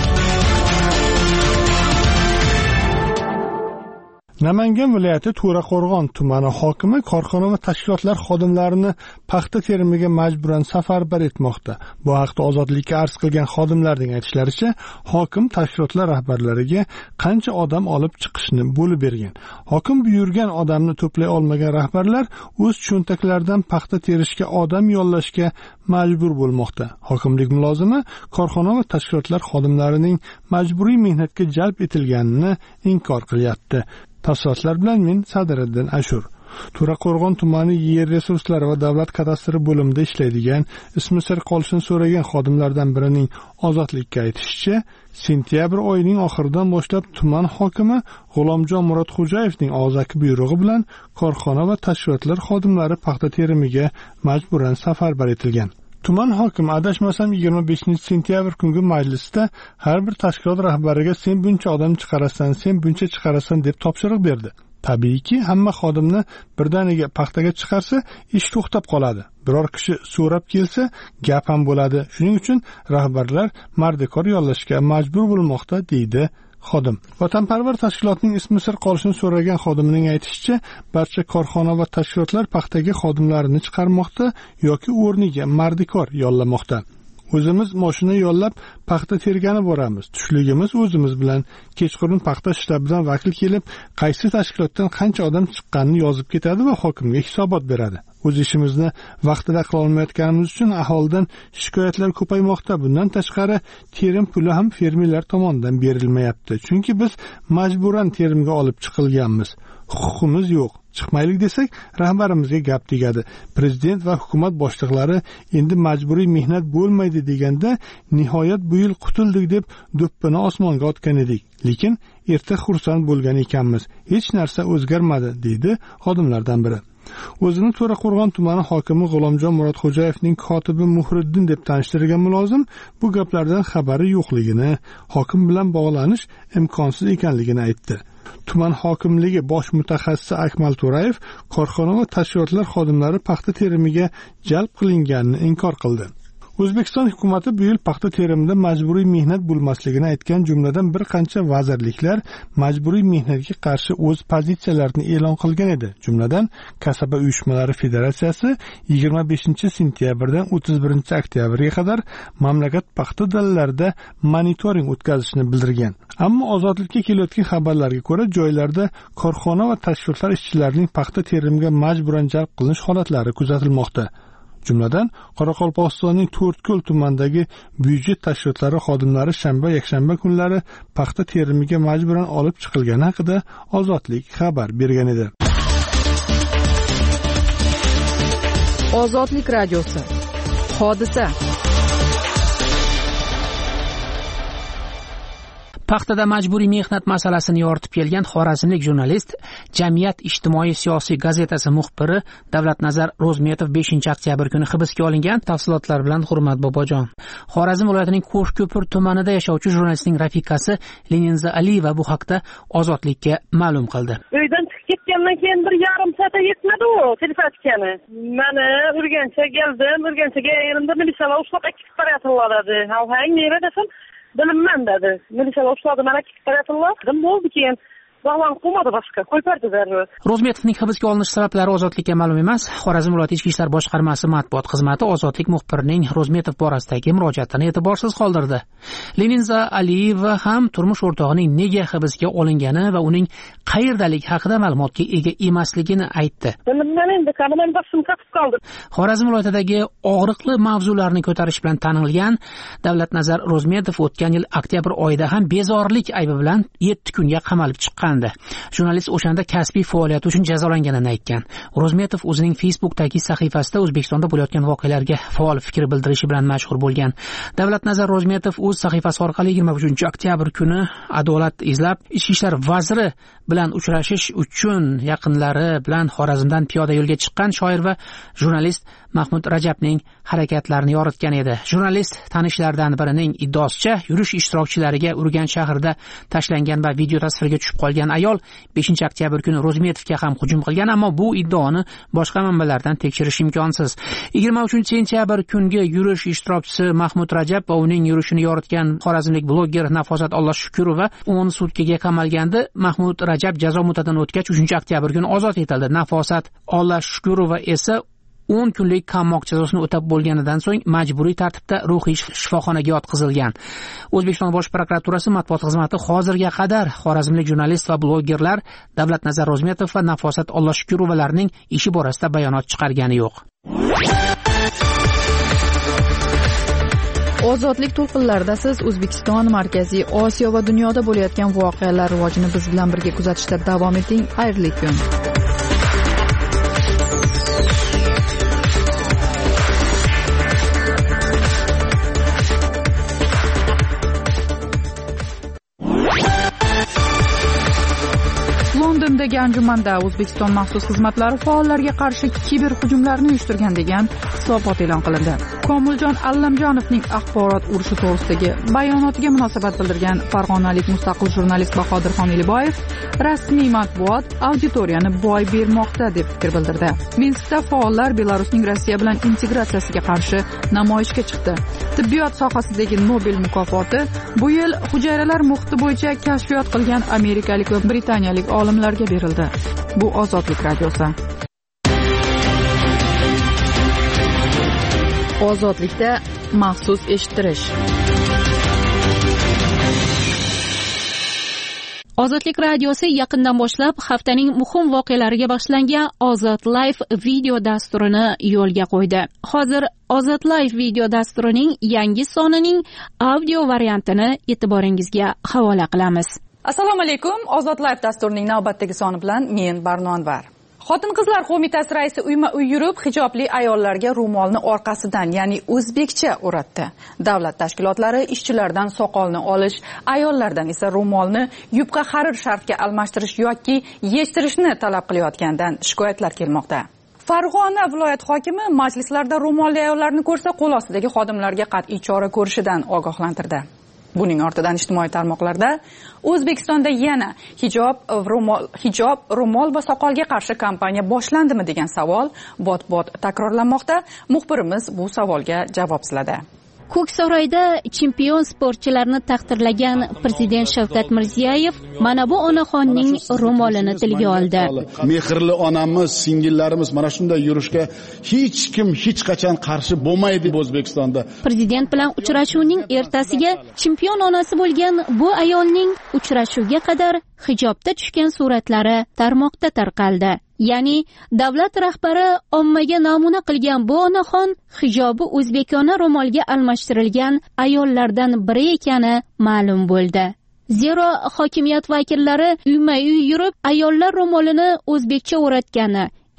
Namangan viloyati To'raqo'rg'on tumani hokimi korxona va tashkilotlar xodimlarini paxta terimiga majburan safarbar etmoqda. Bu haqda Ozodlikka arz qilgan xodimlarning aytishlaricha, hokim tashkilotlar rahbarlariga qancha odam olib chiqishni bo'lib bergan. Hokim buyurgan odamni to'play olmagan rahbarlar o'z cho'ntaklaridan paxta terishga odam yollashga majbur bo'lmoqda. Hokimlik mulozimi korxona va tashkilotlar xodimlarining majburiy mehnatga jalb etilganini inkor qilyapti. Tafsilotlar bilan men Sadiriddin Ashur. To'raqo'rg'on tumani yer resurslari va davlat kadastri bo'limida ishlaydigan, ismi sir qolishini so'ragan xodimlardan birining Ozodlikka aytishicha, sentyabr oyining oxiridan boshlab tuman hokimi G'ulomjon Murodxo'jayevning og'zaki buyrug'i bilan korxona va tashkilotlar xodimlari paxta terimiga majburan safarbar etilgan. Tuman hokimi adashmasam yigirma beshinchi sentyabr kungi majlisda har bir tashkilot rahbariga sen buncha odam chiqarasan, sen buncha chiqarasan deb topshiriq berdi. Tabiiyki, hamma xodimni birdaniga paxtaga chiqarsa, ish to'xtab qoladi. Biror kishi so'rab kelsa, gap ham bo'ladi. Shuning uchun rahbarlar mardikor yollashga majbur bo'lmoqda, deydi xodim. Vatanparvar tashkilotning ismi sir qolishini so'ragan xodimning aytishicha, barcha korxona va tashkilotlar paxtaga xodimlarini chiqarmoqda yoki o'rniga mardikor yollamoqda. O'zimiz mashina yollab paxta tergani boramiz. Tushligimiz o'zimiz bilan. Kechqurun paxta shtabidan vakil kelib, qaysi tashkilotdan qancha odam chiqqanini yozib ketadi va hokimga hisobot beradi. O'z ishimizni vaqtida qila olmayotganimiz uchun aholidan shikoyatlar ko'paymoqda. Bundan tashqari, terim puli ham fermerlar tomonidan berilmayapti. Chunki biz majburan terimga olib chiqilganmiz. Huquqimiz yo'q. Chiqmaylik desak, rahbarimizga gap tegadi. Prezident va hukumat boshliqlari endi majburiy mehnat bo'lmaydi deganda, nihoyat bu yil qutuldik deb do'ppini osmonga otgan edik. Lekin erta xursand bo'lgan ekanmiz. Hech narsa o'zgarmadi, deydi xodimlardan biri. O'zini To'raqo'rg'on tumani hokimi G'ulomjon Murodxo'jayevning kotibi Muhriddin deb tanishtirgan mulozim bu gaplardan xabari yo'qligini, hokim bilan bog'lanish imkonsiz ekanligini aytdi. Tuman hokimligi bosh mutaxassisi Akmal To'rayev korxona va tashkilotlar xodimlari paxta terimiga jalb qilinganini inkor qildi. O'zbekiston hukumatı bu yil paxta terimida majburiy mehnat bo'lmasligini aytgan, jumladan bir qancha vazirliklar majburiy mehnatga qarshi o'z pozitsiyalarini e'lon qilgan edi. Jumladan, Kasaba uyushmalari federatsiyasi yigirma beshinchi sentyabrdan o'ttiz birinchi oktyabrga qadar mamlakat paxta dalalarida monitoring o'tkazishni bildirgan. Ammo Ozodlikka kelayotgan xabarlarga ko'ra, joylarda korxona va tashkilotlar ishchilarining paxta terimiga majburan jalb qilinish holatlari kuzatilmoqda. Jumladan, Qoraqalpog'istonning To'rtko'l tumanidagi byudjet tashkilotlari xodimlari shanba, yakshanba kunlari paxta terimiga majburan olib chiqilgani haqida Ozodlik xabar bergan edi. Ozodlik radiosi. Hodisa. Paxtada majburiy mehnat masalasini yoritib kelgan xorazmlik jurnalist, Jamiyat ijtimoiy siyosiy gazetasi muxbiri Davlatnazar Ro'zmetov beshinchi oktyabr kuni hibsga olingan. Tafsilotlar bilan Hurmat Bobojon. Xorazm viloyatining Qo'shko'pir tumanida yashovchi jurnalistning rafiqasi Leninza Aliyeva bu haqda Ozodlikka ma'lum qildi. Uydan chiqib ketgandan keyin bir yarim soatga yetmadi u telepatikani. Meni Urganchga keldim, Urganchga erimda militsiyalar ushlab akib qarayatdilar dedi. Havhang nera desam, bilinman dedi. Militsiyalar ushladi, mana akib qarayatdilar. Dim bo'ldi keyin Bog'lan qo'madi boshqa, qo'ypardilar. Ro'zmetovning hibsga olinish sabablari Ozodlikka ma'lum emas. Xorazm viloyati Ichki ishlar boshqarmasi matbuot xizmati Ozodlik muxbirining Ro'zmetov borasidagi murojaatini e'tiborsiz qoldirdi. Leninza Aliyeva ham turmush o'rtog'ining nega hibsga olingani va uning qayerdaligi haqida ma'lumotga ega emasligini aytdi. Xorazm viloyatidagi og'riqli mavzularni ko'tarish bilan tanilgan Davlatnazar Ro'zmetov o'tgan yil oktyabr oyida ham bezorilik aybi bilan yetti kunga qamalib chiqqan. Jurnalist o'shanda kasbiy faoliyati uchun jazolanganini aytgan. Ro'zmetov o'zining Facebook'dagi sahifasida O'zbekistonda bo'layotgan voqealarga faol fikr bildirishi bilan mashhur bo'lgan. Davlatnazar Ro'zmetov o'z sahifasi orqali yigirma uchinchi oktyabr kuni adolat izlab, ichki ishlar vaziri bilan uchrashish uchun yaqinlari bilan Xorazmdan piyoda yo'lga chiqqan shoir va jurnalist Mahmud Rajabning harakatlarini yoritgan edi. Jurnalist tanishlaridan birining iddaosicha, yurish ishtirokchilariga Urganch shahrida tashlangan va video tasvirga tushib qolgan ayol beshinchi oktyabr kuni Ro'zmetovga ham hujum qilgan, ammo bu iddaoni boshqa manbalardan tekshirish imkonsiz. yigirma uchinchi sentyabr kungi yurish ishtirokchisi Mahmud Rajab va uning yurishini yoritgan xorazmlik bloger Nafosat Allohshukurova o'n sutkaga qamalgandi. Mahmud Rajab jazo muddatidan o'tgach uchinchi oktyabr kuni ozod etildi. Nafosat Allohshukurova esa o'n kunlik qamoq jazosini o'tab bo'lganidan so'ng majburiy tartibda ruhiy shifoxonaga yotqizilgan. O'zbekiston Bosh prokuraturasi matbuot xizmati hozirga qadar xorazmlik jurnalist va blogerlar Davlatnazar Ro'zmetov va Nafosat Allohshukurovalarning ishi borasida bayonot chiqargani yo'q. Ozodlik to'lqinlarida siz O'zbekiston, Markaziy Osiyo va dunyoda bo'layotgan voqealar rivojini biz bilan birga kuzatishda davom eting. Xayrli kun. Londondagi anjumanda O'zbekiston maxsus xizmatlari faollarga qarshi kiber hujumlarni uyushtirgan degan hisobot e'lon qilindi. Komiljon Allamjonovning axborot urushi to'g'risidagi bayonotiga munosabat bildirgan farg'onalik mustaqil jurnalist Bahodirxon Eliboyev rasmiy matbuot auditoriyani boy bermoqda deb fikr bildirdi. Minskda faollar Belarusning Rossiya bilan integratsiyasiga qarshi namoyishga chiqdi. Tibbiyot sohasidagi Nobel mukofoti bu yil hujayralar muhiti bo'yicha kashfiyot qilgan amerikalik va britaniyalik olimlarga berildi. Bu Ozodlik radiosi. Ozodlikda maxsus eshittirish. Ozodlik radiosi yaqindan boshlab haftaning muhim voqealariga bag'ishlangan Ozod Live video dasturini yo'lga qo'ydi. Hozir Ozod Live video dasturining yangi sonining audio variantini e'tiboringizga havola qilamiz. Assalomu alaykum. Ozod Live dasturining navbatdagi soni bilan men Barno Anvar. Xotin-qizlar qo'mitasi raisi uyma-uy yurib, hijobli ayollarga ro'molni orqasidan, ya'ni o'zbekcha o'ratdi. Davlat tashkilotlari ishchilardan soqolni olish, ayollardan esa ro'molni yubqa harir sharfga almashtirish yoki yechtirishni talab qilayotgandan shikoyatlar kelmoqda. Farg'ona viloyat hokimi majlislarda ro'molli ayollarni ko'rsa, qo'l ostidagi xodimlarga qat'iy chora ko'rishidan ogohlantirdi. Buning ortidan ijtimoiy tarmoqlarda O'zbekistonda yana hijob, ro'mol, hijob, ro'mol va soqolga qarshi kampaniya boshlandimi degan savol bot-bot takrorlanmoqda. Muxbirimiz bu savolga javob izladi. Ko'ksaroyda chempion sportchilarni taqdirlagan prezident Shavkat Mirziyoyev mana bu onaxonning ro'molini tilga oldi. Mehrli onamiz, singillarimiz mana shunday yurishga hech kim hech qachon qarshi bo'lmaydi O'zbekistonda. Prezident bilan uchrashuvning ertasiga chempion onasi bo'lgan bu ayolning uchrashuvga qadar hijobda tushgan suratlari tarmoqda tarqaldi. Ya'ni davlat rahbari ommaga namuna qilgan bu onaxon hijobi o'zbekona ro'molga almashtirilgan ayollardan biri ekani ma'lum bo'ldi. Zero hokimiyat vakillari uyma-uy yurib ayollar ro'molini o'zbekcha o'ratgani,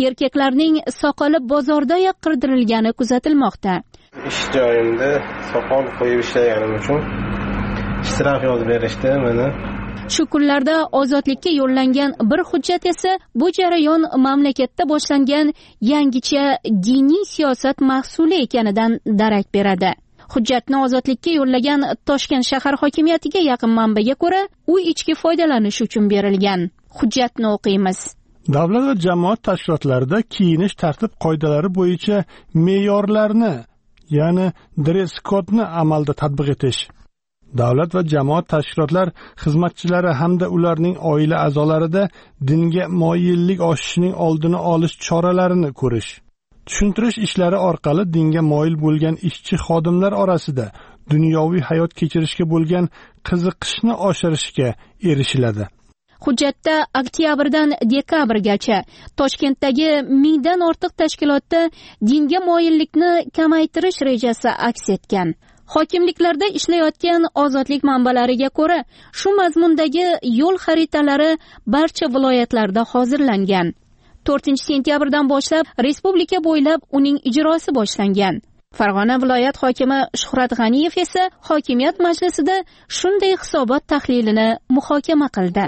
erkaklarning soqoli bozordayoq qirdirilgani kuzatilmoqda. Ish joyimda soqol qo'yib ishlaganim uchun ishtirok yozib berishdi meni. Shu kunlarda ozodlikka yo'llangan bir hujjat esa bu jarayon mamlakatda boshlangan yangicha diniy siyosat mahsuli ekanidan darak beradi. Hujjatni ozodlikka yo'llagan Toshkent shahar hokimiyatiga yaqin manbaga ko'ra, u ichki foydalanish uchun berilgan. Hujjatni o'qiymiz. Davlat va jamoat tashkilotlarida kiyinish tartib qoidalari bo'yicha me'yorlarni, ya'ni dress kodni amalda tatbiq etish. Davlat va jamoat tashkilotlar xizmatchilari hamda ularning oila a'zolarida dinga moyillik oshishining oldini olish choralarini ko'rish. Tushuntirish ishlari orqali dinga moyil bo'lgan ishchi xodimlar orasida dunyoviy hayot kechirishga bo'lgan qiziqishni oshirishga erishiladi. Hujjatda oktyabrdan dekabrgacha Toshkentdagi mingdan ortiq tashkilotda dinga moyillikni kamaytirish rejasi aks etgan. Hokimliklarda ishlayotgan ozodlik manbalariga ko'ra, shu mazmundagi yo'l xaritalari barcha viloyatlarda hozirlangan. to'rtinchi sentyabrdan boshlab respublika bo'ylab uning ijrosi boshlangan. Farg'ona viloyat hokimi Shuhrat G'aniyev esa hokimiyat majlisida shunday hisobot tahlilini muhokama qildi.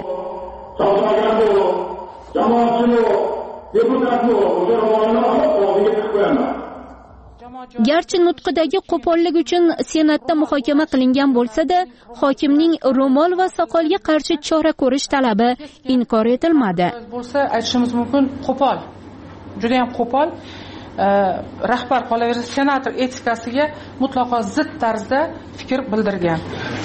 Garchi nutqidagi qo'pollik uchun senatda muhokama qilingan bo'lsa-da, hokimning ro'mol va soqolga qarshi chora ko'rish talabi inkor etilmadi. Bo'lsa aytishimiz mumkin, qo'pol. Juda ham qo'pol. Rahbar qolaversa senator etikasiga mutlaqo zid tarzda fikr bildirgan.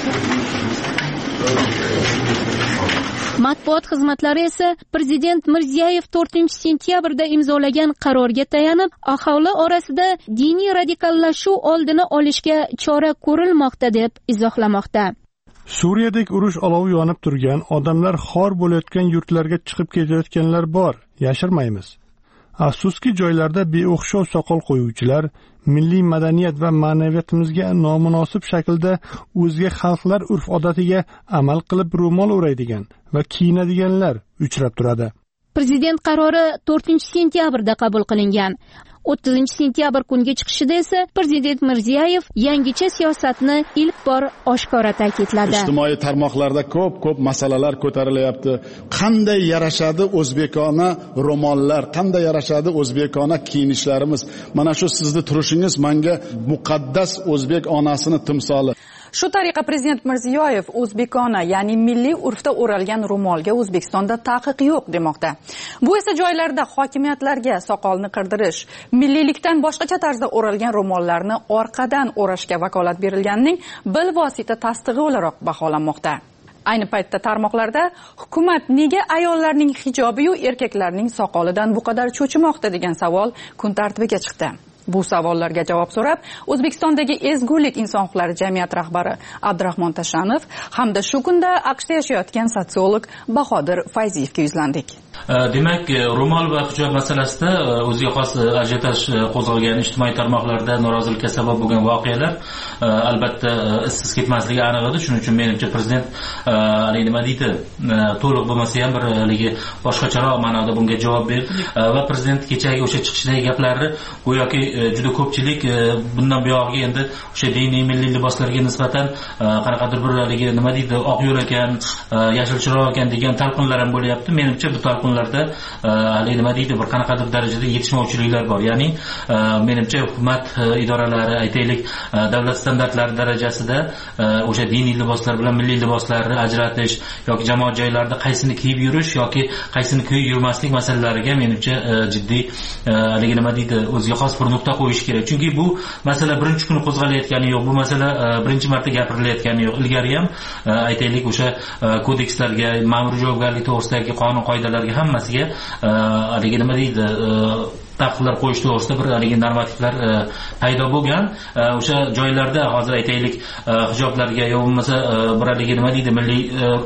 Matbuot xizmatlari esa Prezident Mirziyoyev to'rtinchi sentyabrda imzolagan qarorga tayanib, aholi orasida diniy radikallashuv oldini olishga chora ko'rilmoqda deb izohlamoqda. Suriyadagi urush olovi yonib turgan, odamlar xor bo'layotgan yurtlarga chiqib ketayotganlar bor, yashirmaymiz. Afsuski joylarda beo'xshov soqol qo'yuvchilar milliy madaniyat va ma'naviyatimizga nomunosib shaklda o'zga xalqlar urf-odatiga amal qilib ro'mol o'raydigan va kiyinadiganlar uchrab turadi. Prezident qarori to'rtinchi sentyabrda qabul qilingan. o'ttizinchi sentyabr kunga chiqishida esa Prezident Mirziyoyev yangicha siyosatni ilk bor oshkora ta'kidladi. Ijtimoiy tarmoqlarda ko'p-ko'p masalalar ko'tarilyapti. Qanday yarashadi o'zbekona ro'mollar, qanday yarashadi o'zbekona kiyinishlarimiz. Mana shu sizni turishingiz menga muqaddas o'zbek onasini timsoli. Shu tariqa Prezident Mirziyoyev o'zbekona, ya'ni milliy urfda o'ralgan ro'molga O'zbekistonda taqiq yo'q demoqda. Bu esa joylarda hokimiyatlarga soqolni qirdirish, milliylikdan boshqacha tarzda o'ralgan ro'mollarni orqadan o'rashga vakolat berilganining bilvosita tasdig'i o'laroq baholanmoqda. Ayni paytda tarmoqlarda hukumat nega ayollarning hijobi yu erkaklarning soqolidan bu qadar cho'chimoqda degan savol kun tartibiga chiqdi. Bu savollarga javob so'rab, O'zbekistondagi ezgulik inson huquqlari jamiyati rahbari Abdurahmon Tashanov hamda shu kunda AQShda yashayotgan sotsiolog Bahodir Fayziyevga yuzlandik. Demak, ro'mol va hijab masalasida o'ziga xos ajiotaj qo'zg'algan ijtimoiy tarmoqlarda norozilikka sabab bo'lgan voqealar albatta izsiz ketmasligi aniq edi. Shuning uchun menimcha prezident hali nima deydi, to'liq bo'lmasa ham bir haligi boshqacharoq ma'noda bunga javob berdi va prezident kechagi o'sha chiqishdagi gaplari go'yoki juda ko'pchilik bundan buyog'iga endi o'sha diniy milliy liboslarga nisbatan qanaqadir bir haligi nima deydi, oq yo'l ekan, yashil chiroq ekan degan talqinlar ham bo'lyapti. Menimcha bu talqinlarda hali nima deydi, bir qanaqadir darajada yetishmovchiliklar bor. Ya'ni menimcha hukumat idoralari, aytaylik, davlat standartlari darajasida o'sha diniy liboslar bilan milliy liboslarni ajratish yoki jamoat joylarida qaysini kiyib yurish yoki qaysini kiyib yurmaslik masalalariga menimcha jiddiy haligi nima deydi, o'ziga xos bir nuqta qo'yish kerak. Chunki bu masala birinchi kuni qo'zg'alayotgani yo'q, bu masala birinchi marta gapirilayotgani yo'q. Ilgari ham aytaylik o'sha kodekslarga, ma'muriy javobgarlik to'g'risidagi qonun qoidalarga hammasiga haligi nima deydi, taqiqlar qo'yish to'g'risida bir haligi normativlar paydo bo'lgan. O'sha joylarda hozir aytaylik hijoblarga yo bo'lmasa bir haligi nima deydi, milliy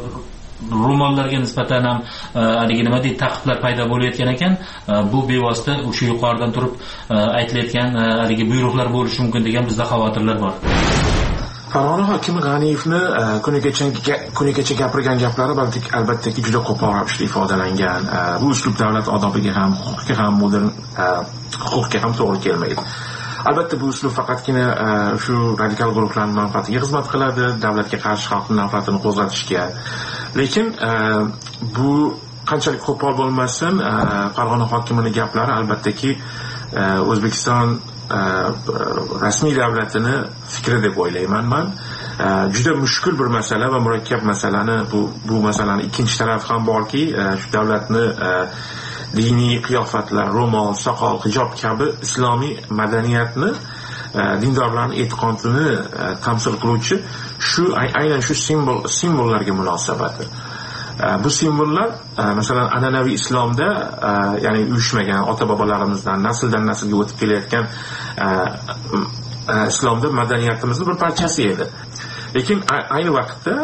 ro'mollarga nisbatan ham haligi nima deydi, taqiqlar paydo bo'layotgan ekan. Bu bevosita o'sha yuqoridan turib aytilayotgan haligi buyruqlar bo'lishi mumkin degan bizda xavotirlar bor. Farg'ona hokimi G'aniyevni kunigacha kunigacha gapirgan gaplari albattaki juda qo'pol ravishda ifodalangan. Bu uslub davlat odobiga ham, huquqqa ham, modern huquqqa ham to'g'ri kelmaydi. Albatta bu uslub faqatgina shu radikal guruhlarning manfaatiga xizmat qiladi, davlatga qarshi xalqning nafratini qo'zg'atishga. Lekin bu qanchalik qo'pol bo'lmasin, Farg'ona hokimining gaplari albattaki O'zbekiston rasmiy davlatini fikri deb o'ylayman men. Juda mushkul bir masala va murakkab masalani bu bu masalani ikkinchi tarafi ham borki, shu davlatni diniy qiyofatlar, ro'mol, soqol, hijob kabi islomiy madaniyatni, dindorlarning e'tiqodini tamsil qiluvchi shu aynan shu simbol simbollarga munosabati. Bu simbollar masalan an'anaviy islomda, ya'ni uyushmagan ota-bobolarimizdan nasldan naslga o'tib kelayotgan islomda madaniyatimizning bir parchasi edi. Lekin ayni vaqtda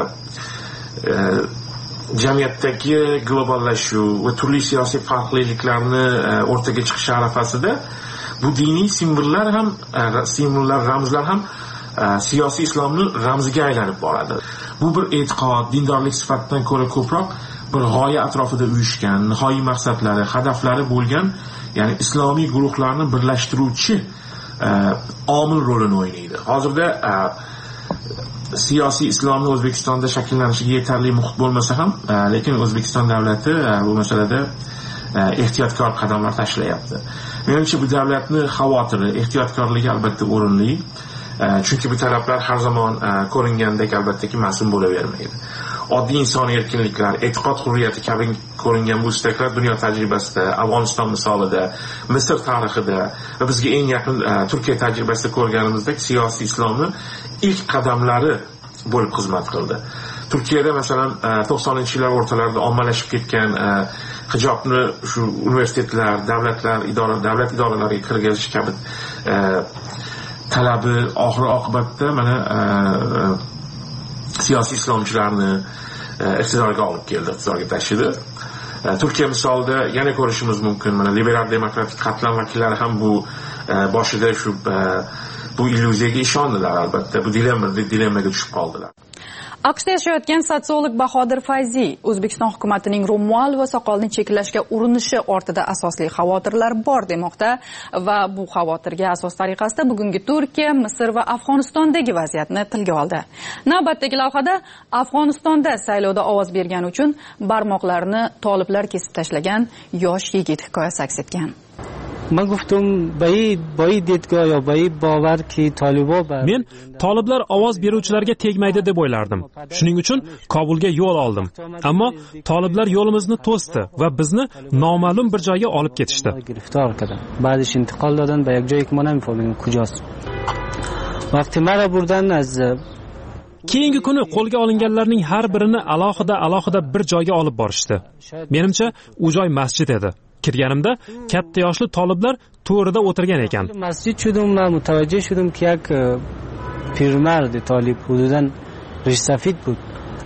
jamiyatdagi globallashuv va turli siyosiy farqliliklarni o'rtaga chiqish arafasida bu diniy simbollar ham, simbollar, ramzlar ham siyosiy islomning ramziga aylanib boradi. Bu bir e'tiqod, dindorlik sifatidan ko'ra ko'proq bir g'oya atrofida uyushgan, nihoyiy maqsadlari, hadaflari bo'lgan, ya'ni islomiy guruhlarni birlashtiruvchi omil rolini o'ynaydi. Hozirda siyosiy islomni O'zbekistonda shakllanishiga yetarli muhit bo'lmasa ham, lekin O'zbekiston davlati bu masalada ehtiyotkor qadamlar tashlayapti. Menimcha bu davlatning xavotiri, ehtiyotkorligi albatta o'rinli. Chunki bu talablar har zamon ko'ringandek albattaki mas'ul bo'lavermaydi. Oddiy insoniy erkinliklar, e'tiqod hurriyati kabi ko'ringan bu istaklar dunyo tajribasida, Afg'oniston misolida, Misr tarixida va bizga eng yaqin Turkiya tajribasida ko'rganimizdek siyosiy islomning ilk qadamlari bo'lib xizmat qildi. Turkiyada masalan to'qsoninchi yillar o'rtalarida ommalashib ketgan hijobni shu universitetlar, davlatlar, idora, davlat idoralariga kirgizish kabi talabi oxir oqibatda mana siyosiy islomchilarni iqtidorga olib keldi, iqtidorga tashidi. Turkiya misolida yana ko'rishimiz mumkin. Mana liberal demokratik qatlam vakillari ham bu boshida shu bu illyuziyaga ishondilar albatta. Bu dilemma, dilemmaga tushib qoldilar. AQShda yashayotgan sotsiolog Bahodir Fayziy O'zbekiston hukumatining ro'mol va soqolni cheklashga urinishi ortida asosli xavotirlar bor demoqda va bu xavotirga asos tariqasida bugungi Turkiya, Misr va Afg'onistondagi vaziyatni tilga oldi. Navbatdagi lavhada Afg'onistonda saylovda ovoz bergani uchun barmoqlarini toliblar kesib tashlagan yosh yigit hikoyasi aks etgan. من گفتم به این با این دیدگاه یا به این باور که طالبا بر men toliblar ovoz beruvchilarga tegmaydi deb o'ylardim. Shuning uchun Kobulga yo'l oldim. Ammo toliblar yo'limizni to'sdi va bizni noma'lum bir joyga olib ketishdi. گرفتار کردن. بعدش انتقال دادن به یک جایی که ما نمی‌فهمیم کجاست. وقتی مرا بردن از Keyingi kuni qo'lga olinganlarning har birini alohida alohida bir joyga olib borishdi. Menimcha u joy masjid edi. Kirganimda katta yoshli toliblar to'rida o'tirgan ekan. Masjid shudum va mutavajjih shudum ki yak pirmard tolib hududan rishsafid bud.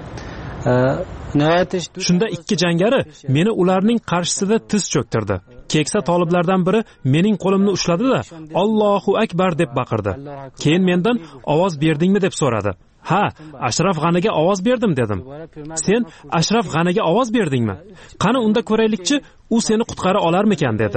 Shunda ikki jangari meni ularning qarshisida tiz cho'ktirdi. Keksa toliblardan biri mening qo'limni ushladi-da, Allohu akbar deb baqirdi. Keyin mendan ovoz berdingmi deb so'radi. Ha, Ashraf G'aniga ovoz berdim dedim. Sen Ashraf G'aniga ovoz berdingmi? Qani unda ko'raylikchi, u seni qutqara olarmikan dedi.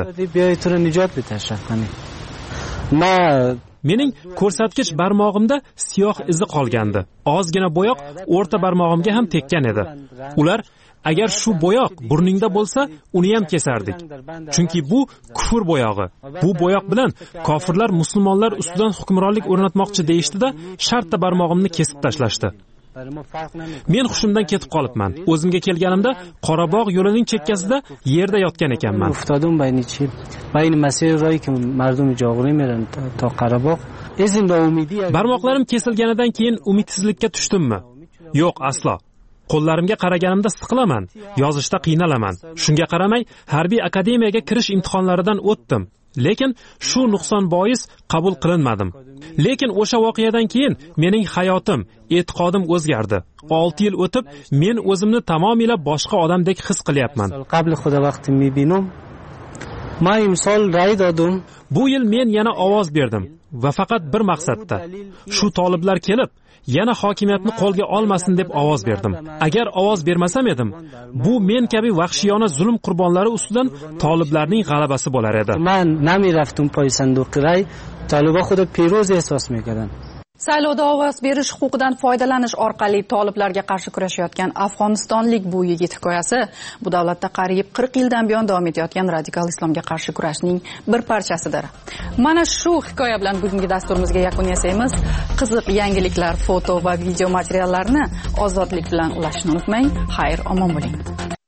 Mening ko'rsatkich barmog'imda siyoh izi qolgandi. Ozgina bo'yoq o'rta barmog'imga ham tekkan edi. Ular agar shu bo'yoq burningda bo'lsa, uni ham kesardik. Chunki bu kufr bo'yog'i. Bu bo'yoq bilan kofirlar musulmonlar ustidan hukmronlik o'rnatmoqchi deyishdi-da, shartta barmog'imni kesib tashlashdi. Men hushimdan ketib qolibman. O'zimga kelganimda Qorabog' yo'lining chekkasida yerda yotgan ekanman. Uftadim bayni chi, bayni masir ro'yi ki mardum jog'uri meran to Qorabog'. Ezimda umidi. Barmoqlarim kesilganidan keyin umidsizlikka tushdimmi? Yo'q, aslo. Qo'llarimga qaraganimda siqilaman, yozishda qiynalaman. Shunga qaramay, harbiy akademiyaga kirish imtihonlaridan o'tdim. Lekin shu nuqson bois qabul qilinmadim. Lekin o'sha voqeadan keyin mening hayotim, e'tiqodim o'zgardi. olti yil o'tib, men o'zimni tamomila boshqa odamdek his qilyapman. Qabl xudo vaqti mibinum. Ma imsol ray dodim. Bu yil men yana ovoz berdim va faqat bir maqsadda. Shu toliblar kelib, yana hokimiyatni qo'lga olmasin deb ovoz berdim. Agar ovoz bermasam edim, bu men kabi vahshiyona zulm qurbonlari ustidan toliblarning g'alabasi bo'lar edi. من نمیرفتم پای صندوق رای طالبا خود پیروز احساس میکردن. Saylovda ovoz berish huquqidan foydalanish orqali toliblarga qarshi kurashayotgan afg'onistonlik bu yigit hikoyasi bu davlatda qariyb qirq yildan buyon davom etayotgan radikal islomga qarshi kurashning bir parchasidir. Mana shu hikoya bilan bugungi dasturimizga yakun yasaymiz. Qiziq yangiliklar, foto va video materiallarni ozodlik bilan ulashishni unutmang. Xayr, omon bo'ling.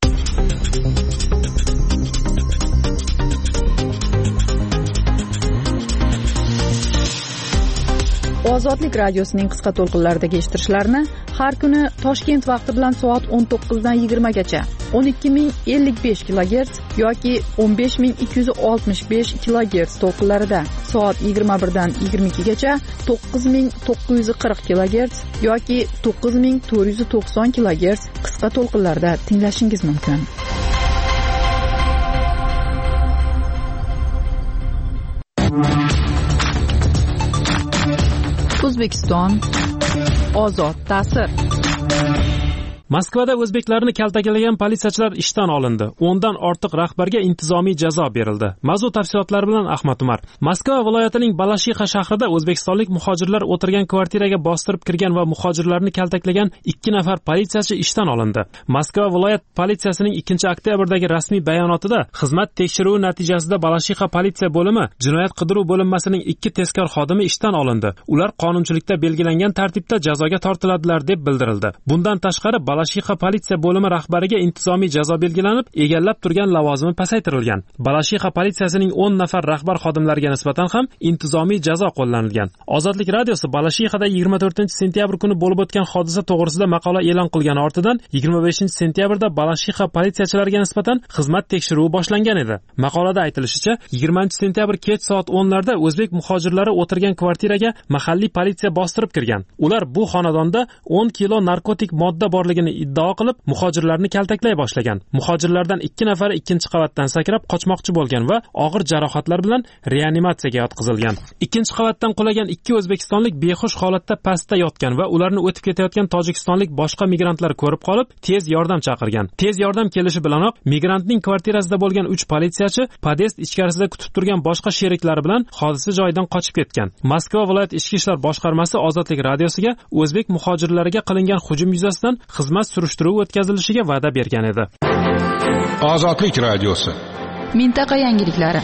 Ozodlik radiosining qisqa to'lqinlaridagi eshittirishlarni har kuni Toshkent vaqti bilan soat o'n to'qqiz dan yigirma gacha o'n ikki ming ellik besh kilogerts yoki o'n besh ming ikki yuz oltmish besh kilogerts to'lqinlarida, soat yigirma bir dan yigirma ikki gacha to'qqiz ming to'qqiz yuz qirq kilogerts yoki to'qqiz ming to'rt yuz to'qson kilogerts qisqa to'lqinlarda tinglashingiz mumkin. O'zbekiston ozod ta'sir. Moskvada o'zbeklarni kaltaklagan politsiyachilar ishdan olindi. o'ndan ortiq rahbarga intizomiy jazo berildi. Mavzu tafsilotlari bilan Ahmad Umar. Moskva viloyatining Balashixa shahrida o'zbekistonlik muhojirlar o'tirgan kvartiraga bostirib kirgan va muhojirlarni kaltaklagan ikki nafar politsiyachi ishdan olindi. Moskva viloyat politsiyasining ikkinchi oktyabrdagi rasmiy bayonotida xizmat tekshiruvi natijasida Balashixa politsiya bo'limi jinoyat qidiruv bo'linmasining ikki tezkor xodimi ishdan olindi. Ular qonunchilikda belgilangan tartibda jazoga tortiladilar deb bildirildi. Bundan tashqari Balashixa politsiya bo'limi rahbariga intizomiy jazo belgilanib, egallab turgan lavozimi pasaytirilgan. Balashixa politsiyasining o'n nafar rahbar xodimlariga nisbatan ham intizomiy jazo qo'llanilgan. Ozodlik radiosi Balashixada yigirma to'rtinchi sentyabr kuni bo'lib o'tgan hodisa to'g'risida maqola e'lon qilgani ortidan yigirma beshinchi sentyabrda Balashixa politsiyachilariga nisbatan xizmat tekshiruvi boshlangan edi. Maqolada aytilishicha, yigirmanchi sentyabr kech soat o'nlarda o'zbek muhojirlari o'tirgan kvartiraga mahalliy politsiya bostirib kirgan. Ular bu xonadonda o'n kilo narkotik modda borligini iddao qilib, muhojirlarni kaltaklay boshlagan. Muhojirlardan ikki nafari ikkinchi qavatdan sakrab qochmoqchi bo'lgan va og'ir jarohatlar bilan reanimatsiyaga yotqizilgan. Ikkinchi qavatdan qulagan ikki o'zbekistonlik behush holatda pastda yotgan va ularni o'tib ketayotgan tojikistonlik boshqa migrantlar ko'rib qolib, tez yordam chaqirgan. Tez yordam kelishi bilanoq migrantning kvartirasida bo'lgan uch politsiyachi podest ichkarisida kutib turgan boshqa sheriklari bilan hodisa joyidan qochib ketgan. Moskva viloyat ichki ishlar boshqarmasi Ozodlik radiosiga o'zbek muhojirlariga qilingan hujum yuzasidan xizmat surishtiruvi o'tkazilishiga va'da bergan edi. Ozodlik radiosi. Mintaqa yangiliklari.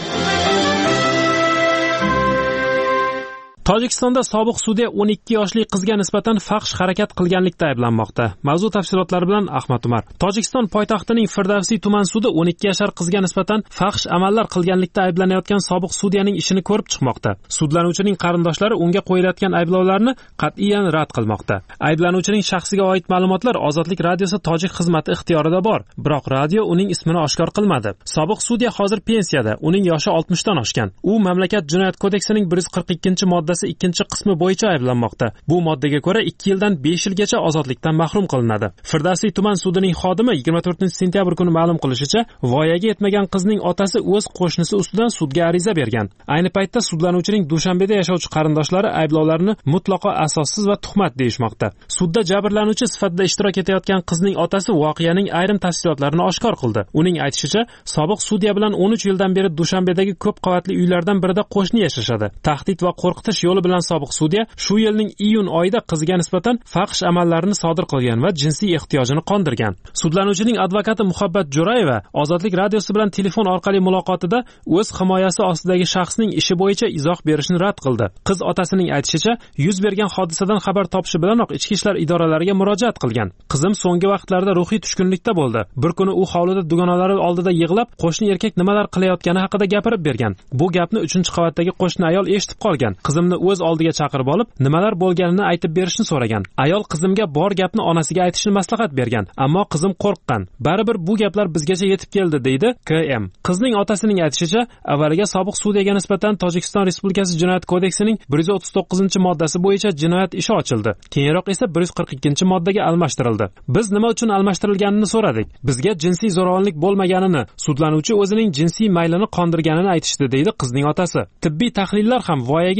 Tojikistonda sobiq sudya o'n ikki yoshli qizga nisbatan fahsh harakat qilganlikda ayblanmoqda. Mavzu tafsilotlari bilan Ahmad Umar. Tojikiston poytaxtining Firdavsi tuman sudi o'n ikki yashar qizga nisbatan fahsh amallar qilganlikda ayblanayotgan sobiq sudyaning ishini ko'rib chiqmoqda. Sudlanuvchining qarindoshlari unga qo'yilayotgan ayblovlarni qat'iyan rad qilmoqda. Ayblanuvchining shaxsiga oid ma'lumotlar Ozodlik radiosi tojik xizmati ixtiyorida bor, biroq radio uning ismini oshkor qilmadi. Sobiq sudya hozir pensiyada, uning yoshi oltmishdan oshgan. U mamlakat jinoyat kodeksining bir yuz qirq ikkinchi moddasi ikkinchi qismi bo'yicha ayblanmoqda. Bu moddaga ko'ra ikki yildan besh yilgacha ozodlikdan mahrum qilinadi. Firdavsi tuman sudining xodimi yigirma to'rtinchi sentyabr kuni ma'lum qilishicha, voyaga yetmagan qizning otasi o'z qo'shnisi ustidan sudga ariza bergan. Ayni paytda sudlanuvchining Dushanbeda yashovchi qarindoshlari ayblovlarni mutlaqo asossiz va tuhmat deyishmoqda. Sudda jabrlanuvchi sifatida ishtirok etayotgan qizning otasi voqeaning ayrim tafsilotlarini oshkor qildi. Uning aytishicha, sobiq sudya bilan o'n uch yildan beri Dushanbedagi ko'p qavatli uylardan birida qo'shni yashashadi. Tahdid va qo'rqitish yo'li bilan sobiq sudya shu yilning iyun oyida qiziga nisbatan fahsh amallarini sodir qilgan va jinsiy ehtiyojini qondirgan. Sudlanuvchining advokati Muhabbat Jo'rayeva Ozodlik radiosi bilan telefon orqali muloqotida o'z himoyasi ostidagi shaxsning ishi bo'yicha izoh berishni rad qildi. Qiz otasining aytishicha, yuz bergan hodisadan xabar topishi bilanoq ichki ishlar idoralariga murojaat qilgan. Qizim so'nggi vaqtlarda ruhiy tushkunlikda bo'ldi. Bir kuni u hovlida dugonalari oldida yig'lab, qo'shni erkak nimalar qilayotgani haqida gapirib bergan. Bu gapni uchinchi qavatdagi qo'shni ayol eshitib qolgan. Qizimni o'z oldiga chaqirib olib, nimalar bo'lganini aytib berishni so'ragan. Ayol qizimga bor gapni onasiga aytishni maslahat bergan, ammo qizim qo'rqqan. Baribir bu gaplar bizgacha yetib keldi, deydi K M. Qizning otasining aytishicha, avvaliga sobiq sudyaga nisbatan Tojikiston Respublikasi Jinoyat kodeksining bir yuz o'ttiz to'qqizinchi moddasi bo'yicha jinoyat ishi ochildi. Keyinroq esa bir yuz qirq ikkinchi moddaga almashtirildi. Biz nima uchun almashtirilganini so'radik. Bizga jinsiy zo'ravonlik bo'lmaganini, sudlanuvchi o'zining jinsiy maylini qondirganini aytishdi, deydi qizning otasi. Tibbiy tahlillar ham voyaga yetmagan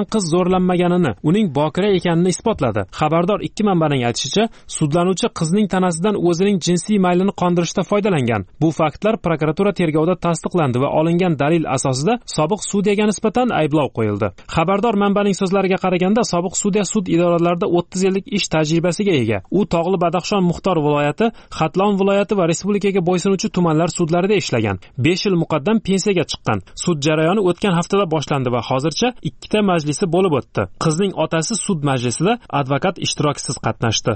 qiz zo'rlanmaganini, uning bokira ekanini isbotladi. Xabardor ikki manbaning aytishicha, sudlanuvchi qizning tanasidan o'zining jinsiy maylini qondirishda foydalangan. Bu faktlar prokuratura tergovida tasdiqlandi va olingan dalil asosida sobiq sudyaga nisbatan ayblov qo'yildi. Xabardor manbaning so'zlariga qaraganda, sobiq sudya sud idoralarida o'ttiz yillik ish tajribasiga ega. U Tog'li Badaxshon Muxtor viloyati, Xatlon viloyati va respublikaga bo'ysunuvchi tumanlar sudlarida ishlagan. besh yil muqaddam pensiyaga chiqqan. Sud jarayoni o'tgan haftada boshlandi va hozircha ikkita majlisi bo'lib o'tdi. Qizning otasi sud majlisida advokat ishtirokisiz qatnashdi.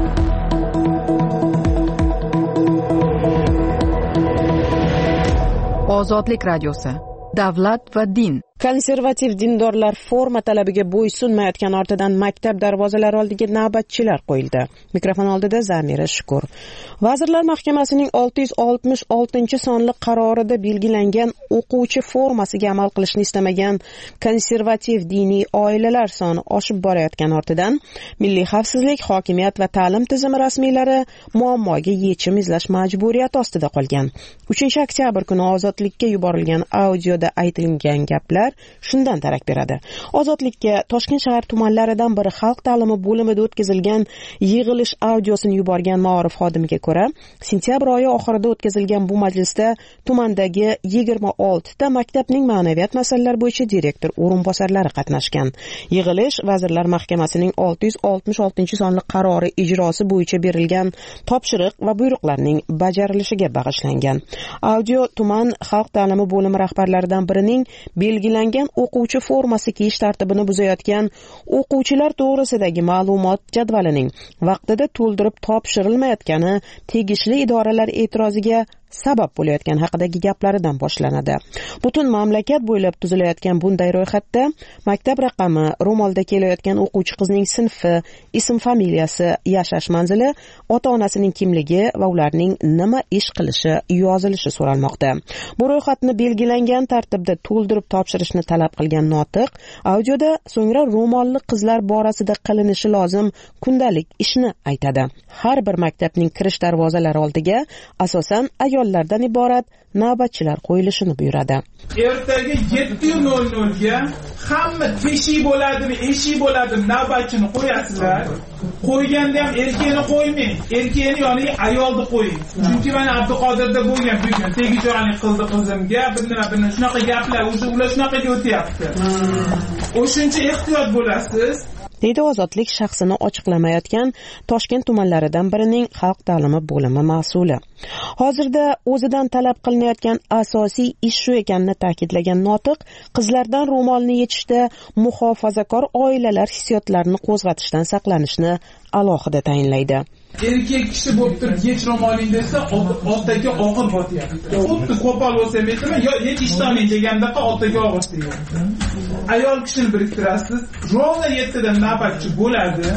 Ozodlik radiosi. Davlat va din. Konservativ dindorlar forma talabiga bo'ysunmayotgan ortidan maktab darvozalari oldiga navbatchilar qo'yildi. Mikrofon oldida Zamira Shukur. Vazirlar Mahkamasining olti yuz oltmish oltinchi sonli qarorida belgilangan o'quvchi formasiga amal qilishni istamagan konservativ diniy oilalar soni oshib borayotgan ortidan Milliy xavfsizlik, hokimiyat va ta'lim tizimi rasmiylari muammoga yechim izlash majburiyati ostida qolgan. uchinchi oktyabr kuni Ozodlikka yuborilgan audioda aytilgan gaplar shundan darak beradi. Ozodlikka Toshkent shahar tumanlaridan biri xalq ta'limi bo'limida o'tkazilgan yig'ilish audiosini yuborgan ma'rif xodimiga ko'ra, sentyabr oyi oxirida o'tkazilgan bu majlisda tumandagi yigirma olti ta maktabning ma'naviyat masalalari bo'yicha direktor o'rinbosarlari qatnashgan. Yig'ilish Vazirlar Mahkamasining olti yuz oltmish oltinchi sonli qarori ijrosi bo'yicha berilgan topshiriq va buyruqlarning bajarilishiga bag'ishlangan. Audio tuman xalq ta'limi bo'limi rahbarlaridan birining belgilangan o'quvchi formasi kiyish tartibini buzayotgan o'quvchilar to'g'risidagi ma'lumot jadvalining vaqtida to'ldirib topshirilmayotgani tegishli idoralar e'tiroziga sabab bo'layotgan haqidagi gaplaridan boshlanadi. Butun mamlakat bo'ylab tuzilayotgan bunday ro'yxatda maktab raqami, ro'molda kelayotgan o'quvchi qizning sinfi, ism familiyasi, yashash manzili, ota-onasining kimligi va ularning nima ish qilishi yozilishi so'ralmoqda. Bu ro'yxatni belgilangan tartibda to'ldirib topshirishni talab qilgan notiq audioda so'ngra ro'molli qizlar borasida qilinishi lozim kundalik ishni aytadi. Har bir maktabning kirish darvozalari oldiga asosan ayollardan iborat navbatchilar qo'yilishini buyuradi. Ertaga yetti nol nolga hamma teshik bo'ladimi, eshik bo'ladimi navbatchini qo'yasizlar. Qo'yganda ham erkakni qo'ymang. Erkakni yoniga ayolni qo'ying. Chunki mana Abduqodirda bo'lgan bugun tegijoqlik qildi qizimga, bir nima bir shunaqa gaplar, o'sha ular shunaqaga o'tyapti. O'shuncha ehtiyot bo'lasiz. deydi Ozodlik shaxsini ochiqlamayotgan Toshkent tumanlaridan birining xalq ta'limi bo'limi mas'uli. Hozirda o'zidan talab qilinayotgan asosiy ish shu ekanini ta'kidlagan notiq, qizlardan ro'molni yechishda muhofazakor oilalar hissiyotlarini qo'zg'atishdan saqlanishni alohida tayinlaydi. Erkak kishi bo'lib turib yech ro'moling desa, ortaga og'ir botyapti. Xuddi qo'pol bo'lsa aytma, yo yech ishtaning degandaqa ortaga og'ir tegadi. Ayol kishini biriktirasiz, rovna yettida navbatchi bo'ladi.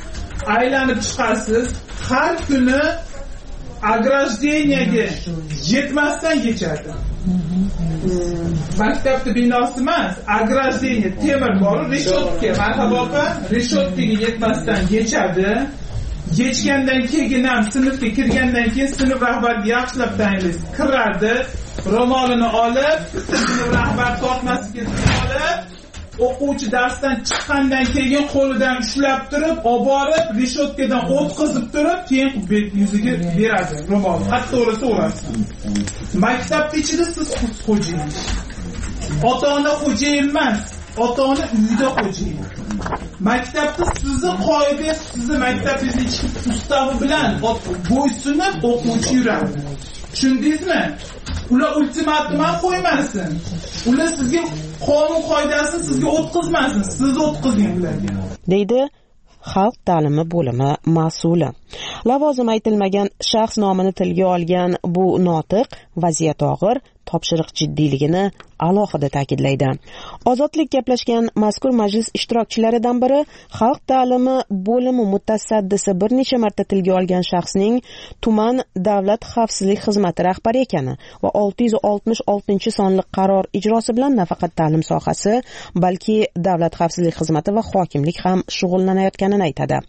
Aylanib chiqasiz, har kuni ограждениyaga yetmasdan yechadi. Maktabda binosi emas, ограждение temir bor, reshotka, marhaboqa, reshotkaga yetmasdan yechadi. Yechgandan keyin ham sinfga kirgandan keyin sinf rahbariga yaxshilab tayinlaysiz. Kiradi, ro'molini olib, sinf rahbar tortmasiga olib, o'quvchi darsdan chiqqandan keyin qo'lidan ushlab turib, olib borib, reshotkadan o'tkazib turib, keyin bet yuziga beradi ro'mol. Hatto'g'ri so'rasiz. Maktabda ichida siz xo'jayin. Ota-ona xo'jayin emas, ota-ona uyda xo'jayin. Maktabda sizni qoida, sizni maktabingizni ichki ustavi bilan bo'ysunib o'quvchi yuradi. Tushundingizmi? Ular ultimatum ham qo'ymasin. Ular sizga qonun qoidasini sizga o'tkazmasin, siz o'tkazing ularga. deydi xalq ta'limi bo'limi mas'uli. Lavozim aytilmagan shaxs nomini tilga olgan bu notiq vaziyat og'ir, topshiriq jiddiyligini alohida ta'kidlaydi. Ozodlik gaplashgan mazkur majlis ishtirokchilaridan biri xalq ta'limi bo'limi mutasaddisi bir necha marta tilga olgan shaxsning tuman davlat xavfsizlik xizmati rahbari ekani va olti yuz oltmish oltinchi sonli qaror ijrosi bilan nafaqat ta'lim sohasi, balki davlat xavfsizlik xizmati va hokimlik ham shug'ullanayotganini aytadi.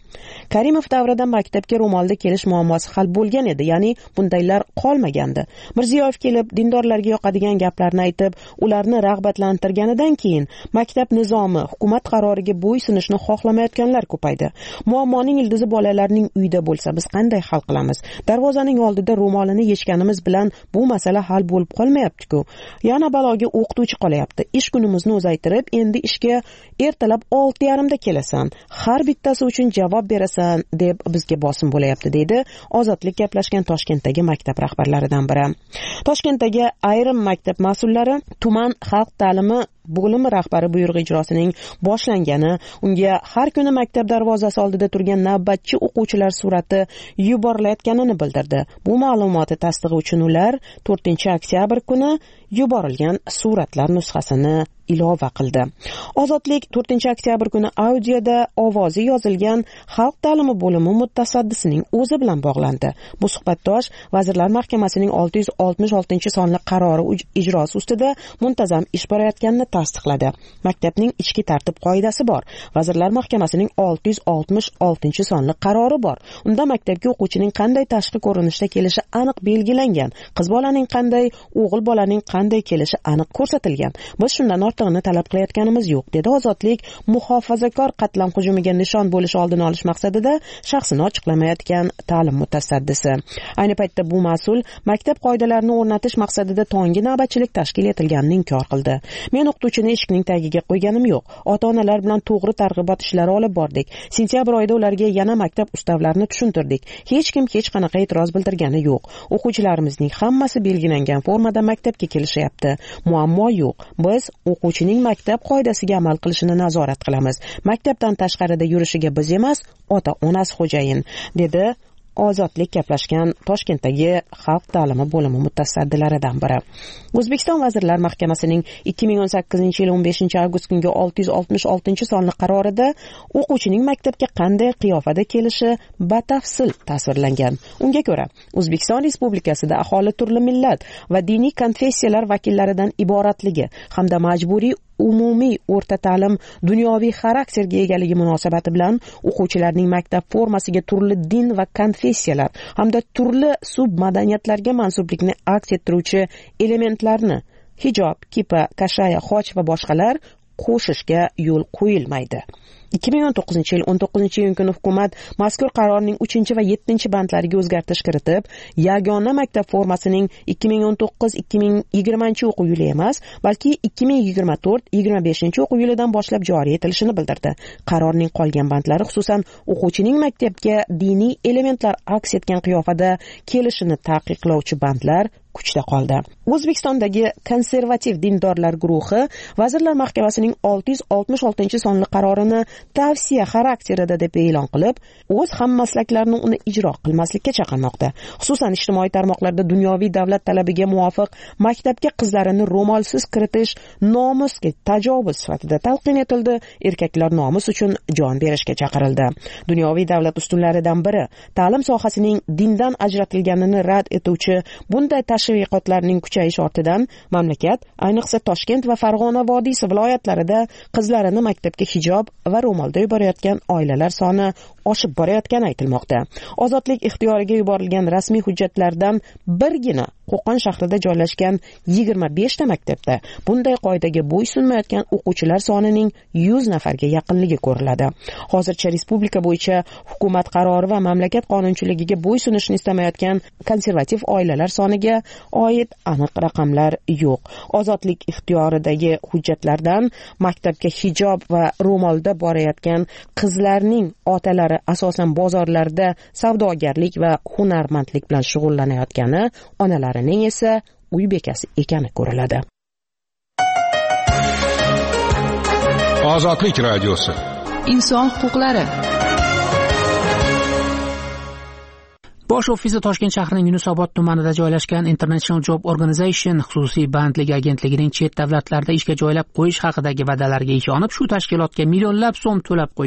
Karimov davrida maktabga ro'molda kelish muammosi hal bo'lgan edi, ya'ni bundaylar qolmagandi. Mirziyoyev kelib dindorlarga yoqadigan gaplarni aytib, ularni rag'batlantirganidan keyin maktab nizomi, hukumat qaroriga bo'ysunishni xohlamayotganlar ko'paydi. Muammoning ildizi bolalarning uyida bo'lsa, biz qanday hal qilamiz? Darvozaning oldida ro'molini yechganimiz bilan bu masala hal bo'lib qolmayapti-ku. Yana baloga o'qituvchi qolyapti. Ish kunimizni uzaytirib, endi ishga ertalab olti yarim da kelasan. Har bittasi uchun javob berasan deb bizga bosim bo'layapti, dedi Ozodlik gaplashgan Toshkentdagi maktab rahbarlaridan biri. Toshkentdagi ayrim maktab mas'ullari tuman xalq ta'limi bo'limi rahbari buyrug'i ijrosining boshlangani, unga har kuni maktab darvozasi oldida turgan navbatchi o'quvchilar surati yuborilayotganini bildirdi. Bu ma'lumotni tasdig'i uchun ular to'rtinchi oktyabr kuni yuborilgan suratlar nusxasini ilova qildi. Ozodlik to'rtinchi oktyabr kuni audioda ovozi yozilgan xalq ta'limi bo'limi mutasaddisining o'zi bilan bog'landi. Bu suhbatdosh Vazirlar Mahkamasining olti yuz oltmish oltinchi sonli qarori ijrosi ustida muntazam ish borayotganini tasdiqladi. Maktabning ichki tartib qoidasi bor. Vazirlar Mahkamasining olti yuz oltmish oltinchi sonli qarori bor. Unda maktabga o'quvchining qanday tashqi ko'rinishda kelishi aniq belgilangan. Qiz bolaning qanday, o'g'il bolaning qanday kelishi aniq ko'rsatilgan. Biz shundan ortig'ini talab qilayotganimiz yo'q, dedi Ozodlik muhofazakor qatlam hujumiga nishon bo'lish oldini olish maqsadida shaxsini ochiqlamayotgan ta'lim mutasaddisi. Ayni paytda bu mas'ul maktab qoidalarini o'rnatish maqsadida tonggi navbatchilik tashkil etilganini inkor qildi. Men o'qituvchini eshikning tagiga qo'yganim yo'q. Ota-onalar bilan to'g'ri targ'ibot ishlari olib bordik. Sentyabr oyida ularga yana maktab ustavlarini tushuntirdik. Hech kim hech qanaqa e'tiroz bildirgani yo'q. O'quvchilarimizning hammasi belgilangan formada maktabga kelishyapti. Muammo yo'q. Biz o'quvchining maktab qoidasiga amal qilishini nazorat qilamiz. Maktabdan tashqarida yurishiga biz emas, ota-onasi xo'jayin, dedi Ozodlik gaplashgan Toshkentdagi xalq ta'limi bo'limi mutasaddilaridan biri. O'zbekiston Vazirlar Mahkamasining ikki ming o'n sakkizinchi yil o'n beshinchi avgust kungi olti yuz oltmish oltinchi sonli qarorida o'quvchining maktabga qanday qiyofada kelishi batafsil tasvirlangan. Unga ko'ra, O'zbekiston Respublikasida aholi turli millat va diniy konfessiyalar vakillaridan iboratligi hamda majburiy umumiy o'rta ta'lim dunyoviy xarakterga egaligi munosabati bilan o'quvchilarning maktab formasiga turli din va konfessiyalar hamda turli submadaniyatlarga mansublikni aks ettiruvchi elementlarni hijob, kipa, kashaya, xoch va boshqalar qo'shishga yo'l qo'yilmaydi. ikki ming o'n to'qqizinchi yil o'n to'qqizinchi iyun kuni hukumat mazkur qarorning uchinchi va yettinchi bandlariga o'zgartirish kiritib, yagona maktab formasining ikki ming o'n to'qqiz ikki ming yigirmanchi o'quv yili emas, balki ikki ming yigirma to'rt yigirma beshinchi o'quv yilidan boshlab joriy etilishini bildirdi. Qarorning qolgan bandlari, xususan o'quvchining maktabga diniy elementlar aks etgan qiyofada kelishini taqiqlovchi bandlar kuchda qoldi. O'zbekistondagi konservativ dindorlar guruhi Vazirlar Mahkamasining olti yuz oltmish oltinchi sonli qarorini tavsiya xarakterida deb e'lon qilib, o'z hammaslaklarini uni ijro qilmaslikka chaqirmoqda. Xususan ijtimoiy tarmoqlarda dunyoviy davlat talabiga muvofiq maktabga qizlarini ro'molsiz kiritish nomusga tajovuz sifatida talqin etildi. Erkaklar nomus uchun jon berishga chaqirildi. Dunyoviy davlat ustunlaridan biri ta'lim sohasining dindan ajratilganini rad etuvchi bunday tashviqotlarning kuchayish ortidan mamlakat, ayniqsa Toshkent va Farg'ona vodiysi viloyatlarida qizlarini maktabga hijob va ro'molda yuborayotgan oilalar soni oshib borayotgani aytilmoqda. Ozodlik ixtiyoriga yuborilgan rasmiy hujjatlardan birgina Qo'qon shahrida joylashgan yigirma besh ta maktabda bunday qoidaga bo'ysunmayotgan o'quvchilar sonining yuz nafarga yaqinligi ko'riladi. Hozircha respublika bo'yicha hukumat qarori va mamlakat qonunchiligiga bo'ysunishni istamayotgan konservativ oilalar soniga oid aniq raqamlar yo'q. Ozodlik ixtiyoridagi hujjatlardan maktabga hijob va ro'molda borayotgan qizlarning otalari asosan bozorlarda savdogarlik va hunarmandlik bilan shug'ullanayotgani, onalarining esa uy bekasi ekani ko'riladi. Ozodlik radiosi. Inson huquqlari. Bosh ofisi Toshkent shahrining Yunusobod tumanida joylashgan International Job Organization xususiy bandlik agentligining chet davlatlarda ishga joylab qo'yish haqidagi va'dalariga ishonib, shu tashkilotga millionlab so'm to'lab qo'ygan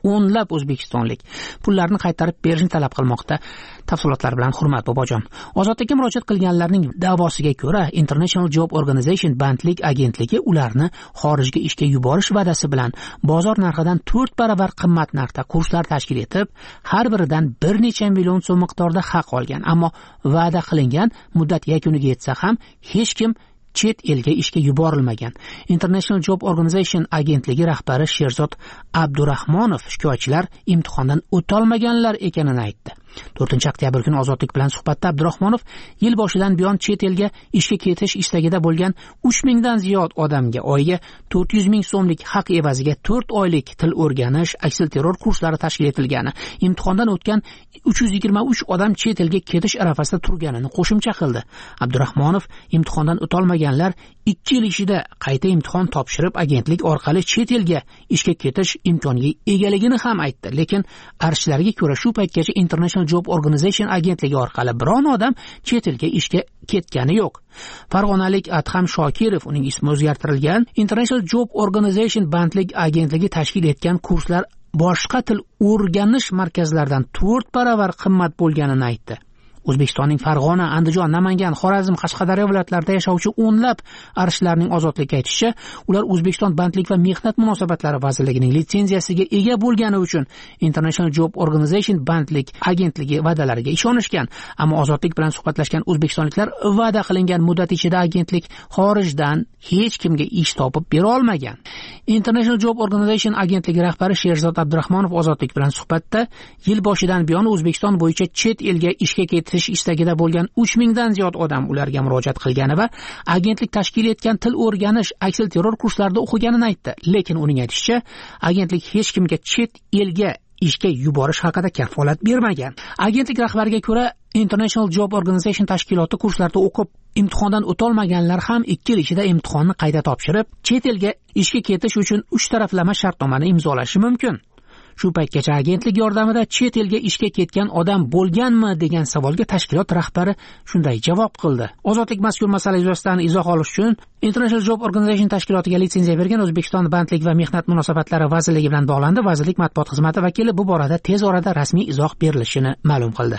o'nlab o'zbekistonlik pullarni qaytarib berishni talab qilmoqda. Tafsilotlar bilan Hurmat Bobojon. Ozodlikka murojaat qilganlarning da'vosiga ko'ra, International Job Organization bandlik agentligi ularni xorijga ishga yuborish va'dasi bilan bozor narxidan to'rt baravar qimmat narxda kurslar tashkil etib, har biridan bir necha million so'm miqdorida haq olgan. Ammo va'da qilingan muddat yakuniga yetsa ham hech kim chet elga ishga yuborilmagan. International Job Organization agentligi rahbari Sherzod Abdurahmonov shikoyatchilar imtihondan o'tolmaganlar ekanini aytdi. to'rtinchi oktyabr kuni Ozodlik bilan suhbatda Abdurahmonov yil boshidan buyon chet elga ishga ketish istagida bo'lgan uch mingdan ziyod odamga oyiga to'rt yuz ming so'mlik haq evaziga to'rt oylik til o'rganish, aksilterror kurslari tashkil etilgani, imtihondan o'tgan uch yuz yigirma uch odam chet elga ketish arafasida turganini qo'shimcha qildi. Abdurahmonov imtihondan o'tolmaganlar ikki yil ichida qayta imtihon topshirib, agentlik orqali chet elga ishga ketish imkoniga egaligini ham aytdi. Lekin arshlarga ko'ra shu paytgacha International Job Organization agentligi orqali biron odam chet elga ishga ketgani yo'q. Farg'onalik Adham Shokirov, uning ismi o'zgartirilgan, International Job Organization bandlik agentligi tashkil etgan kurslar boshqa til o'rganish markazlaridan to'rt baravar qimmat bo'lganini aytdi. O'zbekistonning Farg'ona, Andijon, Namangan, Xorazm, Qashqadaryo viloyatlarida yashovchi o'nlab arshlarning Ozodlikka aytishicha, ular O'zbekiston bandlik va mehnat munosabatlari vazirligining litsenziyasiga ega bo'lgani uchun International Job Organization bandlik agentligi va'dalariga ishonishgan. Ammo Ozodlik bilan suhbatlashgan o'zbekistonliklar va'da qilingan muddat ichida agentlik xorijdan hech kimga ish topib bera olmagan. International Job Organization agentligi rahbari Sherzod Abdurahmonov Ozodlik bilan suhbatda yil boshidan buyon O'zbekiston bo'yicha chet elga ishga ketish istagida bo'lgan uch mingdan ziyod odam ularga murojaat qilgani va agentlik tashkil etgan til o'rganish, aksilterror kurslarida o'qiganini aytdi. Lekin uning aytishicha, agentlik hech kimga chet elga ishga yuborish haqida kafolat bermagan. Agentlik rahbariga ko'ra, International Job Organization tashkiloti kurslarda o'qib, imtihondan o'tolmaganlar ham ikki yil ichida imtihonni qayta topshirib, chet elga ishga ketish uchun uch taraflama shartnomani imzolashi mumkin. Shu paytgacha agentlik yordamida chet elga ishga ketgan odam bo'lganmi degan savolga tashkilot rahbari shunday javob qildi. Ozodlik mazkur masala yuzasidan izoh olish uchun International Job Organization tashkilotiga litsenziya bergan O'zbekiston bandlik va mehnat munosabatlari vazirligi bilan bog'landi. Vazirlik matbuot xizmati vakili bu borada tez orada rasmiy izoh berilishini ma'lum qildi.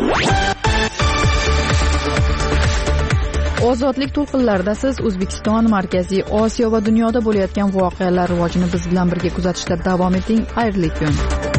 Ozodlik to'lqinlarida siz O'zbekiston, Markaziy Osiyo va dunyoda bo'layotgan voqealar rivojini biz bilan birga kuzatishda davom eting. Xayrli kun.